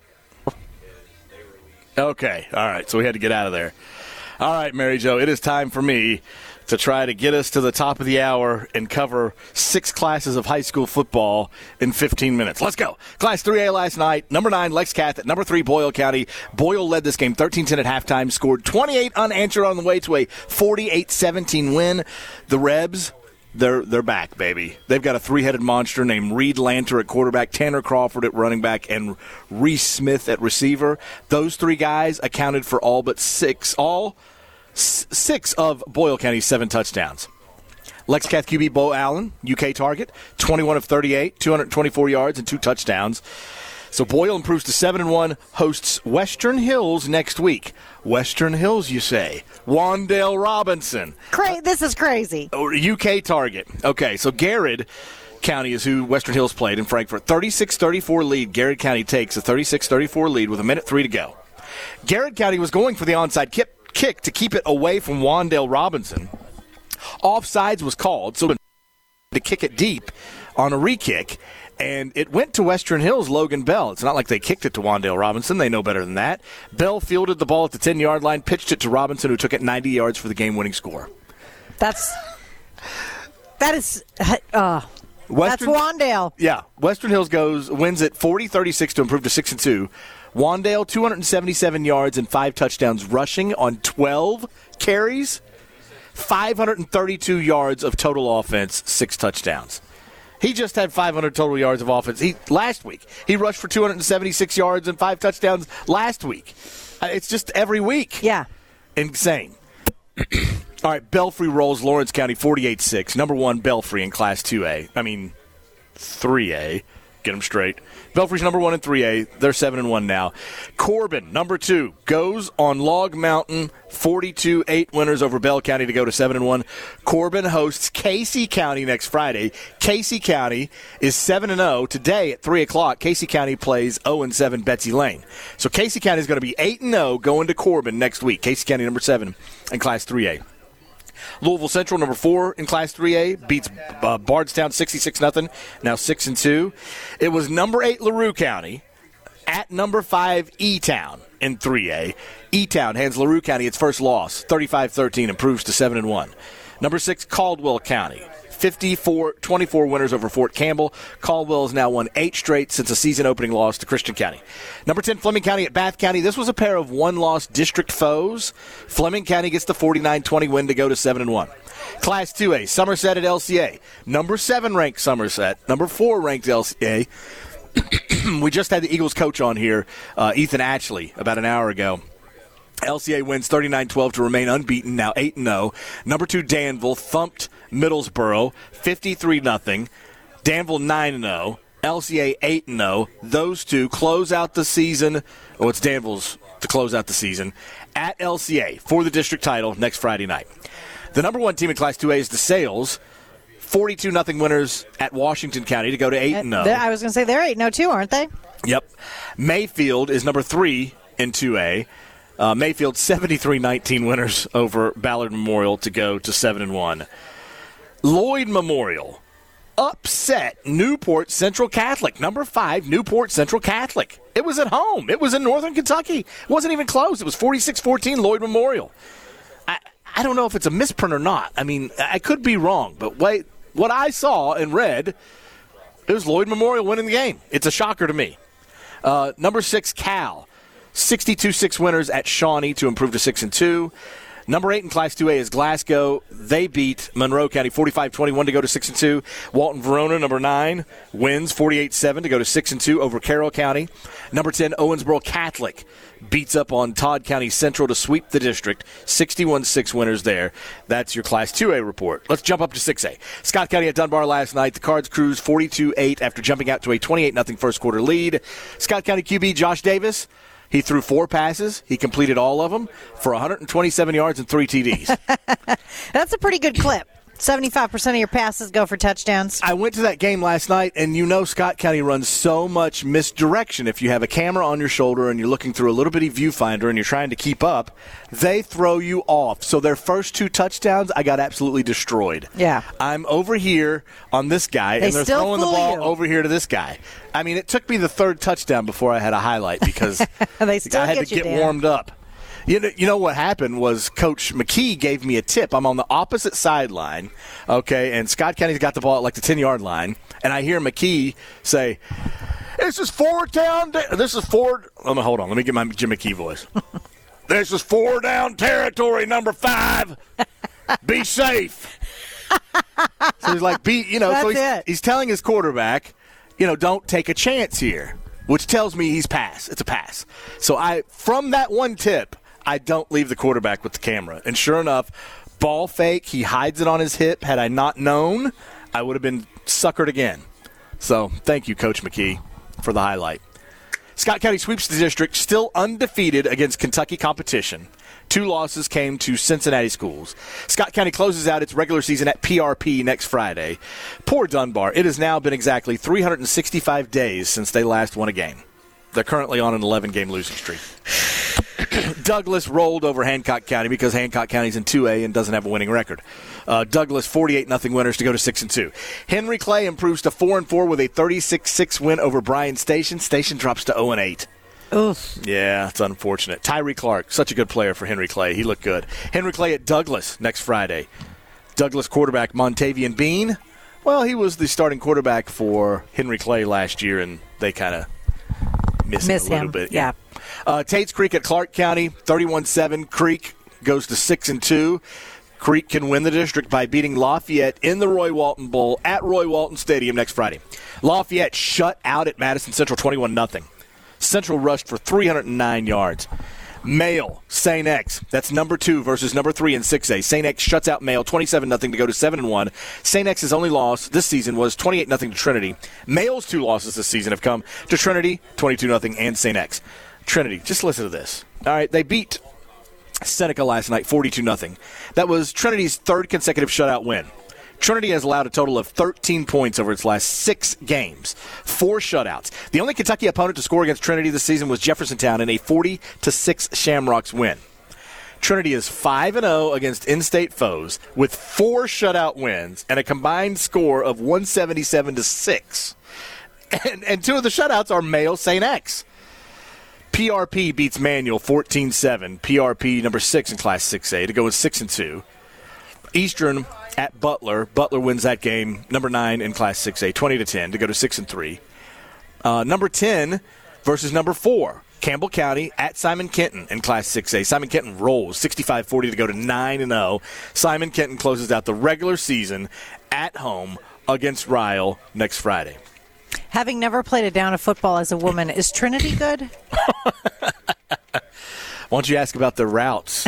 Okay. All right. So we had to get out of there. All right, Mary Jo, it is time for me to try to get us to the top of the hour and cover six classes of high school football in fifteen minutes. Let's go. Class three A last night. Number nine, Lex Cath at number three, Boyle County. Boyle led this game thirteen ten at halftime, scored twenty-eight unanswered on the way to a forty-eight seventeen win. The Rebs, they're they're back, baby. They've got a three-headed monster named Reed Lanter at quarterback, Tanner Crawford at running back, and Reese Smith at receiver. Those three guys accounted for all but six, all s- six of Boyle County's seven touchdowns. Lex Cath Q B Bo Allen, U K target, twenty-one of thirty-eight, two hundred twenty-four yards and two touchdowns. So Boyle improves to seven and one, hosts Western Hills next week. Western Hills, you say? Wandale Robinson. Cra- this is crazy. U K target. Okay, so Garrett County is who Western Hills played in Frankfort. thirty-six thirty-four lead. Garrett County takes a thirty-six thirty-four lead with a minute three to go. Garrett County was going for the onside kick, kick to keep it away from Wandale Robinson. Offsides was called, so to kick it deep on a re-kick, and it went to Western Hills' Logan Bell. It's not like they kicked it to Wandale Robinson. They know better than that. Bell fielded the ball at the ten-yard line, pitched it to Robinson, who took it ninety yards for the game-winning score. That's that is uh, Western, that's Wandale. Yeah, Western Hills goes wins it forty thirty-six to improve to six and two. Wandale two hundred seventy-seven yards and five touchdowns rushing on twelve carries, five hundred thirty-two yards of total offense, six touchdowns. He just had five hundred total yards of offense. He last week he rushed for two hundred seventy-six yards and five touchdowns last week. Uh, it's just every week. Yeah, insane. All right, Belfry rolls Lawrence County forty-eight six. Number one, Belfry in Class two A. I mean, three A. Get them straight. Belfry's number one in three A. They're seven and one now. Corbin, number two, goes on Log Mountain, forty-two eight winners over Bell County to go to seven and one. Corbin hosts Casey County next Friday. Casey County is seven and oh. Today at three o'clock, Casey County plays oh and seven Betsy Lane. So Casey County is going to be eight and oh going to Corbin next week. Casey County number seven in Class three A. Louisville Central, number four in Class three A, beats uh, Bardstown sixty-six nothing, now six and two. It was number eight LaRue County at number five E-Town in three A. E-Town hands LaRue County its first loss, thirty-five thirteen, improves to seven and one. Number six Caldwell County, fifty-four twenty-four winners over Fort Campbell. Caldwell has now won eight straight since a season-opening loss to Christian County. Number ten, Fleming County at Bath County. This was a pair of one-loss district foes. Fleming County gets the forty-nine twenty win to go to seven and one. Class two A, Somerset at L C A. Number seven ranked Somerset. Number four ranked L C A. We just had the Eagles coach on here, uh, Ethan Ashley, about an hour ago. L C A wins thirty-nine twelve to remain unbeaten, now eight and oh. Number two, Danville, thumped Middlesboro, fifty-three nothing. Danville nine and oh. L C A eight and oh. Those two close out the season. Oh, it's Danville's to close out the season at L C A for the district title next Friday night. The number one team in Class two A is DeSales. forty-two nothing winners at Washington County to go to eight and oh. I was going to say they're eight and oh too, aren't they? Yep. Mayfield is number three in two A. Uh, Mayfield seventy-three nineteen winners over Ballard Memorial to go to seven and one. Lloyd Memorial upset Newport Central Catholic. Number five, Newport Central Catholic. It was at home. It was in Northern Kentucky. It wasn't even close. It was forty-six fourteen Lloyd Memorial. I, I don't know if it's a misprint or not. I mean, I could be wrong, but wait, what I saw and read, it was Lloyd Memorial winning the game. It's a shocker to me. Uh, number six, Cal. sixty-two six winners at Shawnee to improve to six and two. Number eight in Class two A is Glasgow. They beat Monroe County forty-five twenty-one to go to six and two. Walton Verona, number nine, wins forty-eight seven to go to six and two over Carroll County. Number ten, Owensboro Catholic beats up on Todd County Central to sweep the district. sixty-one six winners there. That's your Class two A report. Let's jump up to six A. Scott County at Dunbar last night. The Cards cruised forty-two eight after jumping out to a twenty-eight nothing first quarter lead. Scott County Q B Josh Davis, he threw four passes. He completed all of them for one hundred twenty-seven yards and three T Ds. That's a pretty good clip. seventy-five percent of your passes go for touchdowns. I went to that game last night, and you know Scott County runs so much misdirection. If you have a camera on your shoulder and you're looking through a little bitty viewfinder and you're trying to keep up, they throw you off. So their first two touchdowns, I got absolutely destroyed. Yeah. I'm over here on this guy, They and they're still throwing the fool ball you. over here to this guy. I mean, it took me the third touchdown before I had a highlight because They still I had get to you, get Dan. warmed up. You know, you know what happened was Coach McKee gave me a tip. I'm on the opposite sideline, okay, and Scott County's got the ball at like the ten-yard line, and I hear McKee say, "This is four down. Da- this is four." Let me hold on. Let me get my Jim McKee voice. This is four down territory, number five. Be safe. So he's like, be you know. so he's, That's it. he's telling his quarterback, you know, don't take a chance here, which tells me he's pass. It's a pass. So I, from that one tip, I don't leave the quarterback with the camera. And sure enough, ball fake, he hides it on his hip. Had I not known, I would have been suckered again. So thank you, Coach McKee, for the highlight. Scott County sweeps the district, still undefeated against Kentucky competition. Two losses came to Cincinnati schools. Scott County closes out its regular season at P R P next Friday. Poor Dunbar. It has now been exactly three hundred sixty-five days since they last won a game. They're currently on an eleven-game losing streak. Douglas rolled over Hancock County because Hancock County's in two A and doesn't have a winning record. Uh, Douglas forty-eight nothing winners to go to six and two. Henry Clay improves to four and four with a thirty-six six win over Bryan Station. Station drops to oh and eight. Oof. Yeah, it's unfortunate. Tyree Clark, such a good player for Henry Clay. He looked good. Henry Clay at Douglas next Friday. Douglas quarterback Montavian Bean. Well, he was the starting quarterback for Henry Clay last year, and they kind of miss, miss him a little him. bit. Yeah. Uh, Tate's Creek at Clark County, thirty-one seven. Creek goes to six and two. Creek can win the district by beating Lafayette in the Roy Walton Bowl at Roy Walton Stadium next Friday. Lafayette shut out at Madison Central twenty-one nothing. Central rushed for three hundred nine yards. Male, Saint X. That's number two versus number three in six A. Saint X shuts out Male twenty-seven nothing to go to seven and one. Saint X's only loss this season was twenty-eight nothing to Trinity. Male's two losses this season have come to Trinity, twenty-two nothing, and Saint X. Trinity, just listen to this. All right, they beat Seneca last night forty-two nothing. That was Trinity's third consecutive shutout win. Trinity has allowed a total of thirteen points over its last six games, four shutouts. The only Kentucky opponent to score against Trinity this season was Jeffersontown in a forty to six Shamrocks win. Trinity is five and oh against in-state foes with four shutout wins and a combined score of one seventy-seven to six. And, and two of the shutouts are Male Saint X. P R P beats Manual fourteen seven. P R P number six in Class six A to go with six and two. Eastern at Butler. Butler wins that game, number nine in Class six A, twenty to ten to go to six and three. Uh, number ten versus number four. Campbell County at Simon Kenton in Class six A. Simon Kenton rolls sixty-five forty to go to nine and oh. Simon Kenton closes out the regular season at home against Ryle next Friday. Having never played a down of football as a woman, is Trinity good? Why don't you ask about the routes?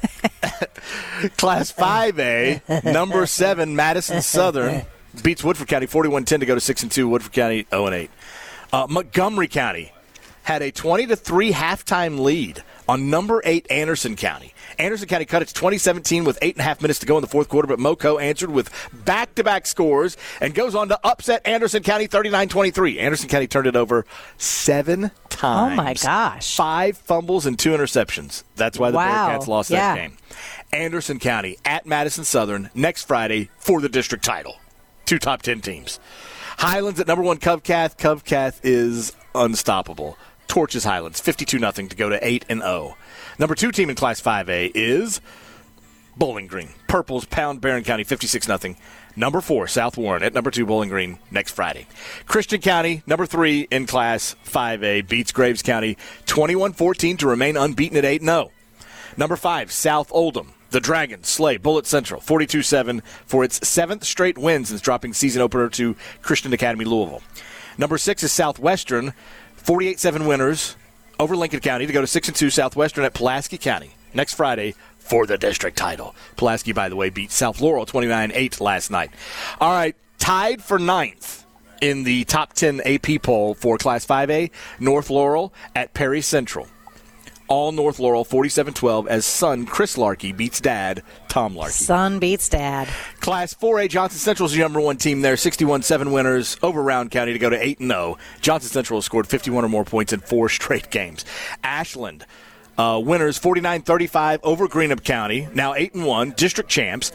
Class five A, number seven, Madison Southern beats Woodford County forty-one ten to go to six and two. Woodford County oh and eight. Uh, Montgomery County had a twenty to three halftime lead on number eight Anderson County. Anderson County cut its twenty seventeen with eight and a half minutes to go in the fourth quarter, but Moco answered with back-to-back scores and goes on to upset Anderson County thirty-nine twenty-three. Anderson County turned it over seven times. Oh, my gosh. Five fumbles and two interceptions. That's why the Wow. Bearcats lost Yeah. that game. Anderson County at Madison Southern next Friday for the district title. Two top ten teams. Highlands at number one Covcath. Covcath is unstoppable. Torches Highlands fifty-two nothing to go to eight and oh. Number two team in Class five A is Bowling Green. Purples pound Barron County fifty-six nothing. Number four, South Warren at number two Bowling Green next Friday. Christian County, number three in Class five A, beats Graves County twenty-one fourteen to remain unbeaten at eight and oh. Number five, South Oldham. The Dragons slay Bullitt Central forty-two seven for its seventh straight win since dropping season opener to Christian Academy Louisville. Number six is Southwestern, forty-eight seven winners over Lincoln County to go to six and two. Southwestern at Pulaski County next Friday for the district title. Pulaski, by the way, beat South Laurel twenty-nine eight last night. All right, tied for ninth in the top ten A P poll for Class five A, North Laurel at Perry Central. All North Laurel forty-seven twelve as son Chris Larkey beats dad Tom Larkey. Son beats dad. Class four A, Johnson Central's the number one team there, sixty-one seven winners over Round County to go to eight and oh. Johnson Central has scored fifty-one or more points in four straight games. Ashland, uh, winners forty-nine thirty-five over Greenup County, now eight and one, district champs.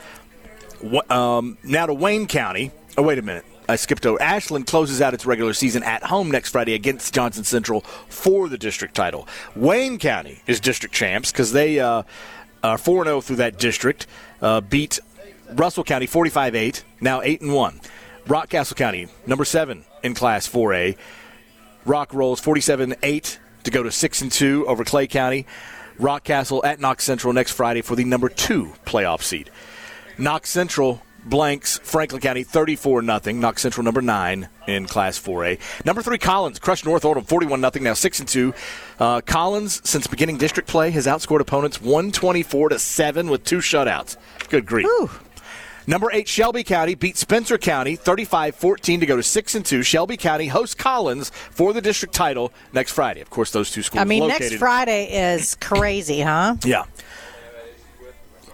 Um, now to Wayne County. Oh, wait a minute. I skipped over. Ashland closes out its regular season at home next Friday against Johnson Central for the district title. Wayne County is district champs because they uh, are four and oh through that district, uh, beat Russell County forty-five eight, now eight and one. Rockcastle County, number seven in Class four A. Rock rolls forty-seven eight to go to six and two over Clay County. Rockcastle at Knox Central next Friday for the number two playoff seed. Knox Central blanks Franklin County thirty-four nothing. Knox Central number nine in Class four A. Number three Collins crushed North Oldham forty-one nothing, now six and two. Uh, Collins, since beginning district play, has outscored opponents one twenty-four to seven with two shutouts. Good grief. Ooh. Number eight Shelby County beat Spencer County thirty-five fourteen to go to six and two. Shelby County hosts Collins for the district title next Friday. Of course, those two schools I mean, located. next Friday is crazy, huh? Yeah.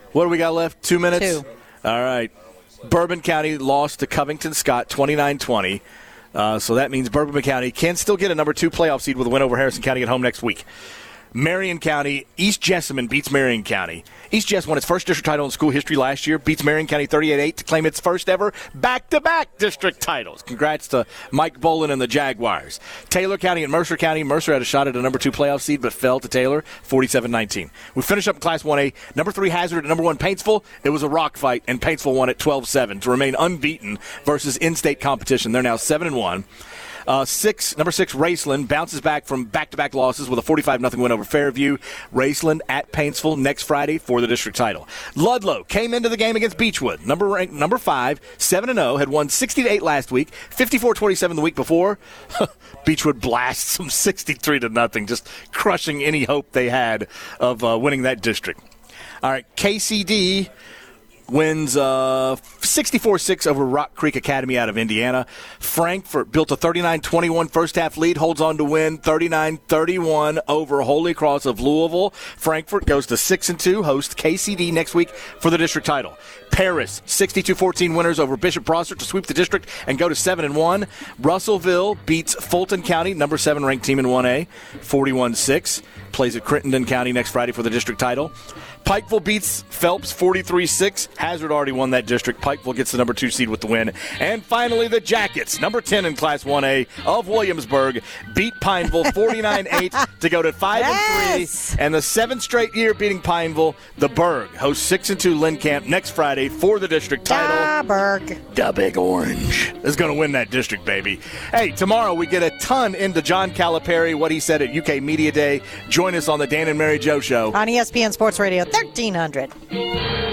What do we got left? Two minutes? Two. All right. Bourbon County lost to Covington Scott twenty-nine twenty. Uh, so that means Bourbon County can still get a number two playoff seed with a win over Harrison County at home next week. Marion County, East Jessamine beats Marion County. East Jess won its first district title in school history last year, beats Marion County thirty-eight eight to claim its first ever back-to-back district titles. Congrats to Mike Bolin and the Jaguars. Taylor County and Mercer County. Mercer had a shot at a number two playoff seed, but fell to Taylor forty-seven nineteen. We finish up in Class one A. Number three Hazard at number one Paintsville. It was a rock fight, and Paintsville won at twelve seven to remain unbeaten versus in-state competition. They're now seven and one. Uh, six, number six, Raceland bounces back from back-to-back losses with a forty-five nothing win over Fairview. Raceland at Paintsville next Friday for the district title. Ludlow came into the game against Beechwood. Number ranked, number five, seven and oh, had won sixty to eight last week, fifty-four twenty-seven the week before. Beechwood blasts them sixty-three to nothing, just crushing any hope they had of uh, winning that district. All right, K C D wins uh, sixty-four six over Rock Creek Academy out of Indiana. Frankfort built a thirty-nine twenty-one first-half lead, holds on to win thirty-nine thirty-one over Holy Cross of Louisville. Frankfort goes to six and two, hosts K C D next week for the district title. Paris, sixty-two fourteen winners over Bishop Prosser to sweep the district and go to seven and one. Russellville beats Fulton County, number seven ranked team in one A, forty-one six. Plays at Crittenden County next Friday for the district title. Pikeville beats Phelps forty-three six. Hazard already won that district. Pikeville gets the number two seed with the win. And finally, the Jackets, number ten in Class one A of Williamsburg, beat Pineville forty-nine eight to go to five and three. And the seventh straight year beating Pineville, the Berg hosts six and two Lynn Camp next Friday for the district title. Da Berg. The Big Orange is going to win that district, baby. Hey, tomorrow we get a ton into John Calipari, what he said at U K Media Day. Join us on the Dan and Mary Jo Show on E S P N Sports Radio thirteen hundred.